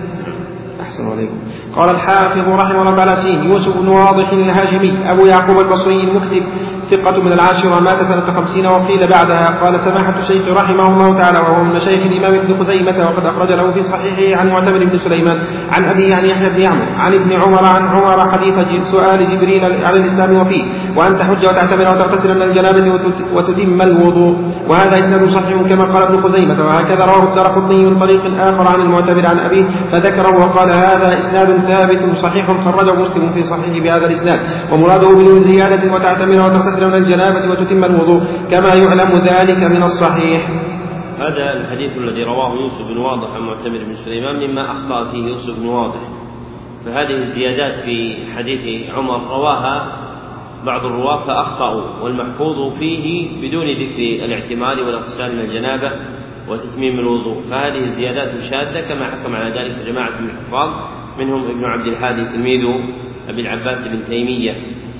أحسن عليكم. قال الحافظ رحمه الله تعالى: يوسف بن واضح الهاشمي أبو يعقوب البصري المكتب ثقة من العاشرة، مات سنة 50 وقيل بعدها. قال سماحة الشيخ رحمه الله تعالى وهو من مشايخ الإمام ابن خزيمة، وقد أخرج له في صحيحه عن معتمر بن سليمان عن أبيه عن يحيى بن عمرو عن ابن عمر عن عمر حديث سؤال جبريل على الإسلام وفيه: وأن تحج وتعتمر وتغتسل من الجنابة وتتم الوضوء. وهذا إسناد صحيح كما قال ابن خزيمة، وهكذا رواه الدارقطني من طريق آخر عن المعتمر عن أبيه فذكره وقال: هذا إسناد ثابت صحيح خرجه مسلم في صحيح بهذا الإسناد، ومراده بدون زيادة وتعتمر وتغتسل من الجنابة وتتم الوضوء كما يعلم ذلك من الصحيح. هذا الحديث الذي رواه يوسف بن واضح عن معتمر بن سليمان مما أخطأ فيه يوسف بن واضح، فهذه الزيادات في حديث عمر رواها بعض الرواة فأخطأوا، والمحفوظ فيه بدون ذكر الاعتمار والاغتسال من الجنابة وتتميم الوضوء، فهذه الزيادات شاذة كما حكم على ذلك جماعة من الحفاظ منهم ابن عبد الهادي تلميذ أبي العباس بن تيمية.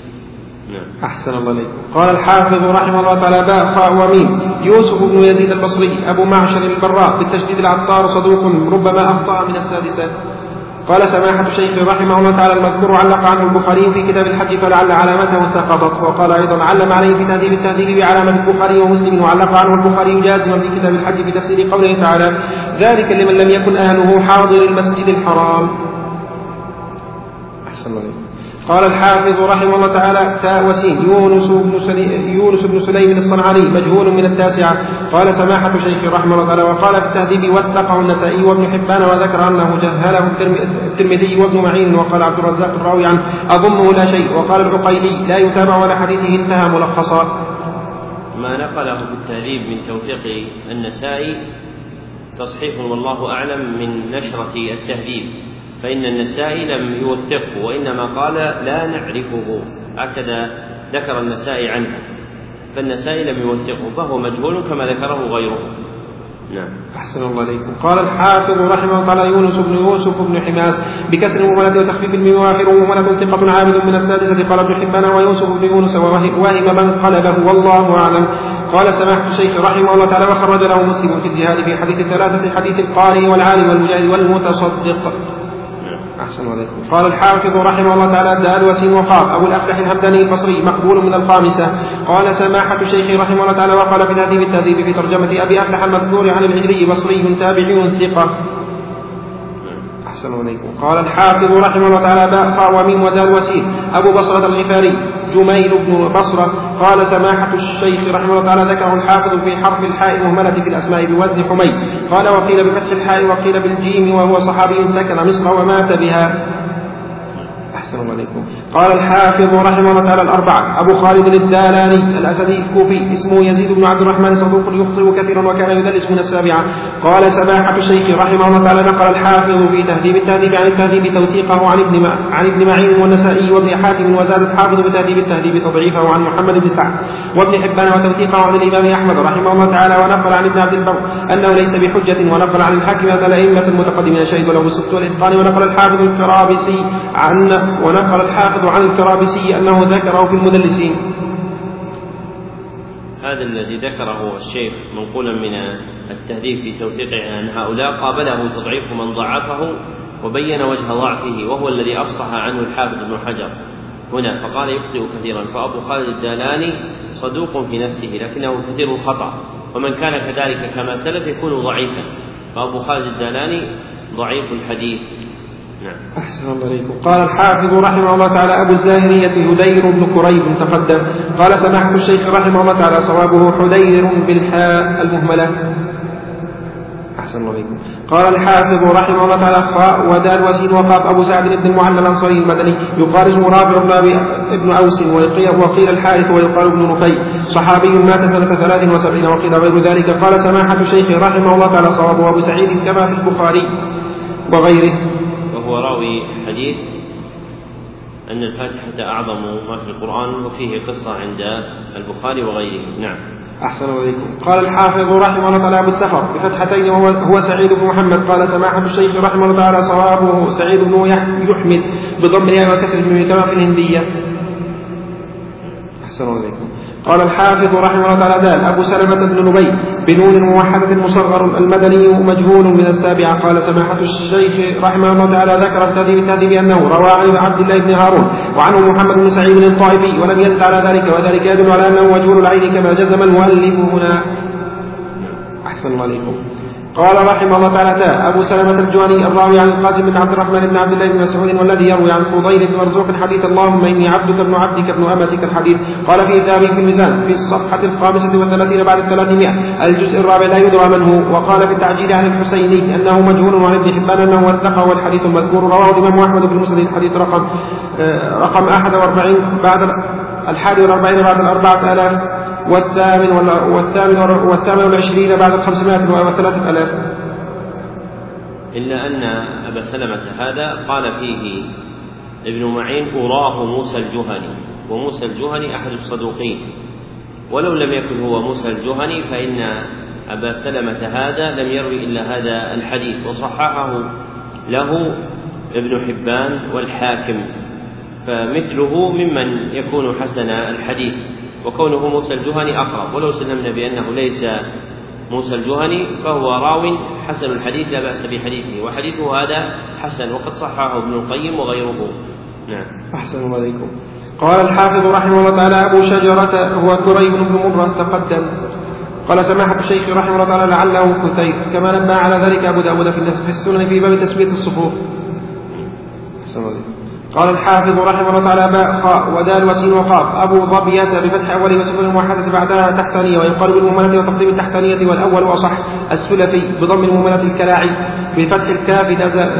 أحسن الله عليكم. قال الحافظ رحمه الله تعالى: باء خاء وميم يوسف بن يزيد البصري أبو معشر البراء بالتشديد العطار، صدوق ربما أخطأ من السادسة. قال سماحة الشيخ رحمه الله تعالى: المذكور علق عنه البخاري في كتاب الحج فلعل علامته سقطت. وقال أيضا: علم عليه في تهذيب التهذيب بعلامة البخاري ومسلم، وعلق عنه البخاري جازما في كتاب الحج في تفسير قوله تعالى: ذلك لمن لم يكن أهله حاضر المسجد الحرام. أحسن الله عليكم. قال الحافظ رحمه الله تعالى: تاء وسين يونس بن سليم الصنعاني مجهول من التاسعة. قال سماحة الشيخ رحمه الله تعالى: وقال في التهذيب: وثقه النسائي وابن حبان، وذكر أنه جهله الترمذي وابن معين، وقال عبد الرزاق الراوي عنه: أظنه لا شيء. وقال العقيلي: لا يتابع ولا حديثه انتهى ملخصا. ما نقله في التهذيب من توثيق النسائي تصحيح والله أعلم من نشرة التهذيب، فإن النسائي لم يوثقه وإنما قال لا نعرفه، هكذا ذكر النسائي عنه، فالنسائي لم يوثقه فهو مجهول كما ذكره غيره. نعم. أحسن الله عليكم. قال الحافظ رحمه الله تعالى: يوسف بن حماس بكسر المهملة وتخفيف الميم وآخره مهملة ثقة عابد من السادسة. قال ابن حبان: ويوسف بن يونس وهم من قلبه والله أعلم. قال سماحة الشيخ رحمه الله تعالى: وخرج له مسلم في الجهاد في حديث الثلاثة: حديث القارئ والعالم والمجاهد والمتصدق. أحسن عليكم. قال الحافظ رحمه الله تعالى: دال وسين وقاف أبو الأفلح الهمداني البصري مقبول من الخامسة. قال سماحة الشيخ رحمه الله تعالى: وقال في تهذيب التهذيب في ترجمة أبي أفلح المذكور عن العجلي بصري تابعي ثقة. أحسن عليكم. قال الحافظ رحمه الله تعالى: باء خاء وميم ودال وسين أبو بصرة الغفاري جميل بن بصرة قال سماحة الشيخ رحمه الله تعالى ذكره الحافظ في حرف الحاء مهملة في الأسماء بوزن حميد. قال وقيل بفتح الحاء وقيل بالجيم وهو صحابي سكن مصر ومات بها. أحسن عليكم. قال الحافظ رحمه الله تعالى الأربعة: أبو خالد الدالاني الأسدي الكوفي اسمه يزيد بن عبد الرحمن صدوق يخطئ كثيرا وكان يدلس من السابعة. قال سماحة الشيخ رحمه الله تعالى نقل الحافظ في تهذيب التهذيب عن التهذيب توثيقه عن ابن معين والنسائي وابن حاتم، وزاد الحافظ بتهذيب التهذيب تضعيفه عن محمد بن سعد وابن حبان وتوثيقه عن الإمام أحمد رحمه الله تعالى، ونقل عن ابن عبد البر أنه ليس بحجة، ونقل عن الحاكم أن الأئمة المتقدمين شهدوا له بالصدق والإتقان، ونقل الحافظ عن الكرابسي أنه ذكره في المدلسين. هذا الذي ذكره الشيخ منقولا من التهذيب في توثيقه عن هؤلاء قابله تضعيف من ضعفه وبين وجه ضعفه، وهو الذي أفصح عنه الحافظ ابن حجر هنا فقال يخطئ كثيرا. فأبو خالد الدالاني صدوق في نفسه لكنه كثير الخطأ، ومن كان كذلك كما سلف يكون ضعيفا، فأبو خالد الدالاني ضعيف الحديث. نعم. أحسن الله عليكم. قال الحافظ رحمه الله تعالى أبو الزاهرية هدير بن كريب تقدم. قال سماحة الشيخ رحمه الله تعالى صوابه حدير بالحاء المهملة. أحسن الله عليكم. قال الحافظ رحمه الله تعالى خاء ودال وسين وقاف أبو سعد بن المعلى الأنصاري المدني يقال رابع بن أوس وقيل الحارث ويقال ابن نفيل صحابي مات سنة 73 وقيل غير ذلك. قال سماحة الشيخ رحمه الله تعالى صوابه أبو سعيد كما في البخاري وغيره. وهو راوي حديث أن الفاتحة أعظم ما في القرآن، وفيه قصة عند البخاري وغيره. نعم. أحسن عليكم. قال الحافظ رحمه الله تعالى أبو السفر بفتحتين وهو سعيد بن محمد. قال سماحة الشيخ رحمه الله تعالى صوابه سعيد بن يحمد بضم الياء وكسر الميم كما في الهندية. أحسن عليكم. قال الحافظ رحمه الله تعالى دال أبو سلمة بن نبي بنون موحدة مصغر المدني مجهول من السابعة. قال سماحة الشيخ رحمه الله تعالى ذكر في التهذيب أنه روى عن عبد الله بن هارون وعنه محمد بن سعيد الطائفي ولم يزد على ذلك، وذلك يدل على أنه مجهول العين كما جزم المؤلف هنا. أحسن عليكم. قال رحمه الله تعالى أبو سلمة الجهني الراوي عن القاسم بن عبد الرحمن بن عبد الله بن مسعود والذي يروي عن فضيل بن مرزوق حديث اللهم إني عبدك ابن عبدك ابن أمتك الحديث. قال فيه ذهبي في الميزان في الصفحة 35 بعد 300 الجزء الرابع لا يدرى من هو. وقال في التعجيل عن الحسيني أنه مجهول وعن ابن حبان أنه وثقه والحديث المذكور رواه الإمام أحمد بن مسند الحديث رقم 41 بعد 41 بعد 4000 والثامن والعشرين بعد 503,000. إلا أن أبا سلمة هذا قال فيه ابن معين أراه موسى الجهني، وموسى الجهني أحد الصدوقين، ولو لم يكن هو موسى الجهني فإن أبا سلمة هذا لم يروي إلا هذا الحديث، وصححه له ابن حبان والحاكم، فمثله ممن يكون حسن الحديث، وكونه موسى الجهني أقرب. ولو سلمنا بأنه ليس موسى الجهني فهو راو حسن الحديث لا بأس بحديثه، وحديثه هذا حسن وقد صححه ابن القيم وغيره. نعم. أحسن عليكم. قال الحافظ رحمه الله تعالى أبو شجرة هو كريب بن مرة تقدم. قال سماحة الشيخ رحمه الله تعالى لعله كثير كما نبه على ذلك أبو داود في السنن في باب تسمية الصفوف. أحسن عليكم. قال الحافظ رحمه الله تعالى باء خاء ودال وسين وقاف أبو ظبية بفتح أوله وسكون الموحدة بعدها تحتانية، ويقال بالمهملة وتقديم التحتانية والأول أصح. السلفي بضم المهملة الكلاعي بفتح الكاف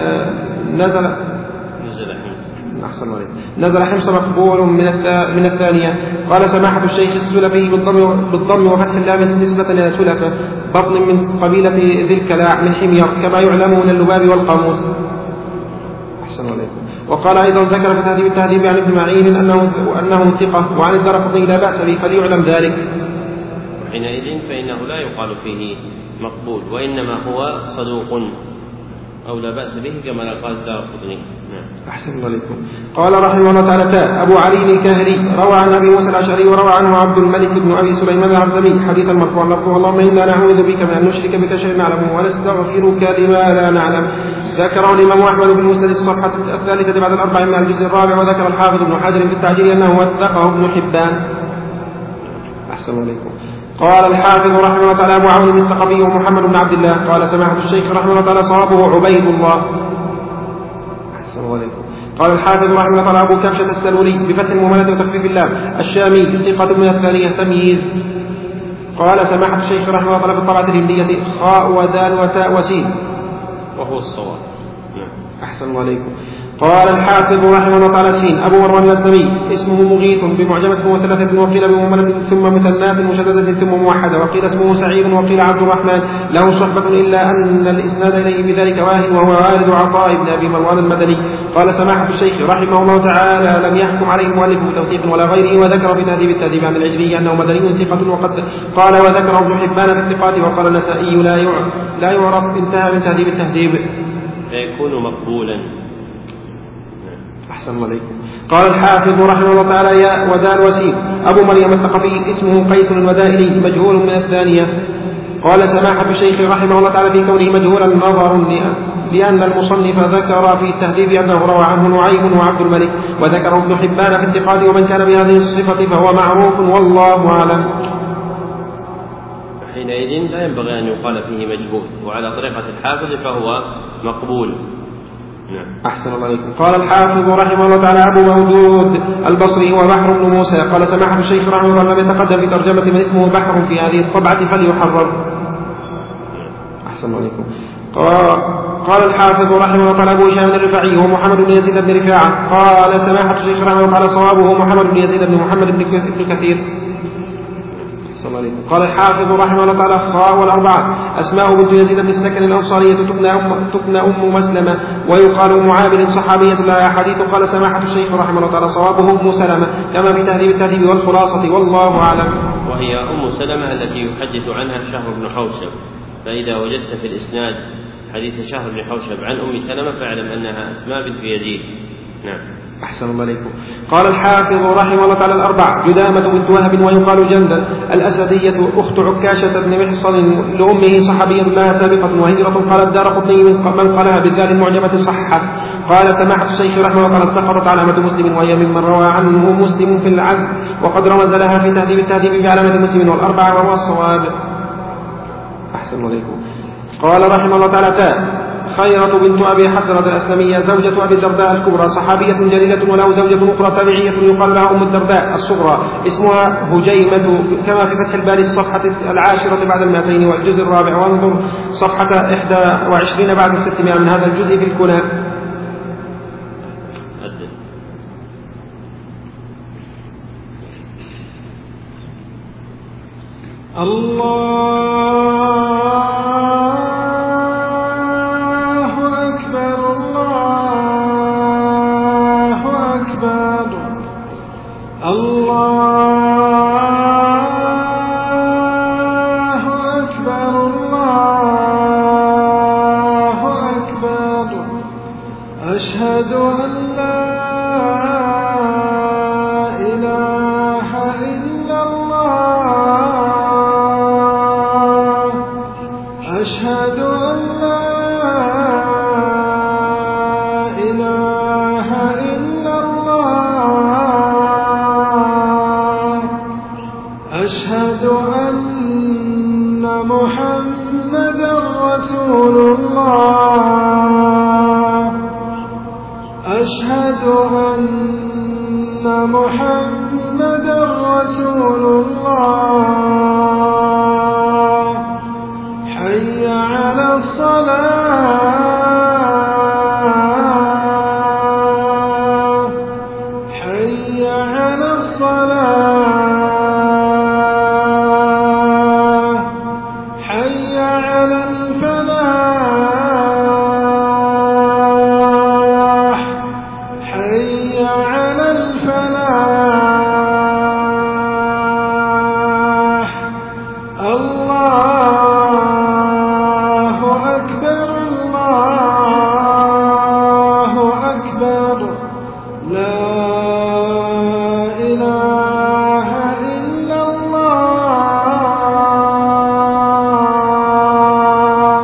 نزل حمص مقبول من الثانية. قال سماحة الشيخ السلفي بالضم وفتح اللام نسبة إلى سلفة بطن من قبيلة ذي الكلاع من حمير كما يعلم من اللباب والقاموس. أحسن عليكم. وقال أيضا ذكر في تهذيب التهذيب عن ابن معين أنه ثقة، وعن الدرقطني لا بأس به فليعلم ذلك. حينئذ فإنه لا يقال فيه مقبول، وإنما هو صدوق أو لا بأس به كما قال الدرقطني. أحسن الله عليكم. قال رحمه الله تعالى أبو علي الكاهلي روى عن أبي موسى الأشعري وروى عنه عبد الملك بن أبي سليمان العرزمي حديثا مرفوعا لفظه اللهم إنا نعوذ بك من أن نشرك بك شيئا نعلمه ونستغفرك لما لا نعلم. ذكره الإمام أحمد بن مسند الصفحة 3 بعد 40 من الجزء الرابع. وذكر الحافظ ابن حجر في التعجيل أنه وثقه ابن حبان. أحسن عليكم. قال الحافظ رحمه الله تعالى أبو عون الثقفي ومحمد بن عبد الله. قال سماحة الشيخ رحمه الله تعالى صوابه عبيد الله. أحسن الله عليكم. قال الحافظ رحمه الله أبو كبشة السلولي بفتح المهملة وتخفيف الله الشامي ثقة من الثانية تمييز. قال سماحة الشيخ رحمه الله في الطبعة الهندية خاء ودال وتاء وسين وهو الصواب. أحسن الله عليكم. قال الحافظ رحمه الله تعالى سين أبو مروان الأسلمي اسمه مغيث بمعجمة وثلاثة وقيل بمهملة ثم مثنات مشددة ثم موحدة وقيل اسمه سعيد وقيل عبد الرحمن له صحبة إلا أن الإسناد إليه بذلك واهن وهو والد عطاء بن أبي مروان المدني. قال سماحة الشيخ رحمه الله تعالى لم يحكم عليه المؤلف بتوثيق ولا غيره وذكر في تهذيب التهذيب عن العجلي أنه مدني ثقة وقد قال وذكره ابن حبان في الثقات وقال النسائي لا يعرف انتهى من تهذيب التهذيب فيكون مقبولا. أحسن الله عليكم. قال الحافظ رحمه الله تعالى ياء ودال وسين أبو مريم الثقفي اسمه قيس الودائلي مجهول من الثانية. قال سماحة الشيخ رحمه الله تعالى في كونه مجهولا نظر لأن المصنف ذكر في التهذيب أنه روى عنه نعيم وعبد الملك وذكره ابن حبان في الثقات ومن كان بهذه الصفة فهو معروف والله أعلم. حينئذ لا ينبغي أن يقال فيه مجهول وعلى طريقة الحافظ فهو مقبول. أحسن الله عليكم. قال الحافظ رحمه الله تعالى أبو مودود البصري وبحر بن موسى قال سماحة الشيخ رحمه الله لم يتقدم في ترجمة من اسمه بحر في هذه الطبعة فليحرر. أحسن الله عليكم. قال الحافظ رحمه الله تعالى أبو هشام الرفاعي ومحمد بن يزيد بن رفاعة قال سماحة الشيخ رحمه الله تعالى صوابه محمد بن يزيد بن محمد بن كثير. قال الحافظ رحمه الله تعالى خاء والأربعة أسماء بنت يزيد بن السكن الأنصارية تكنى أم مسلمة ويقال معامل صحابية لها أحاديث. قال سماحة الشيخ رحمه الله تعالى صوابه أم سلمة كما في تهذيب التهذيب والخلاصة والله أعلم. وهي أم سلمة التي يحدث عنها شهر بن حوشب فإذا وجدت في الإسناد حديث شهر بن حوشب عن أم سلمة فاعلم أنها أسماء بنت يزيد. نعم. أحسن الله عليكم. قال الحافظ رحمه الله تعالى الأربع جدامة بنت وهب ويقال جندل الأسدية أخت عكاشة بن محصن لأمه صحابية لها سابقة وهجرة. قال الدارقطني من قالها بالذات المعجمة صحة. قال سماحة الشيخ رحمه الله تعالى سقطت علامة مسلم وهي ممن روى عنه مسلم في العزم وقد رمز لها في تهذيب التهذيب بعلامة مسلم والأربعة وهو الصواب. أحسن الله عليكم. قال رحمه الله تعالى خيرة بنت أبي حسرة الأسلمية زوجة أبي الدرداء الكبرى صحابية جليلة وله زوجة أخرى تابعية يقال لها أم الدرداء الصغرى اسمها هجيمة كما في فتح الباري الصفحة 10 بعد 200 والجزء الرابع وانظر صفحة 21 بعد 600 من هذا الجزء في الكنى. أشهد أن لا إله إلا الله أشهد أن لا إله إلا الله أشهد أن محمدا رسول الله أشهد أن محمدا رسول الله حي على الصلاة حي على الصلاة حي على الفلاح حي على الفلاح الله أكبر الله أكبر لا إله إلا الله.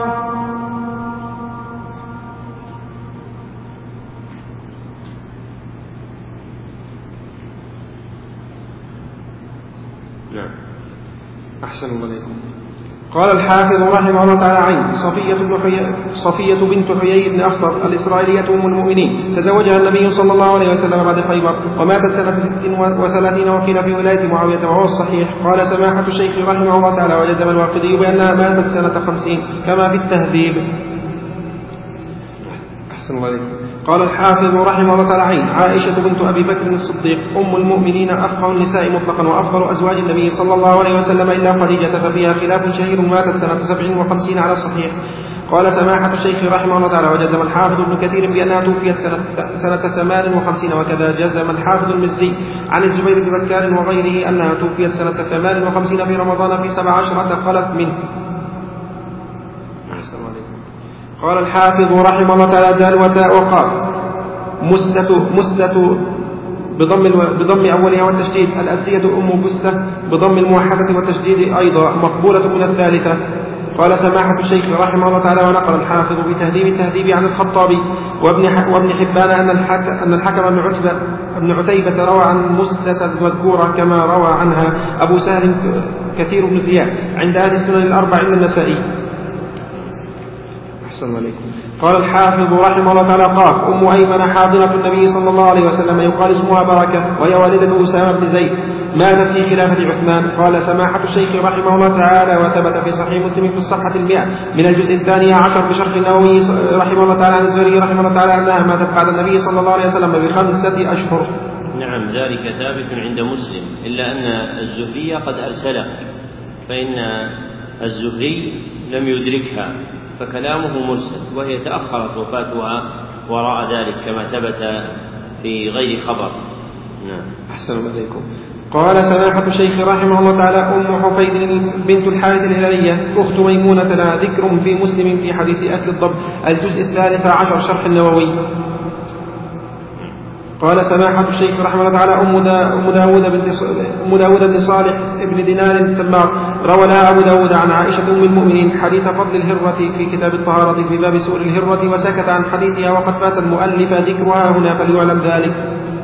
نعم. أحسن الله عليكم. قال الحافظ رحمه الله تعالى عين صفية بنت حيي بن أخطر الإسرائيلية أم المؤمنين تزوجها النبي صلى الله عليه وسلم بعد خيبر وماتت سنة 36 وقيل في ولاية معاوية وهو الصحيح. قال سماحة الشيخ رحمه الله تعالى وجزم الواقدي بأنها ماتت سنة 50 كما في التهذيب. أحسن الله عليكم. قال الحافظ رحمه الله تعالى عين عائشة بنت أبي بكر الصديق أم المؤمنين أفقه النساء مطلقا وأفضل أزواج النبي صلى الله عليه وسلم إلا خديجة ففيها خلاف شهير ماتت سنة 57 على الصحيح. قال سماحة الشيخ رحمه الله تعالى وجزم الحافظ ابن كثير بأنها توفيت سنة 58 وكذا جزم الحافظ المزي عن الزبير بن بكار وغيره أنها توفيت سنة 58 في رمضان في 17 خلت منه. قال الحافظ رحمه الله تعالى دال وتاء وقاف مستة بضم أولها والتشديد الأزدية أم بستة بضم الموحدة والتشديد أيضا مقبولة من الثالثة. قال سماحة الشيخ رحمه الله تعالى ونقل الحافظ بتهذيب التهذيب عن الخطابي وابن حبان أن الحكم بن عتيبة روى عن مستة المذكورة كما روى عنها أبو سهل كثير بن زياد عند أهل السنن الأربع إلا النسائي. أحسن عليكم. قال الحافظ رحمه الله تعالى قاف أم أيمن حاضنة النبي صلى الله عليه وسلم يقال اسمها بركة وهي والدة أسامة بن زيد ماتت في خلافة عثمان. قال سماحة الشيخ رحمه الله تعالى وثبت في صحيح مسلم في الصفحة 100 من الجزء 12 بشرح النووي رحمه الله تعالى عن الزهري رحمه الله تعالى أنها ماتت بعد النبي صلى الله عليه وسلم ب5 أشهر. نعم ذلك ثابت عند مسلم إلا أن الزهري قد أرسله فإن الزهري لم يدركها فكلامه مرسل وهي تأخرت وفاتها وراء ذلك كما ثبت في غير خبر. نعم. أحسن عليكم. قال سماحة الشيخ رحمه الله تعالى أم حفيد بنت الحارث الهلالية أخت ميمونة لها ذكر في مسلم في حديث أكل الضب الجزء 13 شرح النووي. قال سماحة الشيخ رحمه الله تعالى أم داود بن صالح ابن دينار التمار روى لها أبو داود عن عائشة أم المؤمنين حديث فضل الهرة في كتاب الطهارة في باب سؤر الهرة وسكت عن حديثها وقد فات المؤلف ذكرها هنا فليعلم ذلك.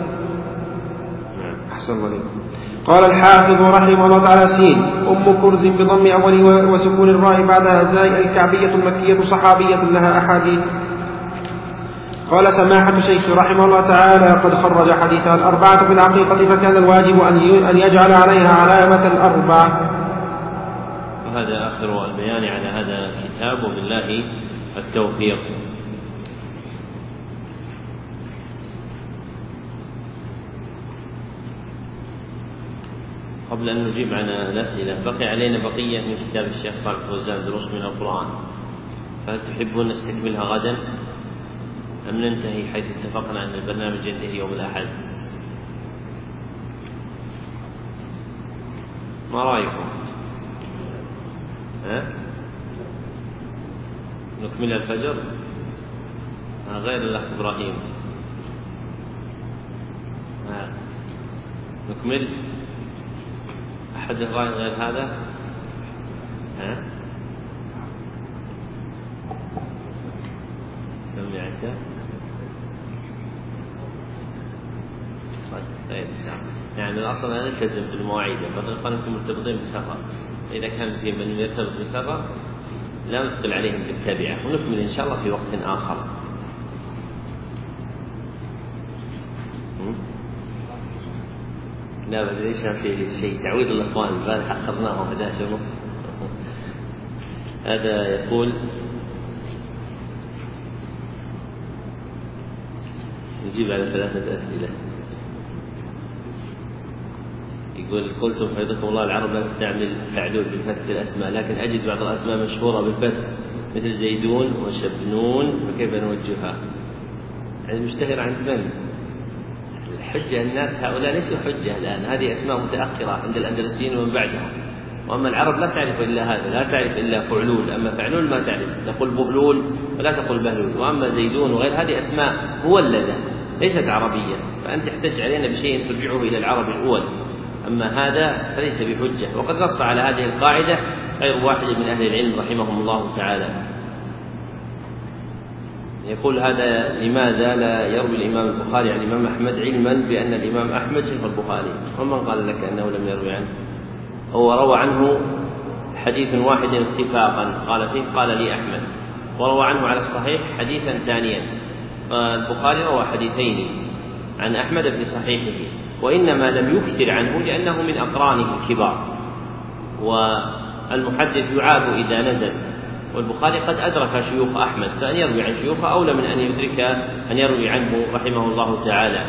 أحسن عليكم. قال الحافظ رحمه الله تعالى سين أم كرز بضم أول وسكون الراء بعدها زاي الكعبية المكية صحابية لها أحاديث. قال سماحة الشيخ رحمه الله تعالى قد خرج حديثها الأربعة في العقيقة فكان الواجب أن يجعل عليها علامة الأربعة. وهذا آخر البيان على هذا الكتاب وبالله التوفيق. قبل أن نجيب عن الأسئلة بقي علينا بقية من كتاب الشيخ صالح فوزان دروس من القرآن فهل تحبون نستكملها غدا أم ننتهي حيث اتفقنا أن البرنامج ينتهي يوم الأحد؟ ما رأيكم؟ نكمل الفجر غير الأخ إبراهيم نكمل أحد الرأي غير هذا؟ سمي عشاء طيب يعني الأصل أن نلتزم بالمواعيد فقد أنكم مرتبطين بسفر إذا كان في من يرتبط بسفر لا ندخل عليهم بالتبعة ونكمل إن شاء الله في وقت آخر. لا بد ليش في شيء تعويض الأخوان البارحة أخذناهم 11:30. هذا يقول نجيب على 3 أسئلة. يقول قلتم حفظكم الله العرب لا تستعمل فعلول بالفتح الأسماء لكن أجد بعض الأسماء مشهورة بالفتح مثل زيدون وشبنون فكيف نوجهها؟ يعني مشتهر عند من؟ الحجة الناس هؤلاء ليسوا حجة الآن هذه أسماء متأخرة عند الأندلسيين ومن بعدهم وأما العرب لا تعرف إلا هذا لا تعرف إلا فعلول أما فعلول ما تعرف تقول بهلول ولا تقول بهلول وأما زيدون وغير هذه أسماء مولدة ليست عربية فأنت تحتج علينا بشيء ترجعه إلى العرب الأول أما هذا فليس بحجة وقد نص على هذه القاعدة غير واحد من أهل العلم رحمهم الله تعالى. يقول هذا لماذا لا يروي الإمام البخاري عن الإمام أحمد علما بأن الإمام أحمد شيخ البخاري ومن قال لك أنه لم يروي عنه؟ هو روى عنه حديث واحد اتفاقا قال فيه قال لي أحمد، وروى عنه على الصحيح حديثا ثانيا. البخاري روى حديثين عن أحمد في صحيحه، وإنما لم يكثر عنه لأنه من أقرانه الكبار، والمحدث يعاب إذا نزل، والبخاري قد أدرك شيوخ أحمد، فأن يروي عن شيوخه أولى من أن يروي عنه رحمه الله تعالى.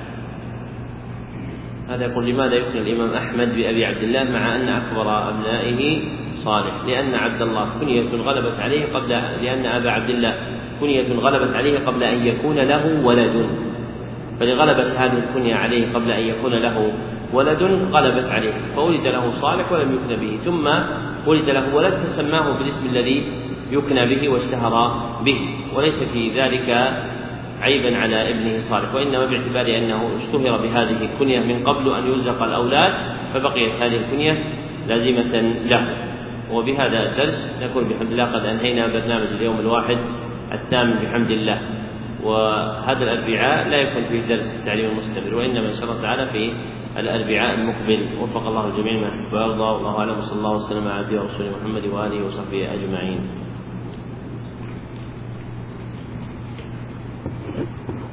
هذا يقول: لماذا يكنى الإمام أحمد بأبي عبد الله مع أن أكبر أبنائه صالح؟ لأن عبد الله كنية غلبت عليه لأن أبا عبد الله كنية غلبت عليه قبل أن يكون له ولد، فلغلبت هذه الكنية عليه قبل أن يكون له ولد غلبت عليه، فولد له صالح ولم يكن به، ثم ولد له ولد فسماه بالاسم الذي يكنى به واشتهر به، وليس في ذلك عيبا على ابنه صالح، وإنما باعتبار أنه اشتهر بهذه الكنية من قبل أن يرزق الأولاد، فبقيت هذه الكنية لازمة له. وبهذا الدرس نكون بحمد الله قد أنهينا برنامج اليوم الواحد الثامن بحمد الله. وهذا الأربعاء لا يكون فيه درس التعليم المستمر، وإنما إن شاء الله تعالى في الأربعاء المقبل. وفق الله الجميع ما يحب ويرضى، والله أعلم، صلى الله وسلم على عبده ورسوله محمد وآله وصحبه أجمعين.